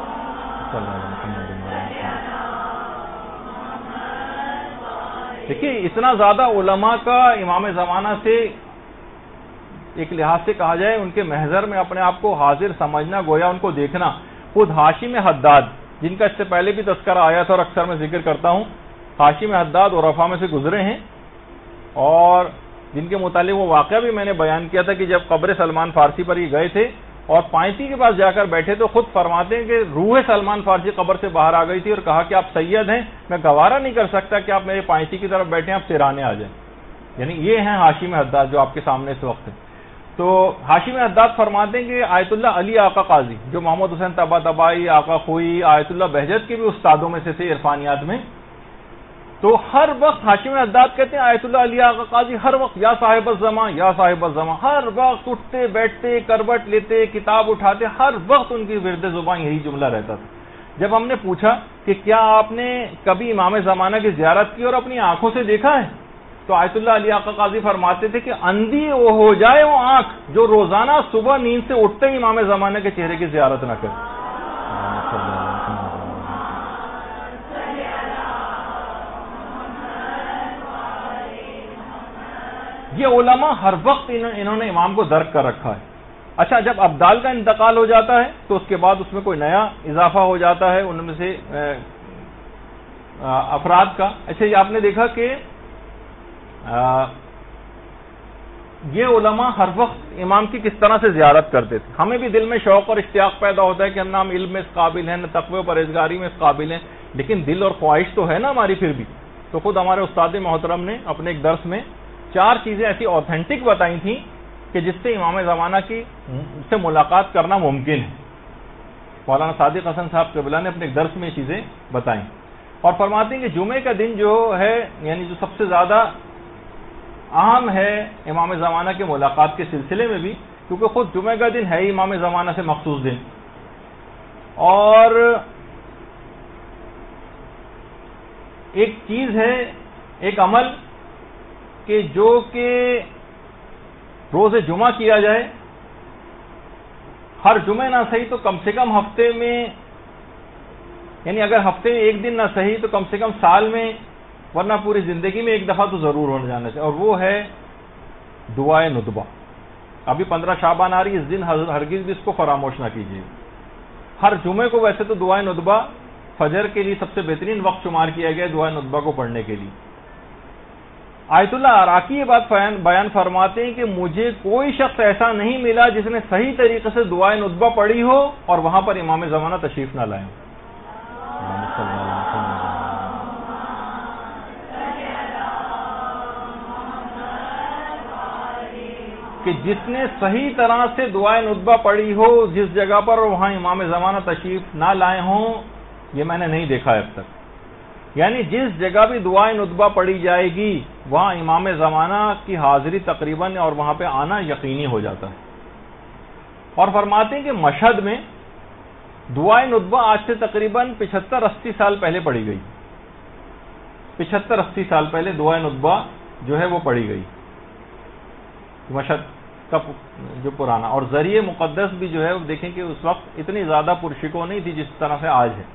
دیکھیے اتنا زیادہ علماء کا امام زمانہ سے ایک لحاظ سے کہا جائے ان کے محضر میں اپنے آپ کو حاضر سمجھنا، گویا ان کو دیکھنا. خود حاشم حداد جن کا اس سے پہلے بھی تذکرہ آیا تھا اور اکثر میں ذکر کرتا ہوں، حاشم حداد عرفہ میں سے گزرے ہیں اور جن کے متعلق وہ واقعہ بھی میں نے بیان کیا تھا کہ جب قبر سلمان فارسی پر یہ گئے تھے اور پائنتی کے پاس جا کر بیٹھے تو خود فرماتے ہیں کہ روح سلمان فارسی قبر سے باہر آ گئی تھی اور کہا کہ آپ سید ہیں، میں گوارا نہیں کر سکتا کہ آپ میرے پائنتی کی طرف بیٹھے آپ سرانے آ جائیں. یعنی یہ ہیں حاشم حداد جو آپ کے سامنے اس وقت ہے. تو حاشم حداد فرماتے ہیں کہ آیت اللہ علی آقا قاضی جو محمد حسین طبا طبائی، آقا خوئی، آیت اللہ بہجت کے بھی استادوں میں سے تھے عرفانیات میں، تو ہر وقت حاشم حداد کہتے ہیں آیت اللہ علی آقا قاضی ہر وقت یا صاحب الزمان یا صاحب الزمان، ہر وقت اٹھتے بیٹھتے کروٹ لیتے کتاب اٹھاتے، ہر وقت ان کی ورد زبان یہی جملہ رہتا تھا. جب ہم نے پوچھا کہ کیا آپ نے کبھی امام زمانہ کی زیارت کی اور اپنی آنکھوں سے دیکھا ہے، تو آیت اللہ علی آقا قاضی فرماتے تھے کہ اندھی وہ ہو جائے وہ آنکھ جو روزانہ صبح نیند سے اٹھتے ہی امام زمانہ کے چہرے کی زیارت نہ کرے. یہ علماء ہر وقت انہوں نے امام کو درک کر رکھا ہے. اچھا جب ابدال کا انتقال ہو جاتا ہے تو اس کے بعد اس میں کوئی نیا اضافہ ہو جاتا ہے ان میں سے افراد کا. اچھا یہ آپ نے دیکھا کہ یہ علماء ہر وقت امام کی کس طرح سے زیارت کرتے تھے. ہمیں بھی دل میں شوق اور اشتیاق پیدا ہوتا ہے کہ ہم نہ علم میں اس قابل ہیں، نہ تقوی و پرہیزگاری میں اس قابل ہیں، لیکن دل اور خواہش تو ہے نا ہماری پھر بھی. تو خود ہمارے استاد محترم نے اپنے ایک درس میں چار چیزیں ایسی اوتھینٹک بتائی تھیں کہ جس سے امام زمانہ کی سے ملاقات کرنا ممکن ہے. مولانا صادق حسن صاحب قبلہ نے اپنے ایک درس میں یہ چیزیں بتائیں اور فرماتے ہیں کہ جمعے کا دن جو ہے یعنی جو سب سے زیادہ اہم ہے امام زمانہ کے ملاقات کے سلسلے میں بھی، کیونکہ خود جمعہ کا دن ہے ہی امام زمانہ سے مخصوص دن. اور ایک چیز ہے، ایک عمل کہ جو کہ روز جمعہ کیا جائے، ہر جمعہ نہ صحیح تو کم سے کم ہفتے میں، یعنی اگر ہفتے میں ایک دن نہ صحیح تو کم سے کم سال میں ورنہ پوری زندگی میں ایک دفعہ تو ضرور ہونا جانا چاہیے، اور وہ ہے دعائے ندبہ. ابھی پندرہ شعبان آ رہی، اس دن ہرگز بھی اس کو فراموش نہ کیجیے. ہر جمعے کو ویسے تو دعائے ندبہ فجر کے لیے سب سے بہترین وقت شمار کیا گیا دعائے ندبہ کو پڑھنے کے لیے. آیت اللہ عراقی یہ بات بیان فرماتے ہیں کہ مجھے کوئی شخص ایسا نہیں ملا جس نے صحیح طریقے سے دعائے ندبہ پڑھی ہو اور وہاں پر امام زمانہ تشریف نہ لائے. کہ جس نے صحیح طرح سے دعائے ندبہ پڑھی ہو جس جگہ پر وہاں امام زمانہ تشریف نہ لائے ہوں، یہ میں نے نہیں دیکھا ہے اب تک. یعنی جس جگہ بھی دعائے ندبہ پڑھی جائے گی وہاں امام زمانہ کی حاضری تقریباً اور وہاں پہ آنا یقینی ہو جاتا ہے. اور فرماتے ہیں کہ مشہد میں دعائے ندبہ آج سے تقریباً پچہتر اسی سال پہلے پڑھی گئی. پچہتر اسی سال پہلے دعائے ندبہ جو ہے وہ پڑھی گئی مشہد کا جو پرانا. اور ذریعہ مقدس بھی جو ہے وہ دیکھیں کہ اس وقت اتنی زیادہ پرشکو نہیں تھی جس طرح سے آج ہے،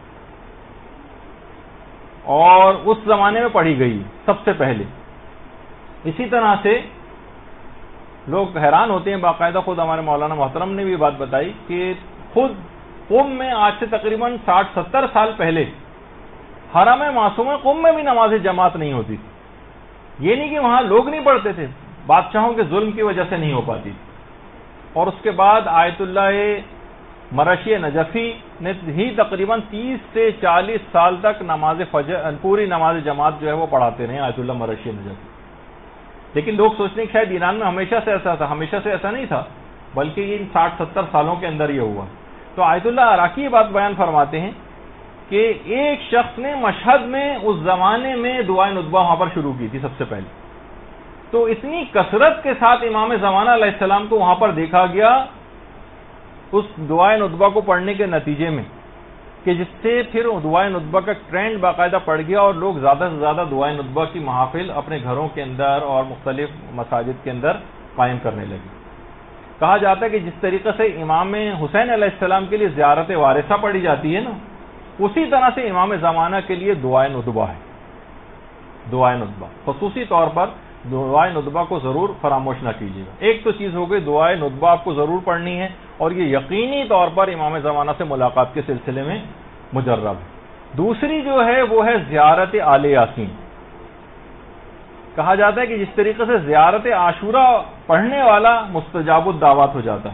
اور اس زمانے میں پڑھی گئی سب سے پہلے. اسی طرح سے لوگ حیران ہوتے ہیں، باقاعدہ خود ہمارے مولانا محترم نے بھی بات بتائی کہ خود قم میں آج سے تقریباً ساٹھ ستر سال پہلے حرم معصومہ قم میں بھی نماز جماعت نہیں ہوتی تھی. یہ نہیں کہ وہاں لوگ نہیں پڑھتے تھے، بادشاہوں کے ظلم کی وجہ سے نہیں ہو پاتی. اور اس کے بعد آیت اللہ مرشی نجفی نے ہی تقریباً تیس سے چالیس سال تک نماز فجر پوری نماز جماعت جو ہے وہ پڑھاتے رہے آیت اللہ مرشی نجفی. لیکن لوگ سوچنے کہ شاید ایران میں ہمیشہ سے ایسا تھا، ہمیشہ سے ایسا نہیں تھا، بلکہ یہ ساٹھ ستر سالوں کے اندر یہ ہوا. تو آیت اللہ عراقی یہ بات بیان فرماتے ہیں کہ ایک شخص نے مشہد میں اس زمانے میں دعائے ندبہ وہاں پر شروع کی تھی سب سے پہلے. تو اتنی کثرت کے ساتھ امام زمانہ علیہ السلام کو وہاں پر دیکھا گیا اس دعائے ندبہ کو پڑھنے کے نتیجے میں کہ جس سے پھر دعائے ندبہ کا ٹرینڈ باقاعدہ پڑ گیا اور لوگ زیادہ سے زیادہ دعائے ندبہ کی محافل اپنے گھروں کے اندر اور مختلف مساجد کے اندر قائم کرنے لگے. کہا جاتا ہے کہ جس طریقے سے امام حسین علیہ السلام کے لیے زیارت وارثہ پڑھی جاتی ہے نا، اسی طرح سے امام زمانہ کے لیے دعائے ندبہ ہے. دعائے ندبہ خصوصی طور پر دعائے ندبہ کو ضرور فراموش نہ کیجیے گا. ایک تو چیز ہو گئی دعائے ندبہ آپ کو ضرور پڑھنی ہے، اور یہ یقینی طور پر امام زمانہ سے ملاقات کے سلسلے میں مجرب ہے. دوسری جو ہے وہ ہے زیارت آل یاسین. کہا جاتا ہے کہ جس طریقے سے زیارت عاشورہ پڑھنے والا مستجاب الدعوات ہو جاتا ہے،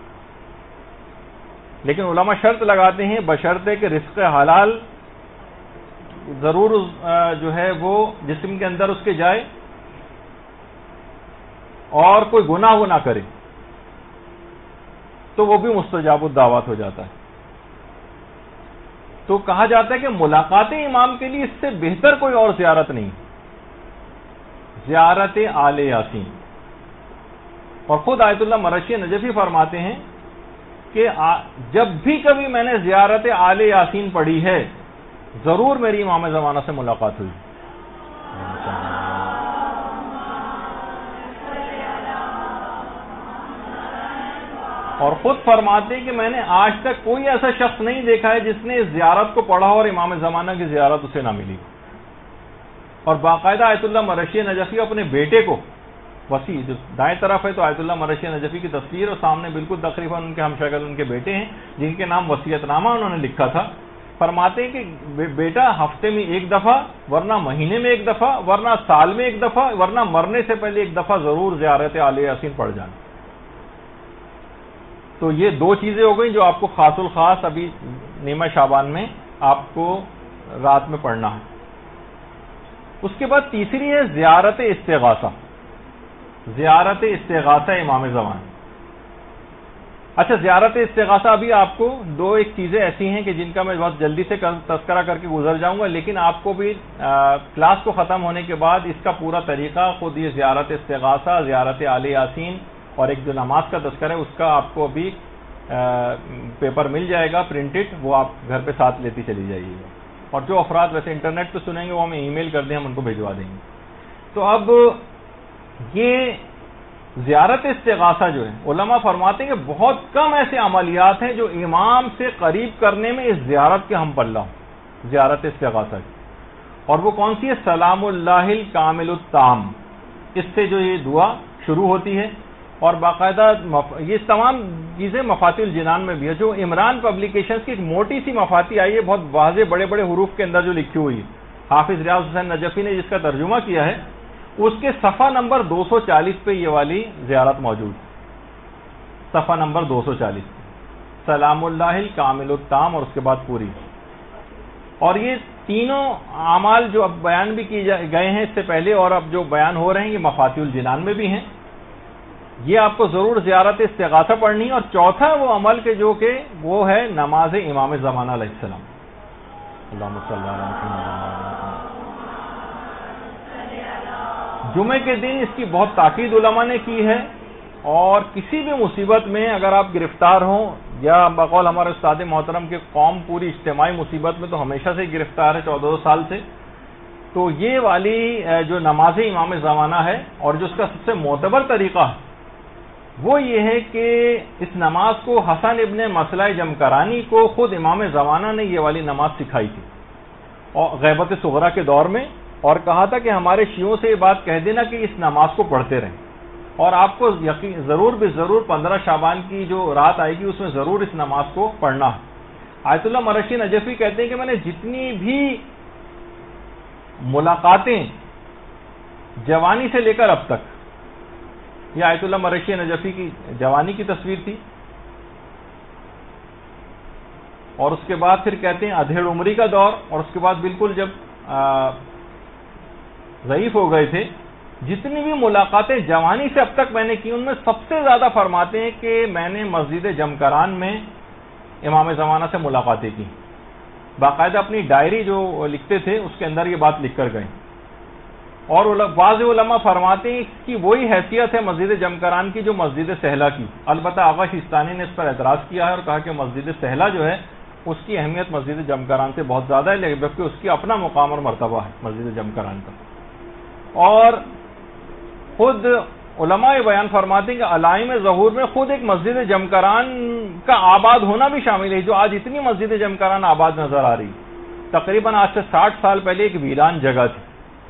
لیکن علماء شرط لگاتے ہیں بشرطے کہ رزق حلال ضرور جو ہے وہ جسم کے اندر اس کے جائے اور کوئی گناہ وہ نہ کرے تو وہ بھی مستجاب الدعوات ہو جاتا ہے. تو کہا جاتا ہے کہ ملاقات امام کے لیے اس سے بہتر کوئی اور زیارت نہیں، زیارت آل یاسین. اور خود آیت اللہ مرشی نجفی فرماتے ہیں کہ جب بھی کبھی میں نے زیارت آل یاسین پڑھی ہے ضرور میری امام زمانہ سے ملاقات ہوئی. اور خود فرماتے ہیں کہ میں نے آج تک کوئی ایسا شخص نہیں دیکھا ہے جس نے اس زیارت کو پڑھا اور امام زمانہ کی زیارت اسے نہ ملی. اور باقاعدہ آیت اللہ مرشی نجفی اپنے بیٹے کو وسیع جو دائیں طرف ہے تو آیت اللہ مرشی نجفی کی تصویر اور سامنے بالکل تقریباً ان کے ہمشکل ان کے بیٹے ہیں جن کے نام وصیت نامہ انہوں نے لکھا تھا. فرماتے ہیں کہ بیٹا ہفتے میں ایک دفعہ ورنہ مہینے میں ایک دفعہ ورنہ سال میں ایک دفعہ ورنہ مرنے سے پہلے ایک دفعہ ضرور زیارت آل یاسین پڑھ جانا. تو یہ دو چیزیں ہو گئیں جو آپ کو خاص الخاص ابھی نیمہ شعبان میں آپ کو رات میں پڑھنا ہے. اس کے بعد تیسری ہے زیارت استغاثہ. زیارت استغاثہ امام زمان. اچھا زیارت استغاثہ ابھی آپ کو دو ایک چیزیں ایسی ہیں کہ جن کا میں بہت جلدی سے تذکرہ کر کے گزر جاؤں گا، لیکن آپ کو بھی کلاس کو ختم ہونے کے بعد اس کا پورا طریقہ خود یہ زیارت استغاثہ، زیارت آل یاسین اور ایک جو نماز کا تذکرہ ہے اس کا آپ کو ابھی پیپر مل جائے گا پرنٹڈ، وہ آپ گھر پہ ساتھ لیتی چلی جائیے گا. اور جو افراد ویسے انٹرنیٹ پہ سنیں گے وہ ہمیں ای میل کر دیں، ہم ان کو بھجوا دیں گے. تو اب یہ زیارت استغاثہ جو ہے علماء فرماتے ہیں کہ بہت کم ایسے عملیات ہیں جو امام سے قریب کرنے میں اس زیارت کے ہم پلہ ہوں، زیارت استغاثہ کی. اور وہ کون سی ہے؟ سلام اللہ الکامل التام. اس سے جو یہ دعا شروع ہوتی ہے اور باقاعدہ یہ تمام چیزیں مفاتیح الجنان میں بھی ہے. جو عمران پبلیکیشنز کی ایک موٹی سی مفاتی آئی ہے بہت واضح بڑے بڑے حروف کے اندر جو لکھی ہوئی ہے، حافظ ریاض حسین نجفی نے جس کا ترجمہ کیا ہے، اس کے صفحہ نمبر دو سو چالیس پہ یہ والی زیارت موجود. صفحہ نمبر دو سو چالیس سلام اللہ الکامل التام اور اس کے بعد پوری. اور یہ تینوں اعمال جو اب بیان بھی کی گئے ہیں اس سے پہلے اور اب جو بیان ہو رہے ہیں یہ مفاتیح الجنان میں بھی ہیں. یہ آپ کو ضرور زیارت استغاثہ پڑھنی ہے. اور چوتھا وہ عمل کے جو کہ وہ ہے نماز امام زمانہ علیہ السلام. اللہم صلی علی محمد۔ جمعے کے دن اس کی بہت تاکید علماء نے کی ہے، اور کسی بھی مصیبت میں اگر آپ گرفتار ہوں، یا بقول ہمارے استاد محترم کے قوم پوری اجتماعی مصیبت میں تو ہمیشہ سے گرفتار ہے، چودہ سال سے، تو یہ والی جو نماز امام زمانہ ہے، اور جو اس کا سب سے معتبر طریقہ ہے وہ یہ ہے کہ اس نماز کو حسن ابن مسئلہ جمکرانی کو خود امام زمانہ نے یہ والی نماز سکھائی تھی، اور غیبت صغرا کے دور میں، اور کہا تھا کہ ہمارے شیعوں سے یہ بات کہہ دینا کہ اس نماز کو پڑھتے رہیں، اور آپ کو یقین ضرور بھی ضرور پندرہ شعبان کی جو رات آئے گی اس میں ضرور اس نماز کو پڑھنا ہے۔ آیت اللہ مرشی نجفی کہتے ہیں کہ میں نے جتنی بھی ملاقاتیں جوانی سے لے کر اب تک، یہ آیت اللہ مرشی نجفی کی جوانی کی تصویر تھی، اور اس کے بعد پھر کہتے ہیں ادھیڑ عمری کا دور، اور اس کے بعد بالکل جب ضعیف ہو گئے تھے، جتنی بھی ملاقاتیں جوانی سے اب تک میں نے کی ان میں سب سے زیادہ فرماتے ہیں کہ میں نے مسجد جمکران میں امام زمانہ سے ملاقاتیں کی، باقاعدہ اپنی ڈائری جو لکھتے تھے اس کے اندر یہ بات لکھ کر گئے، اور بعض علماء فرماتے ہیں اس کی وہی حیثیت ہے مسجد جمکران کی جو مسجد سہلا کی۔ البتہ آغا شیستانی نے اس پر اعتراض کیا ہے اور کہا کہ مسجد سہلا جو ہے اس کی اہمیت مسجد جمکران سے بہت زیادہ ہے، جبکہ اس کی اپنا مقام اور مرتبہ ہے مسجد جمکران کا۔ اور خود علماء بیان فرماتے ہیں کہ علائم ظہور میں خود ایک مسجد جمکران کا آباد ہونا بھی شامل ہے، جو آج اتنی مسجد جمکران آباد نظر آ رہی، تقریباً آج سے ساٹھ سال پہلے ایک ویران جگہ تھی،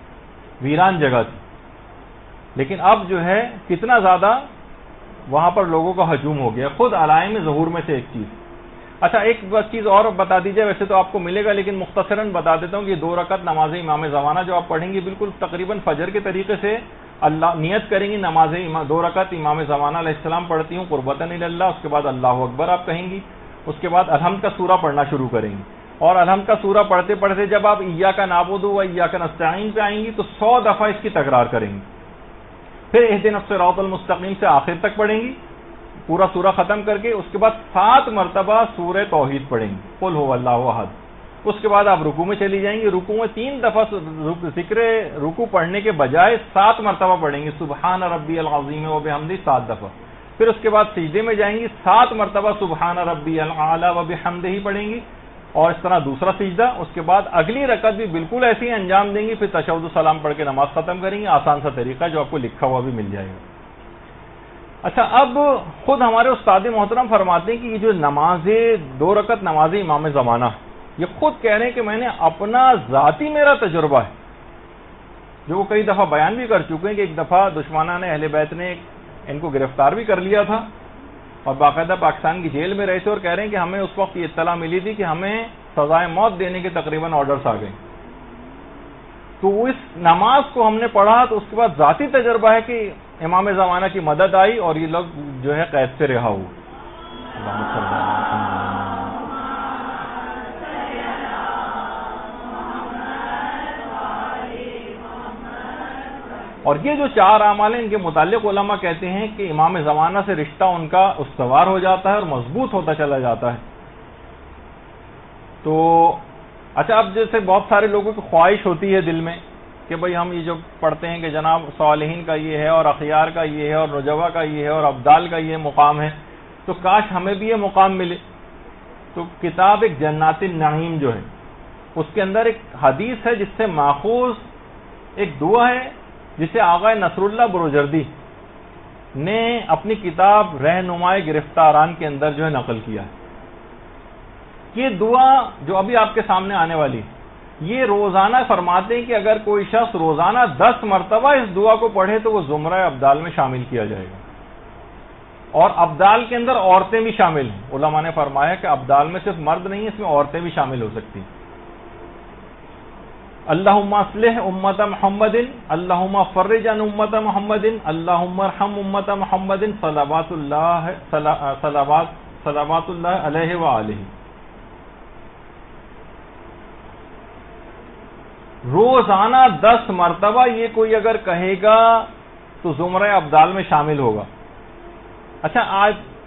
ویران جگہ تھی، لیکن اب جو ہے کتنا زیادہ وہاں پر لوگوں کا ہجوم ہو گیا، خود علائم ظہور میں سے ایک چیز۔ اچھا ایک چیز اور بتا دیجیے، ویسے تو آپ کو ملے گا لیکن مختصراً بتا دیتا ہوں کہ دو رکعت نماز امام زمانہ جو آپ پڑھیں گی بالکل تقریباً فجر کے طریقے سے اللہ نیت کریں گی، نماز دو رکعت امام زمانہ علیہ السلام پڑھتی ہوں قربتاً اللہ، اس کے بعد اللہ اکبر آپ کہیں گی، اس کے بعد الحمد کا سورہ پڑھنا شروع کریں گی، اور الحمد کا سورہ پڑھتے پڑھتے جب آپ ایاک نعبد و ایاک نستعین پہ آئیں گی تو سو دفعہ اس کی تکرار کریں گی، پھر اہدنا الصراط المستقیم سے آخر تک پڑھیں گی پورا سورہ ختم کر کے، اس کے بعد سات مرتبہ سورہ توحید پڑھیں گی، قل هو اللہ احد، اس کے بعد آپ رکوع میں چلی جائیں گی، رکوع میں تین دفعہ ذکر رکوع پڑھنے کے بجائے سات مرتبہ پڑھیں گی سبحان ربی العظیم و بحمدہ سات دفعہ، پھر اس کے بعد سجدے میں جائیں گی، سات مرتبہ سبحان ربی العلی و بحمدہ ہی پڑھیں گی، اور اس طرح دوسرا سجدہ، اس کے بعد اگلی رکعت بھی بالکل ایسی ہی انجام دیں گی، پھر تشہد و سلام پڑھ کے نماز ختم کریں گی، آسان سا طریقہ جو آپ کو لکھا ہوا بھی مل جائے گا۔ اچھا اب خود ہمارے استاد محترم فرماتے ہیں کہ یہ جو نماز دو رکعت نماز امام زمانہ، یہ خود کہہ رہے ہیں کہ میں نے اپنا ذاتی میرا تجربہ ہے، جو وہ کئی دفعہ بیان بھی کر چکے ہیں کہ ایک دفعہ دشمنان اہل بیت نے ان کو گرفتار بھی کر لیا تھا، اور باقاعدہ پاکستان کی جیل میں رہے تھے، اور کہہ رہے ہیں کہ ہمیں اس وقت یہ اطلاع ملی تھی کہ ہمیں سزائے موت دینے کے تقریباً آرڈرز آ گئے، تو اس نماز کو ہم نے پڑھا تو اس کے بعد ذاتی تجربہ ہے کہ امام زمانہ کی مدد آئی اور یہ لوگ جو ہے قید سے رہا ہوئے۔ اور یہ جو چار اعمال ہیں ان کے متعلق علماء کہتے ہیں کہ امام زمانہ سے رشتہ ان کا استوار ہو جاتا ہے اور مضبوط ہوتا چلا جاتا ہے۔ تو اچھا اب جیسے بہت سارے لوگوں کی خواہش ہوتی ہے دل میں کہ بھئی ہم یہ جو پڑھتے ہیں کہ جناب صالحین کا یہ ہے اور اخیار کا یہ ہے اور نجوا کا یہ ہے اور ابدال کا یہ مقام ہے، تو کاش ہمیں بھی یہ مقام ملے۔ تو کتاب ایک جنات النعیم جو ہے اس کے اندر ایک حدیث ہے جس سے ماخوذ ایک دعا ہے جسے آغا نصر اللہ بروجردی نے اپنی کتاب رہنمائے گرفتاران کے اندر جو ہے نقل کیا ہے۔ یہ دعا جو ابھی آپ کے سامنے آنے والی یہ روزانہ فرماتے ہیں کہ اگر کوئی شخص روزانہ دس مرتبہ اس دعا کو پڑھے تو وہ زمرہ ابدال میں شامل کیا جائے گا، اور ابدال کے اندر عورتیں بھی شامل ہیں۔ علماء نے فرمایا کہ ابدال میں صرف مرد نہیں، اس میں عورتیں بھی شامل ہو سکتی ہیں۔ اللہم اصلح امت محمد، اللہم فرج عن امت محمد، اللہم ارحم امت محمد، صلوات اللہ صلوات صلوات اللہ علیہ وآلہ۔ روزانہ دس مرتبہ یہ کوئی اگر کہے گا تو زمرہ ابدال میں شامل ہوگا۔ اچھا آج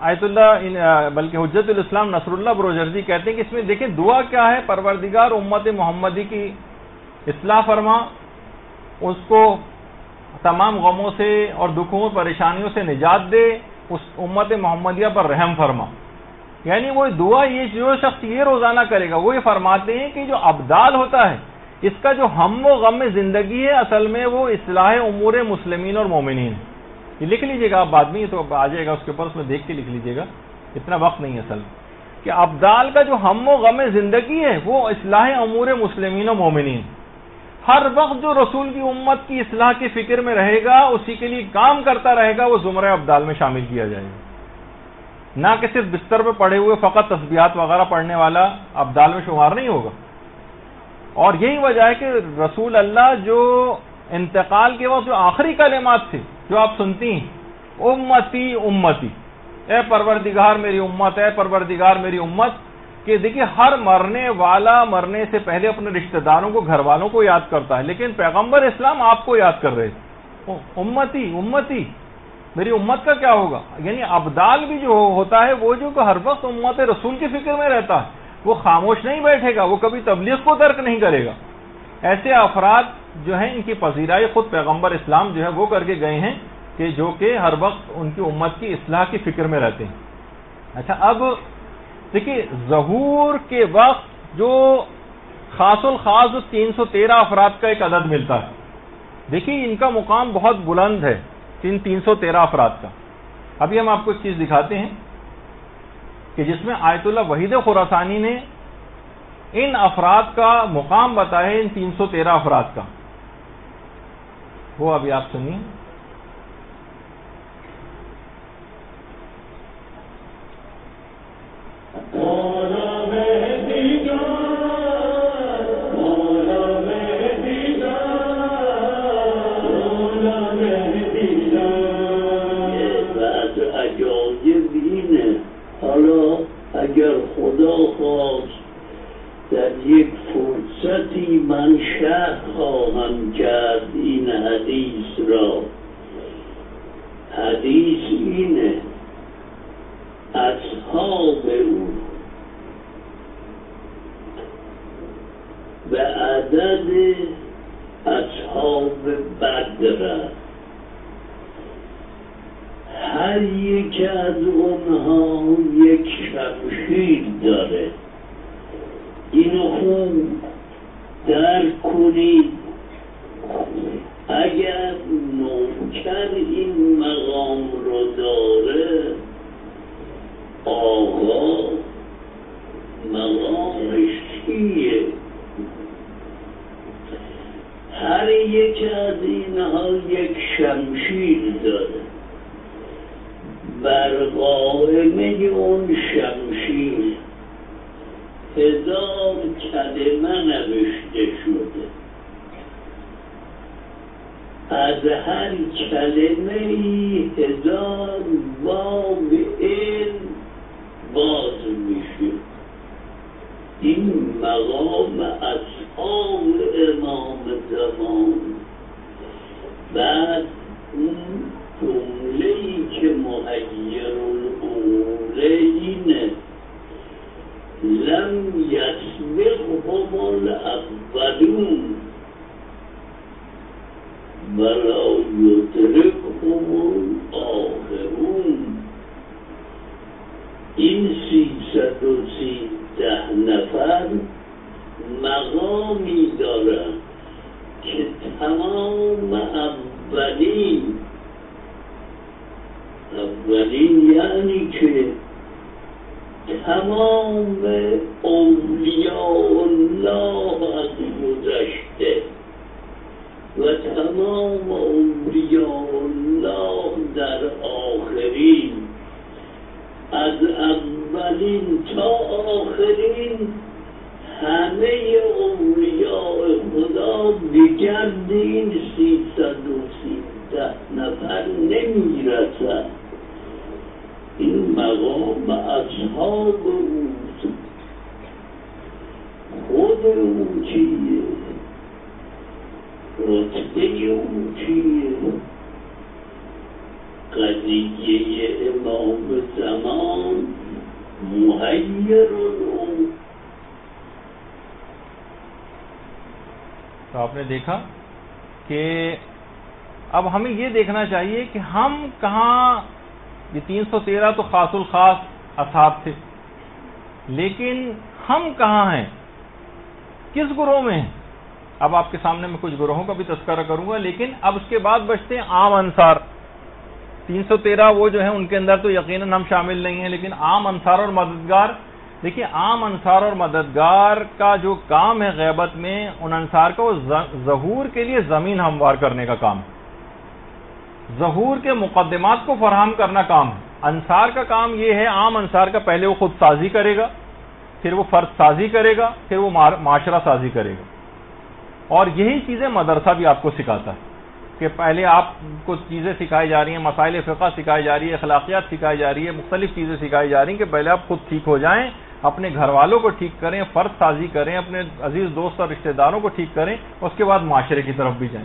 आयतुल्लाह बल्कि हुज्जतुल इस्लाम नसरुल्लाह ब्रोजर्दी कहते हैं कि इसमें देखें दुआ क्या है, परवरदिगार उम्मत मोहम्मदी की इस्लाह फरमा, उसको तमाम गमों से और दुखों परेशानियों से निजात दे, उस उम्मत मोहम्मदिया पर रहम फरमा। यानी वो दुआ ये जो शख्स ये रोजाना करेगा, वो ये फरमाते हैं कि जो अब्दाल होता है इसका जो हम व गम में जिंदगी है असल में वो इस्लाह उमूर मुस्लिमीन और मोमिनीन। ये लिख लीजिएगा आप, बाद में तो आ जाएगा उसके ऊपर, उसमें देख के लिख लीजिएगा, इतना वक्त नहीं है असल में, कि अब्दाल का जो हम व गम में जिंदगी है वो इस्लाह उमूर मुस्लिमीन और मोमिनीन। हर वक्त जो रसूल की उम्मत की इस्लाह की फिक्र में रहेगा, उसी के लिए काम करता रहेगा, वो जुमरा अब्दाल में शामिल किया जाएगा। ना कि सिर्फ बिस्तर पे पड़े हुए फकत तस्बीहात वगैरह पढ़ने वाला अब्दाल में शुमार नहीं होगा। और यही वजह है कि रसूल अल्लाह जो इंतकाल के वक्त जो आखिरी कलिमात थे जो आप सुनती हैं, उम्मती उम्मती, ए परवरदिगार मेरी उम्मत, ए परवरदिगार मेरी उम्मत, कि देखिए हर मरने वाला मरने से पहले अपने रिश्तेदारों को, घर वालों को याद करता है, लेकिन पैगंबर इस्लाम आपको याद कर रहे थे, उम्मती उम्मती, मेरी उम्मत का क्या होगा। यानी अब्दाल भी जो होता है वो जो हर वक्त उम्मत रसूल की फिक्र में रहता है, वो खामोश नहीं बैठेगा, वो कभी तबलीग को तर्क नहीं करेगा। ऐसे अफराद जो हैं इनकी पजीराई खुद पैगंबर इस्लाम जो है वो करके गए हैं कि जो कि हर वक्त उनकी उम्मत की इस्लाह की फिक्र में रहते हैं। अच्छा, अब देखिए ज़हूर के वक्त जो खासुल खास तीन सौ तेरह अफराद का एक अदद मिलता है, देखिए इनका मुकाम बहुत बुलंद है, इन तीन सौ तेरह अफराद का। अभी हम आपको एक चीज दिखाते हैं कि जिसमें आयतुल्लाह वहीद खुरासानी ने इन अफराद का मुकाम बताया, इन तीन सौ तेरह अफराद का, वो अभी आप सुनिए। اگر خدا خواست در یک فرصتی من شرح خواهم کرد این حدیث را. حدیث اینه اصحاب او به عدد اصحاب بدر، هر یک از اونها یک شمشیر داره. اینو خوب درک کنید. اگر نوکر این مقام رو داره، آقا مقامش چیه؟ هر یک از اینها یک شمشیر داره. بر قائمه اون شمشیر هزار کلمه نوشته شده. از هر کلمه ای هزار باب علم باز میشه. این مقام اصحاب امام زمان. بعد اون جمله‌ای که مهیر الامور اینه لم یسبقهم الاولون ولا یدرکهم الاخرون. این سیصد و سیزده نفر مقامی دارن که تمام اولین اولین یعنی که تمام اولیاء الله از گذشته و تمام اولیاء الله در آخرین، از اولین تا آخرین همه اولیاء خدا بگرد این سیصد و سیزده نفر نمیرسد. این مقام اصحاب اوست. خود او چیه؟ رتبه او چیه؟ قضیه امام زمان محیر الامور. تو آپ نے دیکھا کہ اب ہمیں یہ دیکھنا چاہیے کہ ہم کہاں، یہ تین سو تیرہ تو خاص الخاص اصحاب تھے، لیکن ہم کہاں ہیں، کس گروہ میں ہیں؟ اب آپ کے سامنے میں کچھ گروہوں کا بھی تذکرہ کروں گا، لیکن اب اس کے بعد بچتے ہیں عام انصار. تین سو تیرہ وہ جو ہیں ان کے اندر تو یقیناً ہم شامل نہیں ہیں، لیکن عام انصار اور مددگار. دیکھیے عام انصار اور مددگار کا جو کام ہے غیبت میں، ان انصار کا وہ ظہور کے لیے زمین ہموار کرنے کا کام ہے، ظہور کے مقدمات کو فراہم کرنا کام ہے. انصار کا کام یہ ہے، عام انصار کا پہلے وہ خود سازی کرے گا، پھر وہ فرد سازی کرے گا، پھر وہ معاشرہ سازی کرے گا. اور یہی چیزیں مدرسہ بھی آپ کو سکھاتا ہے کہ پہلے آپ کو چیزیں سکھائی جا رہی ہیں، مسائل فقہ سکھائی جا رہی ہے، اخلاقیات سکھائی جا رہی ہے، مختلف چیزیں سکھائی جا رہی ہیں کہ پہلے آپ خود ٹھیک ہو جائیں، اپنے گھر والوں کو ٹھیک کریں، فرد سازی کریں، اپنے عزیز دوست اور رشتہ داروں کو ٹھیک کریں، اس کے بعد معاشرے کی طرف بھی جائیں،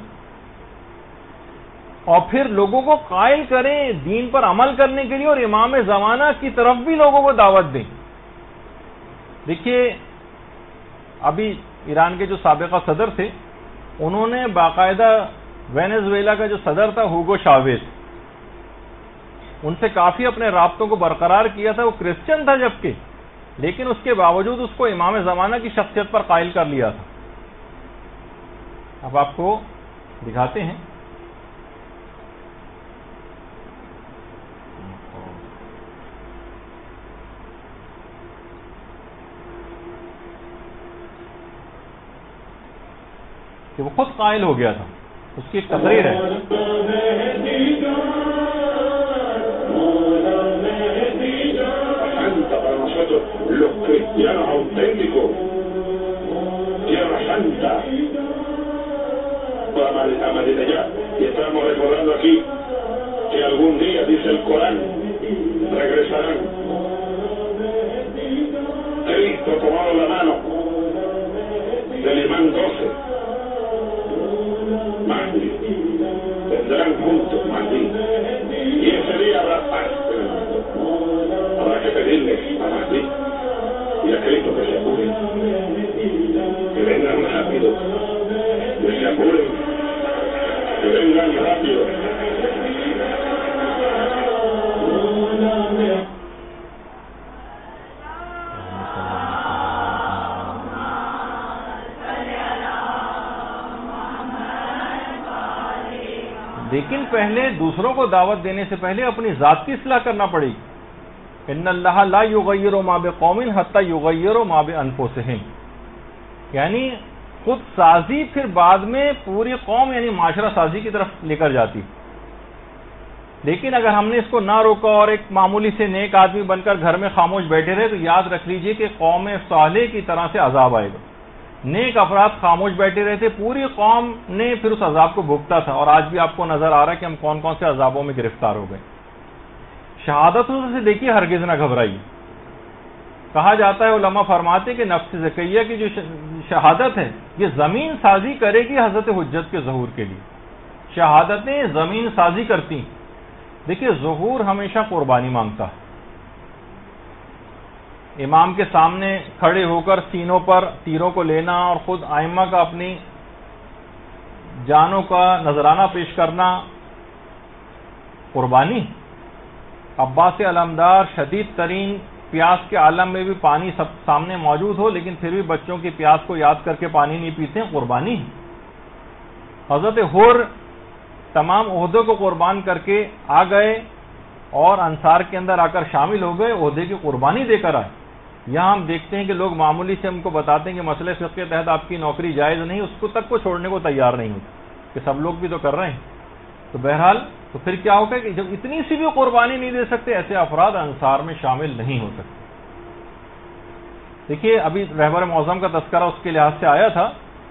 اور پھر لوگوں کو قائل کریں دین پر عمل کرنے کے لیے، اور امام زمانہ کی طرف بھی لوگوں کو دعوت دیں. دیکھیے ابھی ایران کے جو سابقہ صدر تھے، انہوں نے باقاعدہ وینزویلا کا جو صدر تھا ہوگو شاویز، ان سے کافی اپنے رابطوں کو برقرار کیا تھا. وہ کرسچن تھا جبکہ، لیکن اس کے باوجود اس کو امام زمانہ کی شخصیت پر قائل کر لیا تھا. اب آپ کو دکھاتے ہیں. کہ وہ خود قائل hو گیا تھا. اس کی ایک تقریر ہے. Los cristianos auténticos, Tierra Santa, Amadita ya, y estamos recordando aquí que algún día, dice el Corán, regresarán. Cristo tomado la mano del imán doce, Mahdi, vendrán juntos Mahdi, y ese día habrá paz. Habrá que pedirle a Mahdi y a Cristo que se apuren, que vengan rápido, que se apuren, que vengan rápido. لیکن پہلے دوسروں کو دعوت دینے سے پہلے اپنی ذات کی اصلاح کرنا پڑے گی. ان اللہ لا یغیر ما بقوم حتی یغیروا ما بانفسہم، یعنی خود سازی پھر بعد میں پوری قوم یعنی معاشرہ سازی کی طرف لے کر جاتی. لیکن اگر ہم نے اس کو نہ روکا اور ایک معمولی سے نیک آدمی بن کر گھر میں خاموش بیٹھے رہے تو یاد رکھ لیجئے کہ قوم صالح کی طرح سے عذاب آئے گا. نیک افراد خاموش بیٹھے رہتے، پوری قوم نے پھر اس عذاب کو بھگتا تھا. اور آج بھی آپ کو نظر آ رہا ہے کہ ہم کون کون سے عذابوں میں گرفتار ہو گئے. شہادتوں سے دیکھیے ہرگز نہ گھبرائیے. کہا جاتا ہے، علماء فرماتے کہ نفس زکیہ کی جو شہادت ہے یہ زمین سازی کرے گی حضرت حجت کے ظہور کے لیے. شہادتیں زمین سازی کرتی. دیکھیے ظہور ہمیشہ قربانی مانگتا ہے. امام کے سامنے کھڑے ہو کر سینوں پر تیروں کو لینا اور خود ائمہ کا اپنی جانوں کا نذرانہ پیش کرنا قربانی. عباس علمدار شدید ترین پیاس کے عالم میں بھی پانی سب سامنے موجود ہو لیکن پھر بھی بچوں کی پیاس کو یاد کر کے پانی نہیں پیتے، قربانی. حضرت حور تمام عہدوں کو قربان کر کے آ گئے اور انصار کے اندر آ کر شامل ہو گئے، عہدے کی قربانی دے کر آئے. یہاں ہم دیکھتے ہیں کہ لوگ معمولی سے ہم کو بتاتے ہیں کہ مسئلہ فقہ کے تحت آپ کی نوکری جائز نہیں، اس کو تک کو چھوڑنے کو تیار نہیں ہوتے کہ سب لوگ بھی تو کر رہے ہیں. تو بہرحال تو پھر کیا ہوگا کہ جب اتنی سی بھی قربانی نہیں دے سکتے ایسے افراد انصار میں شامل نہیں ہو سکتے. دیکھیے ابھی رہبر معظم کا تذکرہ اس کے لحاظ سے آیا تھا.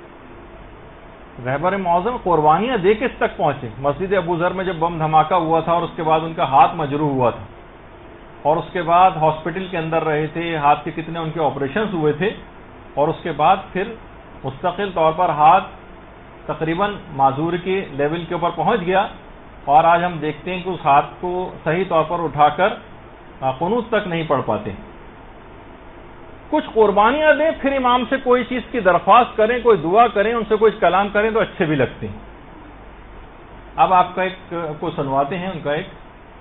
رہبر معظم قربانیاں دے کے اس تک پہنچے. مسجد ابو ذر میں جب بم دھماکہ ہوا تھا اور اس کے بعد ان کا ہاتھ مجروح ہوا تھا اور اس کے بعد ہاسپٹل کے اندر رہے تھے، ہاتھ کے کتنے ان کے آپریشنز ہوئے تھے اور اس کے بعد پھر مستقل طور پر ہاتھ تقریباً معذور کے لیول کے اوپر پہنچ گیا. اور آج ہم دیکھتے ہیں کہ اس ہاتھ کو صحیح طور پر اٹھا کر قنوت تک نہیں پڑھ پاتے. کچھ قربانیاں دیں، پھر امام سے کوئی چیز کی درخواست کریں، کوئی دعا کریں، ان سے کوئی کلام کریں تو اچھے بھی لگتے ہیں. اب آپ کا ایک کو سنواتے ہیں ان کا ایک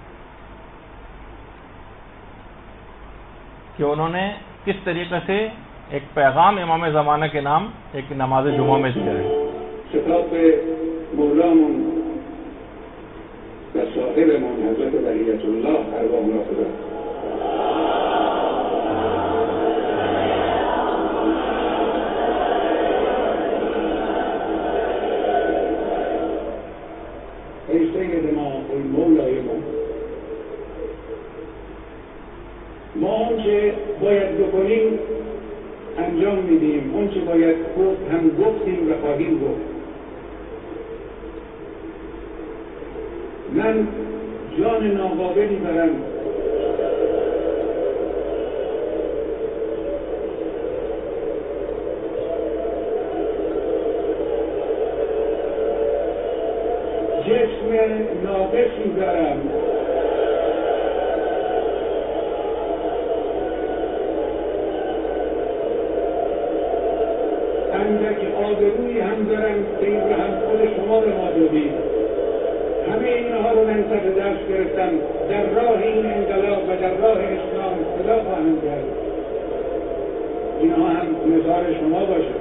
کہ انہوں نے کس طریقے سے ایک پیغام امام زمانہ کے نام ایک نماز جمعہ میں دیا ہے. خطاب مولانا و صاحبمان حضرت بقیت اللہ ارواح خدا. ای سید ما ای مولای ما، ما آنچه باید بکنیم انجام میدیم، آنچه باید گفت هم گفتیم و خواهیم گفت. من جان ناقابلی دارم جسم ناقصی دارم، اندک آبرویی هم دارم که این رو هم خود شما به ما دادید. همه اینها رو من سر دست گرفتم، در راه این انقلاب و در راه اسلام خدا خواهم کرد. اینها هم مثال شما باشه.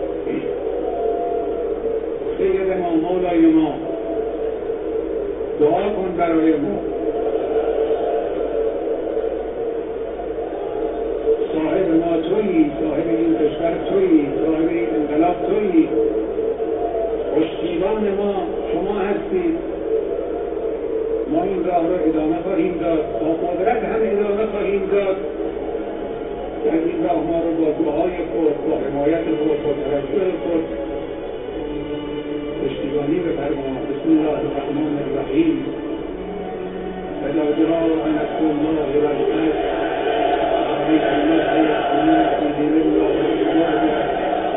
سید ما، مولای ما، دعا کن برای ما. صاحب ما تویی، صاحب این کشور تویی، صاحب این انقلاب تویی، پشتیبان ما شما هستید. ما این راه را ادامه خواهیم داد، با قدرت هم ادامه خواهیم داد. در این راه ما رو با دعای خود، با حمایت خود، با توجه خود پشتیبانی بفرما. بسم الله الرحمن الرحیم. فلا جرار نصر الله والفتح بسم الله الرحمن الرحیم.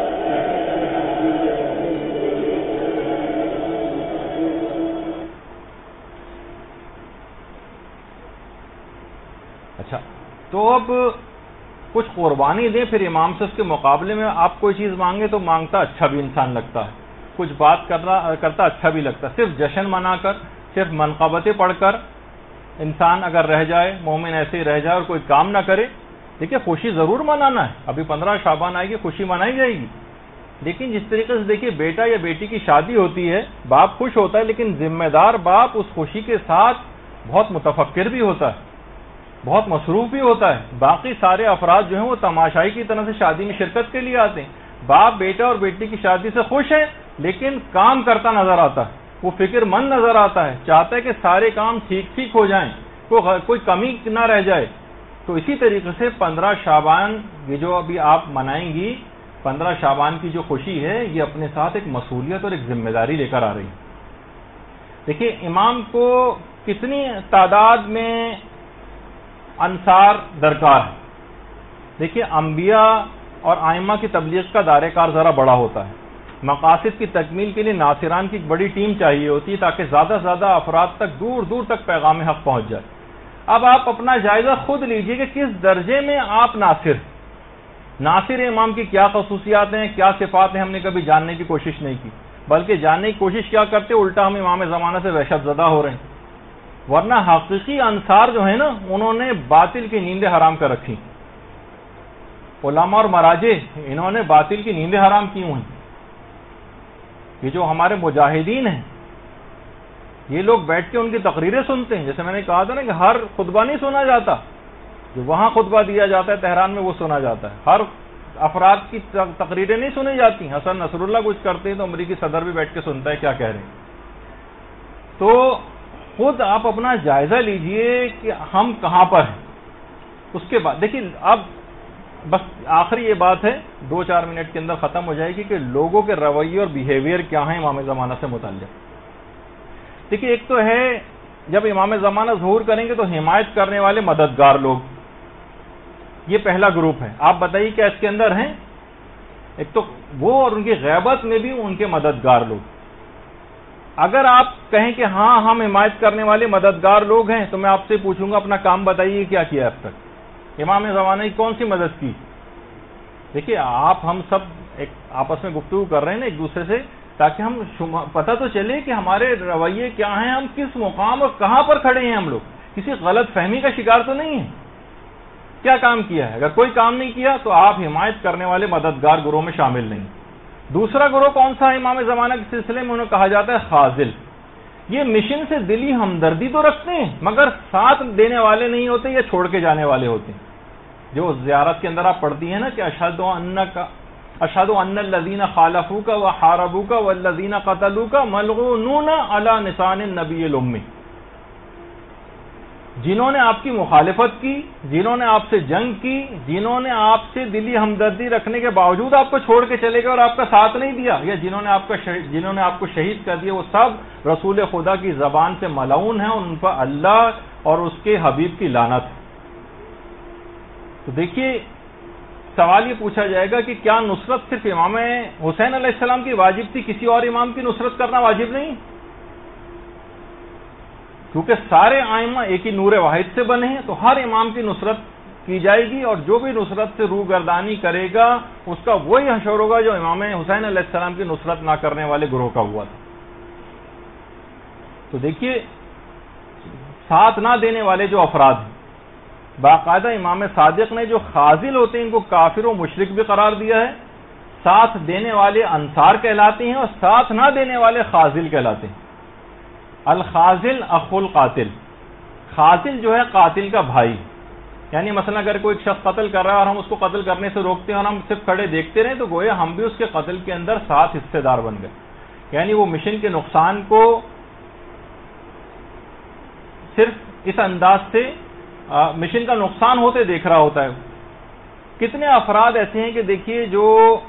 اچھا، تو اب کچھ قربانی دیں، پھر امام سے اس کے مقابلے میں آپ کوئی چیز مانگے تو مانگتا اچھا بھی انسان لگتا ہے، کچھ بات کرنا کرتا اچھا بھی لگتا ہے. صرف جشن منا کر، صرف منقبتیں پڑھ کر انسان اگر رہ جائے، مومن ایسے ہی رہ جائے اور کوئی کام نہ کرے. دیکھیے خوشی ضرور منانا ہے، ابھی پندرہ شعبان آئے گی، خوشی منائی جائے گی، لیکن جس طریقے سے دیکھیے بیٹا یا بیٹی کی شادی ہوتی ہے، باپ خوش ہوتا ہے، لیکن ذمہ دار باپ اس خوشی کے ساتھ بہت متفکر بھی ہوتا ہے، بہت مصروف بھی ہوتا ہے. باقی سارے افراد جو ہیں وہ تماشائی کی طرح سے شادی میں شرکت کے لیے آتے ہیں. باپ بیٹا اور بیٹی کی شادی سے خوش ہے، لیکن کام کرتا نظر آتا ہے، وہ فکر مند نظر آتا ہے، چاہتا ہے کہ سارے کام ٹھیک ٹھیک ہو جائیں، کوئی کمی نہ رہ جائے. تو اسی طریقے سے پندرہ شعبان یہ جو ابھی آپ منائیں گی، پندرہ شعبان کی جو خوشی ہے، یہ اپنے ساتھ ایک مسئولیت اور ایک ذمہ داری لے کر آ رہی ہے. دیکھیے امام کو کتنی تعداد میں انصار درکار ہے. دیکھیے انبیاء اور ائمہ کی تبلیغ کا دائرہ کار ذرا بڑا ہوتا ہے. مقاصد کی تکمیل کے لیے ناصران کی ایک بڑی ٹیم چاہیے ہوتی ہے تاکہ زیادہ سے زیادہ افراد تک دور دور تک پیغام حق پہنچ جائے. اب آپ اپنا جائزہ خود لیجئے کہ کس درجے میں آپ ناصر ناصر امام کی کیا خصوصیات ہیں، کیا صفات ہیں، ہم نے کبھی جاننے کی کوشش نہیں کی، بلکہ جاننے کی کوشش کیا کرتے الٹا ہم امام زمانہ سے وحشت زدہ ہو رہے ہیں. ورنہ حقیقی انصار جو ہیں نا، انہوں نے باطل کی نیندیں حرام کر رکھی. علماء اور مراجع انہوں نے باطل کی نیندیں حرام کی ہوئی. یہ جو ہمارے مجاہدین ہیں، یہ لوگ بیٹھ کے ان کی تقریریں سنتے ہیں. جیسے میں نے کہا تھا نا کہ ہر خطبہ نہیں سنا جاتا، جو وہاں خطبہ دیا جاتا ہے تہران میں وہ سنا جاتا ہے. ہر افراد کی تقریریں نہیں سنی جاتی. حسن نصر اللہ کچھ کرتے ہیں تو امریکی صدر بھی بیٹھ کے سنتا ہے کیا کہہ رہے ہیں. تو خود آپ اپنا جائزہ لیجئے کہ ہم کہاں پر ہیں. اس کے بعد دیکھیے اب بس آخری یہ بات ہے، دو چار منٹ کے اندر ختم ہو جائے گی کہ لوگوں کے رویے اور بیہیویئر کیا ہیں امام زمانہ سے متعلق. دیکھیے ایک تو ہے جب امام زمانہ ظہور کریں گے تو حمایت کرنے والے مددگار لوگ، یہ پہلا گروپ ہے. آپ بتائیے کیا اس کے اندر ہیں؟ ایک تو وہ اور ان کی غیبت میں بھی ان کے مددگار لوگ. اگر آپ کہیں کہ ہاں ہم حمایت کرنے والے مددگار لوگ ہیں تو میں آپ سے پوچھوں گا اپنا کام بتائیے کیا کیا اب تک، امام زمانہ کی کون سی مدد کی؟ دیکھیے آپ ہم سب ایک آپس میں گفتگو کر رہے ہیں نا ایک دوسرے سے، تاکہ ہم پتہ تو چلے کہ ہمارے رویے کیا ہیں، ہم کس مقام اور کہاں پر کھڑے ہیں، ہم لوگ کسی غلط فہمی کا شکار تو نہیں ہے۔ کیا کام کیا ہے؟ اگر کوئی کام نہیں کیا تو آپ حمایت کرنے والے مددگار گروہ میں شامل نہیں۔ دوسرا گروہ کون سا ہے امام زمانہ کے سلسلے میں؟ انہیں کہا جاتا ہے خاذل۔ یہ مشن سے دلی ہمدردی تو رکھتے ہیں مگر ساتھ دینے والے نہیں ہوتے یا چھوڑ کے جانے والے ہوتے ہیں۔ جو زیارت کے اندر آپ پڑھتی ہیں نا کہ اشہد انک اشہد ان الذین خالفوک وحاربوک والذین قتلوک ملعونون علی لسان النبی الامی، جنہوں نے آپ کی مخالفت کی، جنہوں نے آپ سے جنگ کی، جنہوں نے آپ سے دلی ہمدردی رکھنے کے باوجود آپ کو چھوڑ کے چلے گئے اور آپ کا ساتھ نہیں دیا، یا جنہوں نے آپ کا جنہوں نے آپ کو شہید کر دیا، وہ سب رسول خدا کی زبان سے ملعون ہیں، ان پر اللہ اور اس کے حبیب کی لعنت ہے۔ تو دیکھیے سوال یہ پوچھا جائے گا کہ کیا نصرت صرف امام حسین علیہ السلام کی واجب تھی، کسی اور امام کی نصرت کرنا واجب نہیں؟ کیونکہ سارے ائمہ ایک ہی نور واحد سے بنے ہیں تو ہر امام کی نصرت کی جائے گی، اور جو بھی نصرت سے روگردانی کرے گا اس کا وہی حشر ہوگا جو امام حسین علیہ السلام کی نصرت نہ کرنے والے گروہ کا ہوا تھا۔ تو دیکھیے ساتھ نہ دینے والے جو افراد ہیں، باقاعدہ امام صادق نے جو خاذل ہوتے ہیں ان کو کافر و مشرک بھی قرار دیا ہے، ساتھ دینے والے انصار کہلاتے ہیں اور ساتھ نہ دینے والے خاذل کہلاتے ہیں۔ الخاذل اخو القاتل، خاذل جو ہے قاتل کا بھائی، یعنی مثلا اگر کوئی شخص قتل کر رہا ہے اور ہم اس کو قتل کرنے سے روکتے ہیں اور ہم صرف کھڑے دیکھتے رہیں تو گویا ہم بھی اس کے قتل کے اندر ساتھ حصے دار بن گئے، یعنی وہ مشن کے نقصان کو صرف اس انداز سے مشن کا نقصان ہوتے دیکھ رہا ہوتا ہے۔ کتنے افراد ایسے ہیں کہ دیکھیے جو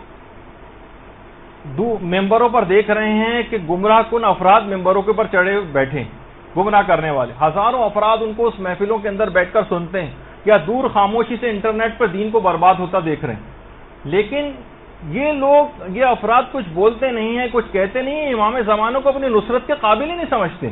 دو ممبروں پر دیکھ رہے ہیں کہ گمراہ کن افراد ممبروں کے اوپر چڑھے بیٹھے گمراہ کرنے والے، ہزاروں افراد ان کو اس محفلوں کے اندر بیٹھ کر سنتے ہیں، یا دور خاموشی سے انٹرنیٹ پر دین کو برباد ہوتا دیکھ رہے ہیں، لیکن یہ لوگ یہ افراد کچھ بولتے نہیں ہیں، کچھ کہتے نہیں ہیں، امام زمانوں کو اپنی نصرت کے قابل ہی نہیں سمجھتے،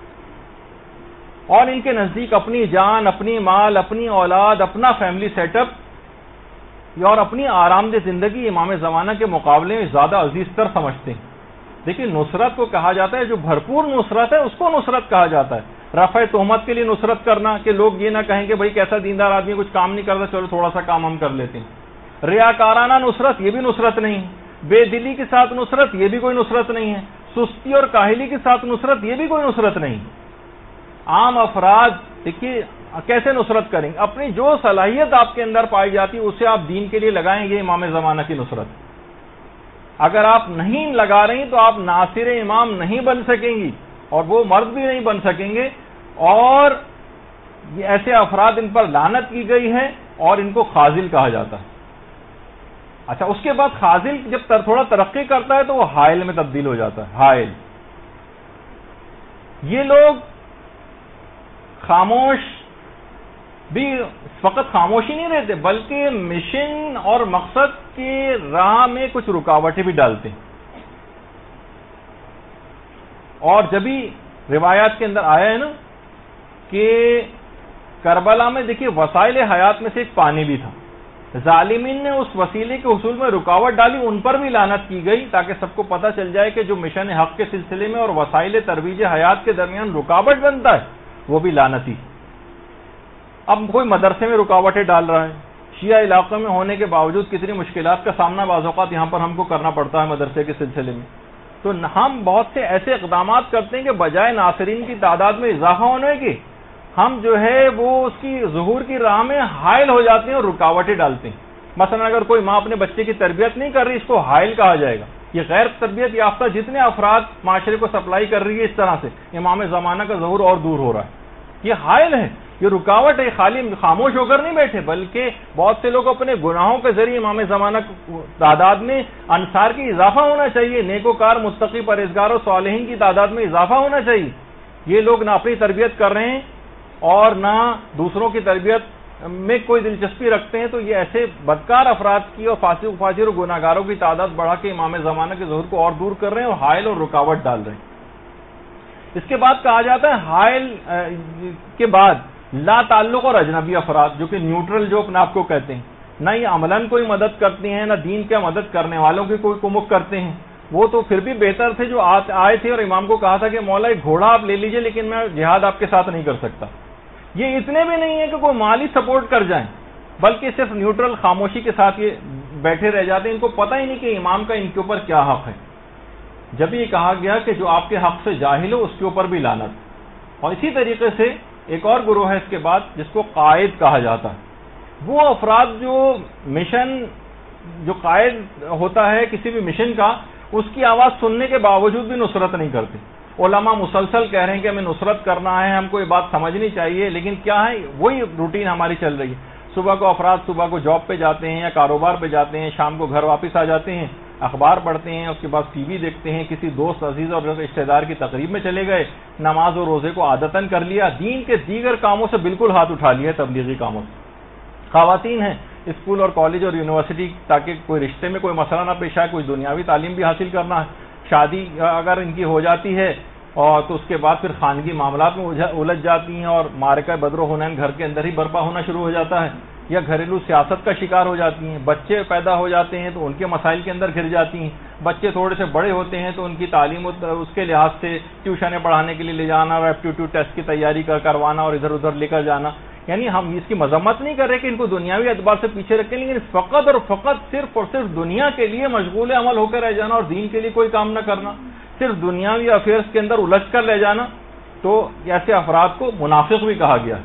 اور ان کے نزدیک اپنی جان، اپنی مال، اپنی اولاد، اپنا فیملی سیٹ اپ اور اپنی آرام دہ زندگی امام زمانہ کے مقابلے میں زیادہ عزیز تر سمجھتے ہیں۔ دیکھیں نصرت کو کہا جاتا ہے، جو بھرپور نصرت ہے اس کو نصرت کہا جاتا ہے۔ رفع تہمت کے لیے نصرت کرنا کہ لوگ یہ نہ کہیں کہ بھائی کیسا دیندار آدمی کچھ کام نہیں کرتا، چلو تھوڑا سا کام ہم کر لیتے ہیں۔ ریاکارانہ نصرت یہ بھی نصرت نہیں ہے، بے دلی کے ساتھ نصرت یہ بھی کوئی نصرت نہیں ہے، سستی اور کاہلی کے ساتھ نصرت یہ بھی کوئی نصرت نہیں۔ عام افراد دیکھیے کیسے نصرت کریں گے؟ اپنی جو صلاحیت آپ کے اندر پائی جاتی ہے اسے آپ دین کے لیے لگائیں گے، امام زمانہ کی نصرت۔ اگر آپ نہیں لگا رہی تو آپ ناصر امام نہیں بن سکیں گی، اور وہ مرد بھی نہیں بن سکیں گے، اور ایسے افراد ان پر لعنت کی گئی ہے اور ان کو خاذل کہا جاتا ہے۔ اچھا اس کے بعد خاذل جب تھوڑا ترقی کرتا ہے تو وہ حائل میں تبدیل ہو جاتا ہے۔ حائل یہ لوگ خاموش بھی فقط خاموش ہی نہیں رہتے بلکہ مشن اور مقصد کی راہ میں کچھ رکاوٹیں بھی ڈالتے ہیں، اور جبھی روایات کے اندر آیا ہے نا کہ کربلا میں دیکھیے وسائل حیات میں سے ایک پانی بھی تھا، ظالمین نے اس وسیلے کے حصول میں رکاوٹ ڈالی، ان پر بھی لعنت کی گئی تاکہ سب کو پتہ چل جائے کہ جو مشن حق کے سلسلے میں اور وسائل ترویج حیات کے درمیان رکاوٹ بنتا ہے وہ بھی لعنتی۔ اب کوئی مدرسے میں رکاوٹیں ڈال رہا ہے، شیعہ علاقوں میں ہونے کے باوجود کتنی مشکلات کا سامنا بعض اوقات یہاں پر ہم کو کرنا پڑتا ہے مدرسے کے سلسلے میں، تو ہم بہت سے ایسے اقدامات کرتے ہیں کہ بجائے ناصرین کی تعداد میں اضافہ ہونے کے ہم جو ہے وہ اس کی ظہور کی راہ میں حائل ہو جاتے ہیں اور رکاوٹیں ڈالتے ہیں۔ مثلا اگر کوئی ماں اپنے بچے کی تربیت نہیں کر رہی اس کو حائل کہا جائے گا۔ یہ غیر تربیت یافتہ جتنے افراد معاشرے کو سپلائی کر رہی ہے اس طرح سے امام زمانہ کا ظہور اور دور ہو رہا ہے، یہ حائل ہے، یہ رکاوٹ ہے۔ خالی خاموش ہو کر نہیں بیٹھے بلکہ بہت سے لوگ اپنے گناہوں کے ذریعے امام زمانہ تعداد میں انصار کی اضافہ ہونا چاہیے، نیکوکار متقی پرہیزگار و صالحین کی تعداد میں اضافہ ہونا چاہیے۔ یہ لوگ نہ اپنی تربیت کر رہے ہیں اور نہ دوسروں کی تربیت میں کوئی دلچسپی رکھتے ہیں، تو یہ ایسے بدکار افراد کی اور فاسق و فاجر و گناہگاروں کی تعداد بڑھا کے امام زمانہ کے ظہور کو اور دور کر رہے ہیں اور حائل اور رکاوٹ ڈال رہے ہیں۔ اس کے بعد کہا جاتا ہے حائل کے بعد لا تعلق اور اجنبی افراد جو کہ نیوٹرل جو اپنے آپ کو کہتے ہیں، نہ یہ عملاً کوئی مدد کرتی ہیں نہ دین کے مدد کرنے والوں کی کوئی کمک کرتے ہیں، وہ تو پھر بھی بہتر تھے جو آئے تھے اور امام کو کہا تھا کہ مولا ایک گھوڑا آپ لے لیجئے لیکن میں جہاد آپ کے ساتھ نہیں کر سکتا. یہ اتنے بھی نہیں ہے کہ کوئی مالی سپورٹ کر جائیں، بلکہ صرف نیوٹرل خاموشی کے ساتھ یہ بیٹھے رہ جاتے ہیں. ان کو پتہ ہی نہیں کہ امام کا ان کے اوپر کیا حق ہے. جب یہ کہا گیا کہ جو آپ کے حق سے جاہل ہو اس کے اوپر بھی لعنت. اور اسی طریقے سے ایک اور گروہ ہے اس کے بعد جس کو قائد کہا جاتا ہے. وہ افراد جو مشن جو قائد ہوتا ہے کسی بھی مشن کا، اس کی آواز سننے کے باوجود بھی نصرت نہیں کرتے. علماء مسلسل کہہ رہے ہیں کہ ہمیں نصرت کرنا ہے، ہم کو یہ بات سمجھنی چاہیے، لیکن کیا ہے وہی روٹین ہماری چل رہی ہے. صبح کو افراد صبح کو جاب پہ جاتے ہیں یا کاروبار پہ جاتے ہیں، شام کو گھر واپس آ جاتے ہیں، اخبار پڑھتے ہیں، اس کے بعد ٹی وی دیکھتے ہیں، کسی دوست عزیز اور رشتہ دار کی تقریب میں چلے گئے، نماز اور روزے کو عادتاً کر لیا، دین کے دیگر کاموں سے بالکل ہاتھ اٹھا لیا، تبلیغی کاموں سے. خواتین ہیں اسکول اور کالج اور یونیورسٹی تاکہ کوئی رشتے میں کوئی مسئلہ نہ پیش آئے، کوئی دنیاوی تعلیم بھی حاصل کرنا ہے. شادی اگر ان کی ہو جاتی ہے اور تو اس کے بعد پھر خانگی معاملات میں الجھ جاتی ہیں اور معرکہ بدر و حنین گھر کے اندر ہی برپا ہونا شروع ہو جاتا ہے، یا گھریلو سیاست کا شکار ہو جاتی ہیں. بچے پیدا ہو جاتے ہیں تو ان کے مسائل کے اندر گھر جاتی ہیں. بچے تھوڑے سے بڑے ہوتے ہیں تو ان کی تعلیم اس کے لحاظ سے ٹیوشنیں پڑھانے کے لیے لے جانا اور ایپٹیٹیوڈ ٹیسٹ کی تیاری کروانا اور ادھر ادھر لے کر جانا. یعنی ہم اس کی مذمت نہیں کر رہے کہ ان کو دنیاوی اعتبار سے پیچھے رکھیں، لیکن فقط اور فقط صرف اور صرف دنیا کے لیے مشغول عمل ہو کر رہ جانا اور دین کے لیے کوئی کام نہ کرنا، صرف دنیاوی افیئرس کے اندر الجھ کر رہ جانا. تو ایسے افراد کو منافق بھی کہا گیا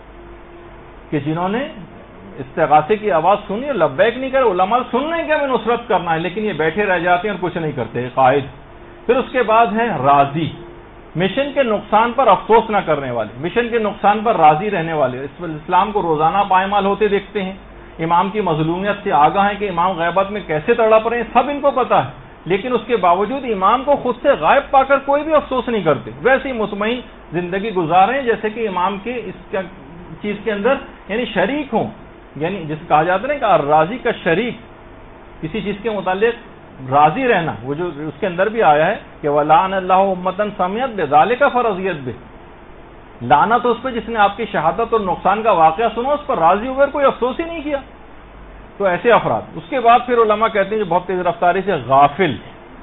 کہ جنہوں نے استغاثے کی آواز سنی اور لبیک نہیں کرے. علماء سن رہے ہیں کہ ہمیں نصرت کرنا ہے لیکن یہ بیٹھے رہ جاتے ہیں اور کچھ نہیں کرتے. قائد. پھر اس کے بعد ہے راضی، مشن کے نقصان پر افسوس نہ کرنے والے، مشن کے نقصان پر راضی رہنے والے. اسلام کو روزانہ پائمال ہوتے دیکھتے ہیں، امام کی مظلومیت سے آگاہ ہیں کہ امام غیبت میں کیسے تڑپ رہے ہیں، سب ان کو پتا ہے، لیکن اس کے باوجود امام کو خود سے غائب پا کر کوئی بھی افسوس نہیں کرتے. ویسے ہی مطمئن زندگی گزار رہے ہیں جیسے کہ امام کے اس چیز کے اندر یعنی شریک ہوں. یعنی جس کہا جاتا ہے کہ راضی کا شریک، کسی چیز کے متعلق راضی رہنا، وہ جو اس کے اندر بھی آیا ہے کہ وَلَعَنَ اللَّهُ أُمَّةً سَمِعَتْ بِذَلِكَ فَرَضِيَتْ بِهِ، لعنت اس پہ جس نے آپ کی شہادت اور نقصان کا واقعہ سنا اس پر راضی ہو کر کوئی افسوس ہی نہیں کیا. تو ایسے افراد. اس کے بعد پھر علماء کہتے ہیں جو بہت تیز رفتاری سے غافل،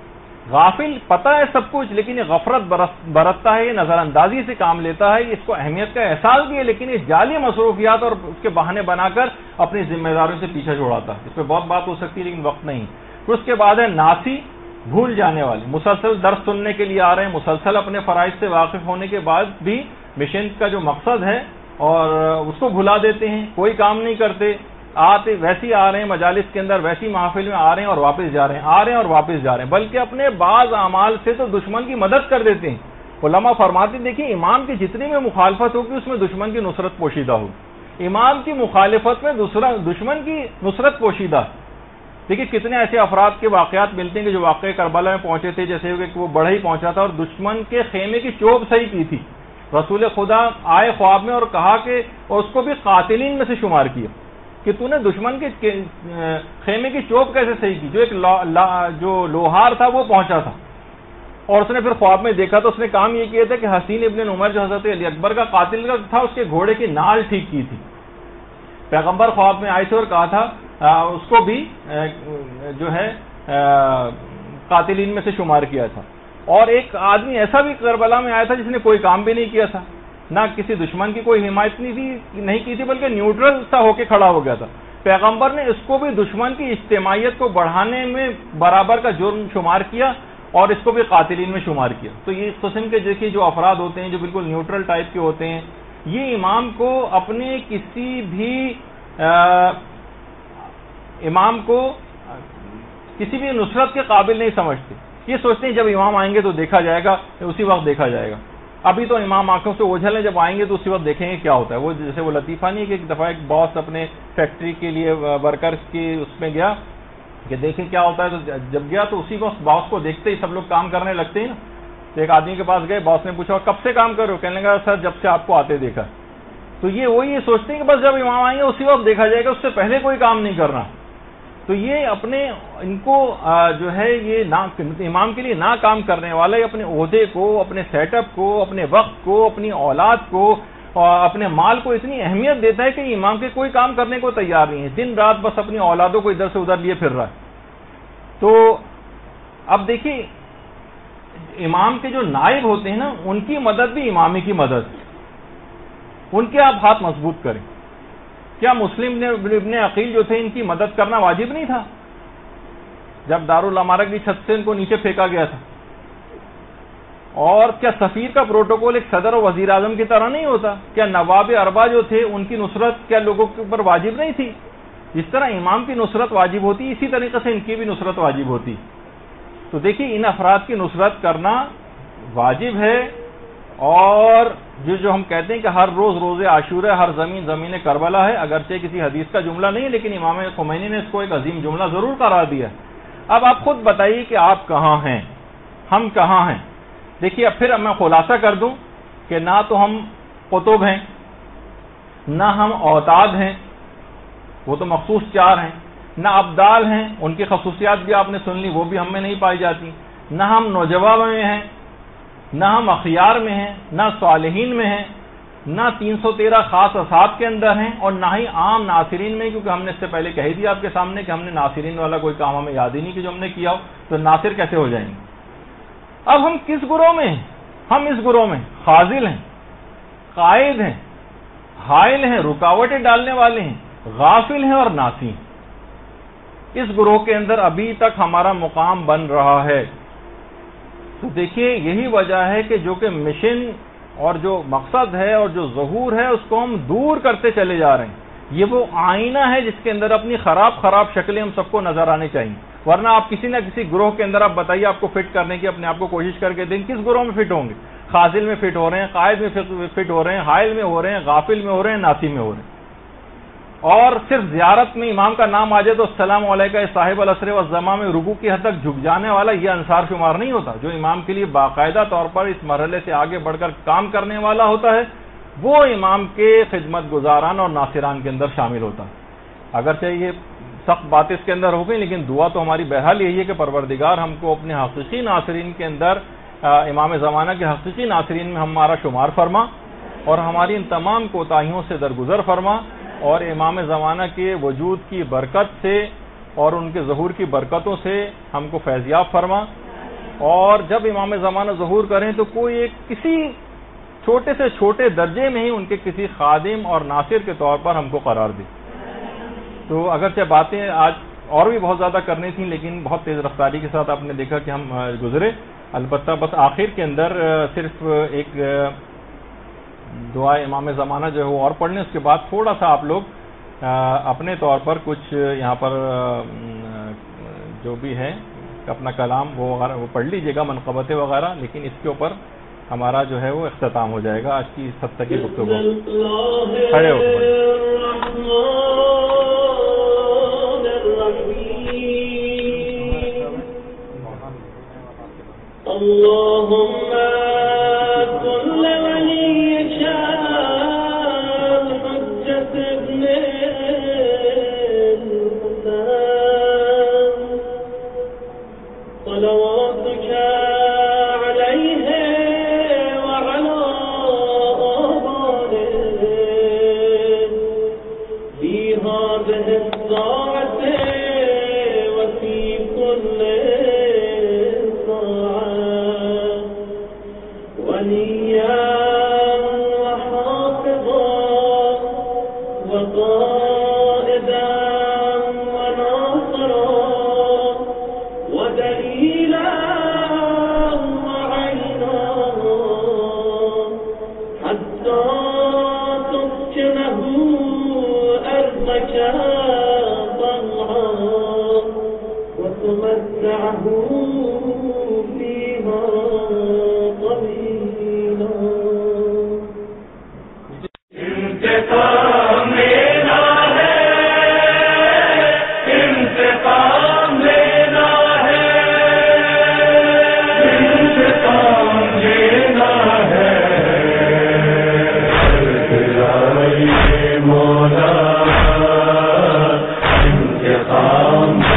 غافل پتہ ہے سب کچھ لیکن یہ غفلت برتتا ہے، یہ نظر اندازی سے کام لیتا ہے، اس کو اہمیت کا احساس بھی ہے لیکن یہ جعلی مصروفیات اور اس کے بہانے بنا کر اپنی ذمہ داریوں سے پیچھے چھوڑاتا ہے. اس پہ بہت بات ہو سکتی ہے لیکن وقت نہیں. پھر اس کے بعد ہے ناسی، بھول جانے والے. مسلسل درس سننے کے لیے آ رہے ہیں، مسلسل اپنے فرائض سے واقف ہونے کے بعد بھی مشن کا جو مقصد ہے اور اس کو بھلا دیتے ہیں، کوئی کام نہیں کرتے. آتے ویسے آ رہے ہیں مجالس کے اندر، ویسی محافل میں آ رہے ہیں اور واپس جا رہے ہیں، آ رہے ہیں اور واپس جا رہے ہیں، بلکہ اپنے بعض اعمال سے تو دشمن کی مدد کر دیتے ہیں. علماء فرماتے ہیں دیکھیں امام کی جتنی میں مخالفت ہوگی اس میں دشمن کی نصرت پوشیدہ ہوگی. امام کی مخالفت میں دوسرا دشمن کی نصرت پوشیدہ. دیکھیے کتنے ایسے افراد کے واقعات ملتے ہیں کہ جو واقعہ کربلا میں پہنچے تھے، جیسے کہ وہ بڑھا ہی پہنچا تھا اور دشمن کے خیمے کی چوب صحیح کی تھی. رسول خدا آئے خواب میں اور کہا کہ اور اس کو بھی قاتلین میں سے شمار کیا کہ تو نے دشمن کے خیمے کی چوب کیسے صحیح کی. جو ایک جو لوہار تھا وہ پہنچا تھا اور اس نے پھر خواب میں دیکھا تو اس نے کام یہ کیا تھا کہ حسین ابن عمر جو حضرت علی اکبر کا قاتل کا تھا اس کے گھوڑے کی نال ٹھیک کی تھی. پیغمبر خواب میں آئے تھے اور کہا تھا اس کو بھی جو ہے قاتلین میں سے شمار کیا تھا. اور ایک آدمی ایسا بھی کربلا میں آیا تھا جس نے کوئی کام بھی نہیں کیا تھا، نہ کسی دشمن کی کوئی حمایت نہیں کی تھی بلکہ نیوٹرل سا ہو کے کھڑا ہو گیا تھا. پیغمبر نے اس کو بھی دشمن کی اجتماعیت کو بڑھانے میں برابر کا جرم شمار کیا اور اس کو بھی قاتلین میں شمار کیا. تو یہ اس قسم کے دیکھیے جو افراد ہوتے ہیں جو بالکل نیوٹرل ٹائپ کے ہوتے ہیں، یہ امام کو اپنے کسی بھی امام کو کسی بھی نصرت کے قابل نہیں سمجھتے. یہ سوچتے ہیں جب امام آئیں گے تو دیکھا جائے گا، اسی وقت دیکھا جائے گا. ابھی تو امام آنکھوں سے اوجھل ہیں، جب آئیں گے تو اسی وقت دیکھیں گے کیا ہوتا ہے. وہ جیسے وہ لطیفہ نہیں کہ ایک دفعہ ایک باس اپنے فیکٹری کے لیے ورکرز کی اس میں گیا کہ دیکھیں کیا ہوتا ہے. تو جب گیا تو اسی وقت باس کو دیکھتے ہی سب لوگ کام کرنے لگتے ہیں نا. تو ایک آدمی کے پاس گئے، باس نے پوچھا کب سے کام کر رہے ہو؟ کہنے لگا سر جب سے آپ کو آتے دیکھا. تو یہ وہی یہ سوچتے ہیں کہ بس جب امام آئیں گے اسی وقت دیکھا جائے گا، اس سے پہلے کوئی کام نہیں کرنا. تو یہ اپنے ان کو جو ہے یہ نا امام کے لیے نہ کام کرنے والا یہ اپنے عہدے کو، اپنے سیٹ اپ کو، اپنے وقت کو، اپنی اولاد کو اور اپنے مال کو اتنی اہمیت دیتا ہے کہ امام کے کوئی کام کرنے کو تیار نہیں ہے، دن رات بس اپنی اولادوں کو ادھر سے ادھر لیے پھر رہا ہے۔ تو اب دیکھیے امام کے جو نائب ہوتے ہیں نا ان کی مدد بھی امامی کی مدد، ان کے آپ ہاتھ مضبوط کریں۔ کیا مسلم ابن عقیل جو تھے ان کی مدد کرنا واجب نہیں تھا جب دارالامارہ کی چھت سے ان کو نیچے پھینکا گیا تھا؟ اور کیا سفیر کا پروٹوکول ایک صدر و وزیر اعظم کی طرح نہیں ہوتا؟ کیا نواب اربا جو تھے ان کی نصرت کیا لوگوں کے اوپر واجب نہیں تھی؟ جس طرح امام کی نصرت واجب ہوتی اسی طریقے سے ان کی بھی نصرت واجب ہوتی۔ تو دیکھیے ان افراد کی نصرت کرنا واجب ہے، اور جو جو ہم کہتے ہیں کہ ہر روز روز عاشورہ، ہر زمین زمین کربلا ہے، اگرچہ کسی حدیث کا جملہ نہیں ہے لیکن امام خمینی نے اس کو ایک عظیم جملہ ضرور قرار دیا۔ اب آپ خود بتائیے کہ آپ کہاں ہیں، ہم کہاں ہیں؟ دیکھیے اب پھر میں خلاصہ کر دوں کہ نہ تو ہم قطب ہیں، نہ ہم اوتاد ہیں، وہ تو مخصوص چار ہیں، نہ ابدال ہیں، ان کی خصوصیات بھی آپ نے سن لی، وہ بھی ہم میں نہیں پائی جاتی، نہ ہم نوجوا میں ہیں، نہ ہم اخیار میں ہیں، نہ صالحین میں ہیں، نہ تین سو تیرہ خاص اصحاب کے اندر ہیں، اور نہ ہی عام ناصرین میں، کیونکہ ہم نے اس سے پہلے کہہ دیا آپ کے سامنے کہ ہم نے ناصرین والا کوئی کام ہمیں یاد ہی نہیں کہ جو ہم نے کیا ہو، تو ناصر کیسے ہو جائیں گے؟ اب ہم کس گروہ میں ہیں؟ ہم اس گروہ میں خاذل ہیں، قائد ہیں، حائل ہیں، رکاوٹیں ڈالنے والے ہیں، غافل ہیں اور ناسی۔ اس گروہ کے اندر ابھی تک ہمارا مقام بن رہا ہے۔ تو دیکھیے یہی وجہ ہے کہ جو کہ مشن اور جو مقصد ہے اور جو ظہور ہے اس کو ہم دور کرتے چلے جا رہے ہیں۔ یہ وہ آئینہ ہے جس کے اندر اپنی خراب خراب شکلیں ہم سب کو نظر آنے چاہیے، ورنہ آپ کسی نہ کسی گروہ کے اندر آپ بتائیے آپ کو فٹ کرنے کی اپنے آپ کو کوشش کر کے دیں، کس گروہ میں فٹ ہوں گے؟ خاذل میں فٹ ہو رہے ہیں، قائد میں فٹ ہو رہے ہیں، حائل میں ہو رہے ہیں، غافل میں ہو رہے ہیں، ناسی میں ہو رہے ہیں۔ اور صرف زیارت میں امام کا نام آ جائے تو السلام علیکہ صاحب العصر والزماں میں رکوع کی حد تک جھک جانے والا یہ انصار شمار نہیں ہوتا۔ جو امام کے لیے باقاعدہ طور پر اس مرحلے سے آگے بڑھ کر کام کرنے والا ہوتا ہے وہ امام کے خدمت گزاران اور ناصران کے اندر شامل ہوتا ہے۔ اگرچہ یہ سخت بات اس کے اندر ہو گئی لیکن دعا تو ہماری بہرحال یہی ہے کہ پروردگار ہم کو اپنے حقیقی ناصرین کے اندر امام زمانہ کے حقیقی ناصرین میں ہمارا شمار فرما، اور ہماری ان تمام کوتاہیوں سے درگزر فرما، اور امام زمانہ کے وجود کی برکت سے اور ان کے ظہور کی برکتوں سے ہم کو فیضیاب فرما، اور جب امام زمانہ ظہور کریں تو کوئی ایک کسی چھوٹے سے چھوٹے درجے میں ہی ان کے کسی خادم اور ناصر کے طور پر ہم کو قرار دے۔ تو اگرچہ باتیں آج اور بھی بہت زیادہ کرنی تھیں لیکن بہت تیز رفتاری کے ساتھ آپ نے دیکھا کہ ہم گزرے، البتہ بس آخر کے اندر صرف ایک دعا امام زمانہ جو ہے وہ اور پڑھ لیں، اس کے بعد تھوڑا سا آپ لوگ اپنے طور پر کچھ یہاں پر جو بھی ہے اپنا کلام وہ وغیرہ وہ پڑھ لیجیے گا، منقبتیں وغیرہ، لیکن اس کے اوپر ہمارا جو ہے وہ اختتام ہو جائے گا آج کی اس ہفتے کی گفتگو۔ کھڑے ہو اللهم كل وليك الحجة ابن الحسين صلواتك عليه وعلى آبائه في هذه الساعة وفي كل وليا وحافظا وقائدا وناصرا ودليلا وعينا حتى تسكنه أرضك طوعا وتمتعه فيها طويلا انتقام لینا ہے انتقام لینا ہے انتقام لینا ہے مولا انتقام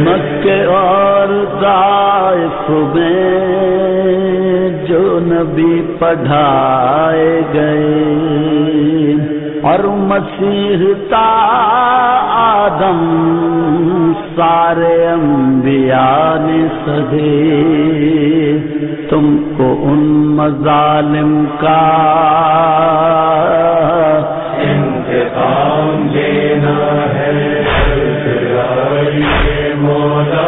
مکے اور طائف میں جو نبی پڑھائے گئے اور مسیح تا آدم سارے انبیاء نے سہے، تم کو ان مظالم کا انتقام لینا ہے مولا،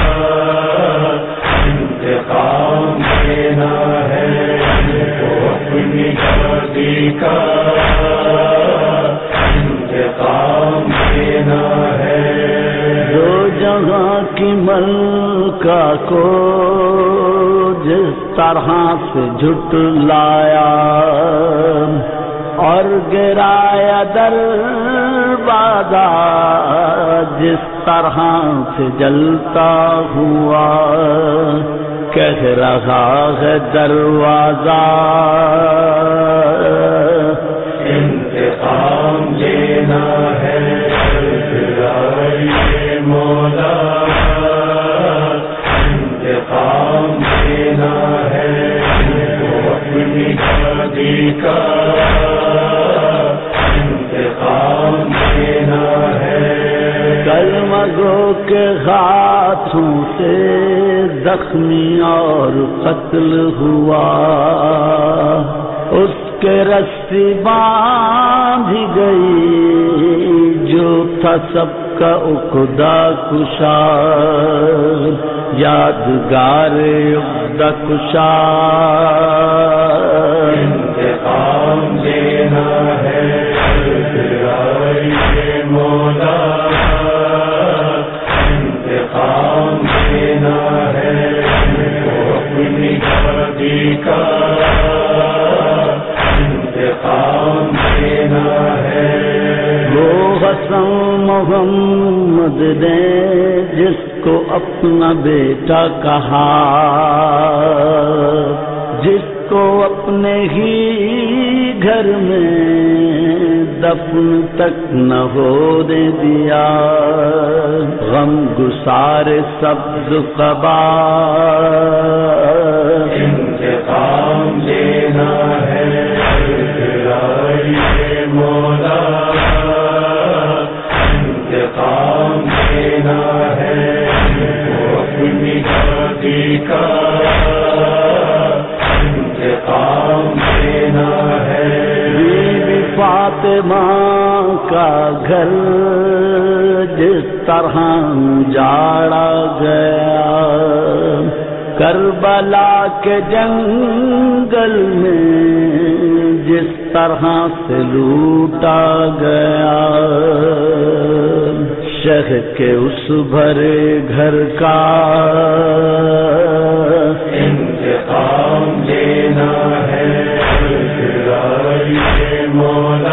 انتقام لینا ہے اپنی شادی کا، انتقام لینا ہے دو جہاں کی ملکہ کو جس طرح سے جھٹلایا اور گرایا دروازہ جس طرح سے جلتا ہوا، کہہ رہا ہے دروازہ انتقام لینا ہے مولا، انتقام لینا ہے اپنی شادی کا، انتقام لینا ہے کلمہ گو کے ہاتھوں سے زخمی اور قتل ہوا، اس کے رسی باندھی گئی جو تھا سب کا عقدہ کشا، یادگار عقدہ کشا، انتقام لینا ہے مولا، انتقام لینا ہے اپنی شادی کا، انتقام لینا ہے وہ حسن محمد نے جس کو اپنا بیٹا کہا، جس کو اپنے ہی گھر میں دفن تک نہ ہونے دیا، غم گسار سبز قبا، انتقام لینا ہے مولا، انتقام لینا ہے اپنی شادی کا، انتقام لینا ہے بیوی فاطمہ کا گھر جس طرح جاڑا گیا، کربلا کے جنگل میں جس طرح سے لوٹا گیا، شہر کے اس بھرے گھر کا انتقام لینا ہے مولا،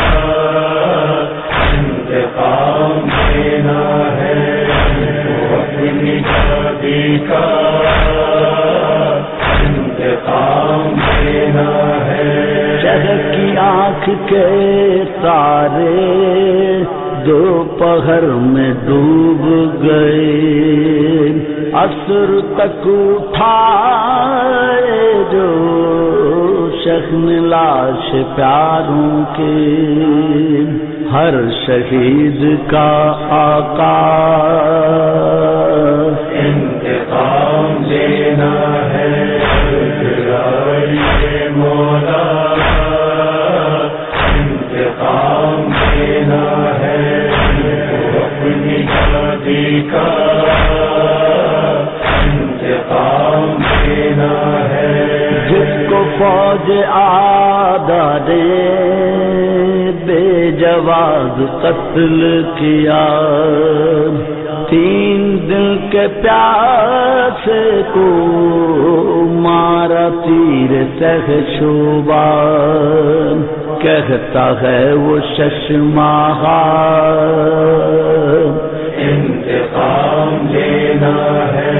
انتقام لینا ہے اپنی شادی کا، انتقام لینا ہے شہر کی آنکھ کے تارے دوپہر میں ڈوب گئے، عصر تک اٹھائے جو شخن لاش پیاروں کے، ہر شہید کا آقا انتقام لینا ہے مولا، انتقام لینا ہے اپنی شادی کا، انتقام لینا ہے جس کو فوج آدھا نے بے جواز قتل کیا، تین دل کے پیاسے کو مارا تیر تہ شوبہ، کہتا ہے وہ ششماہا انتقام لینا ہے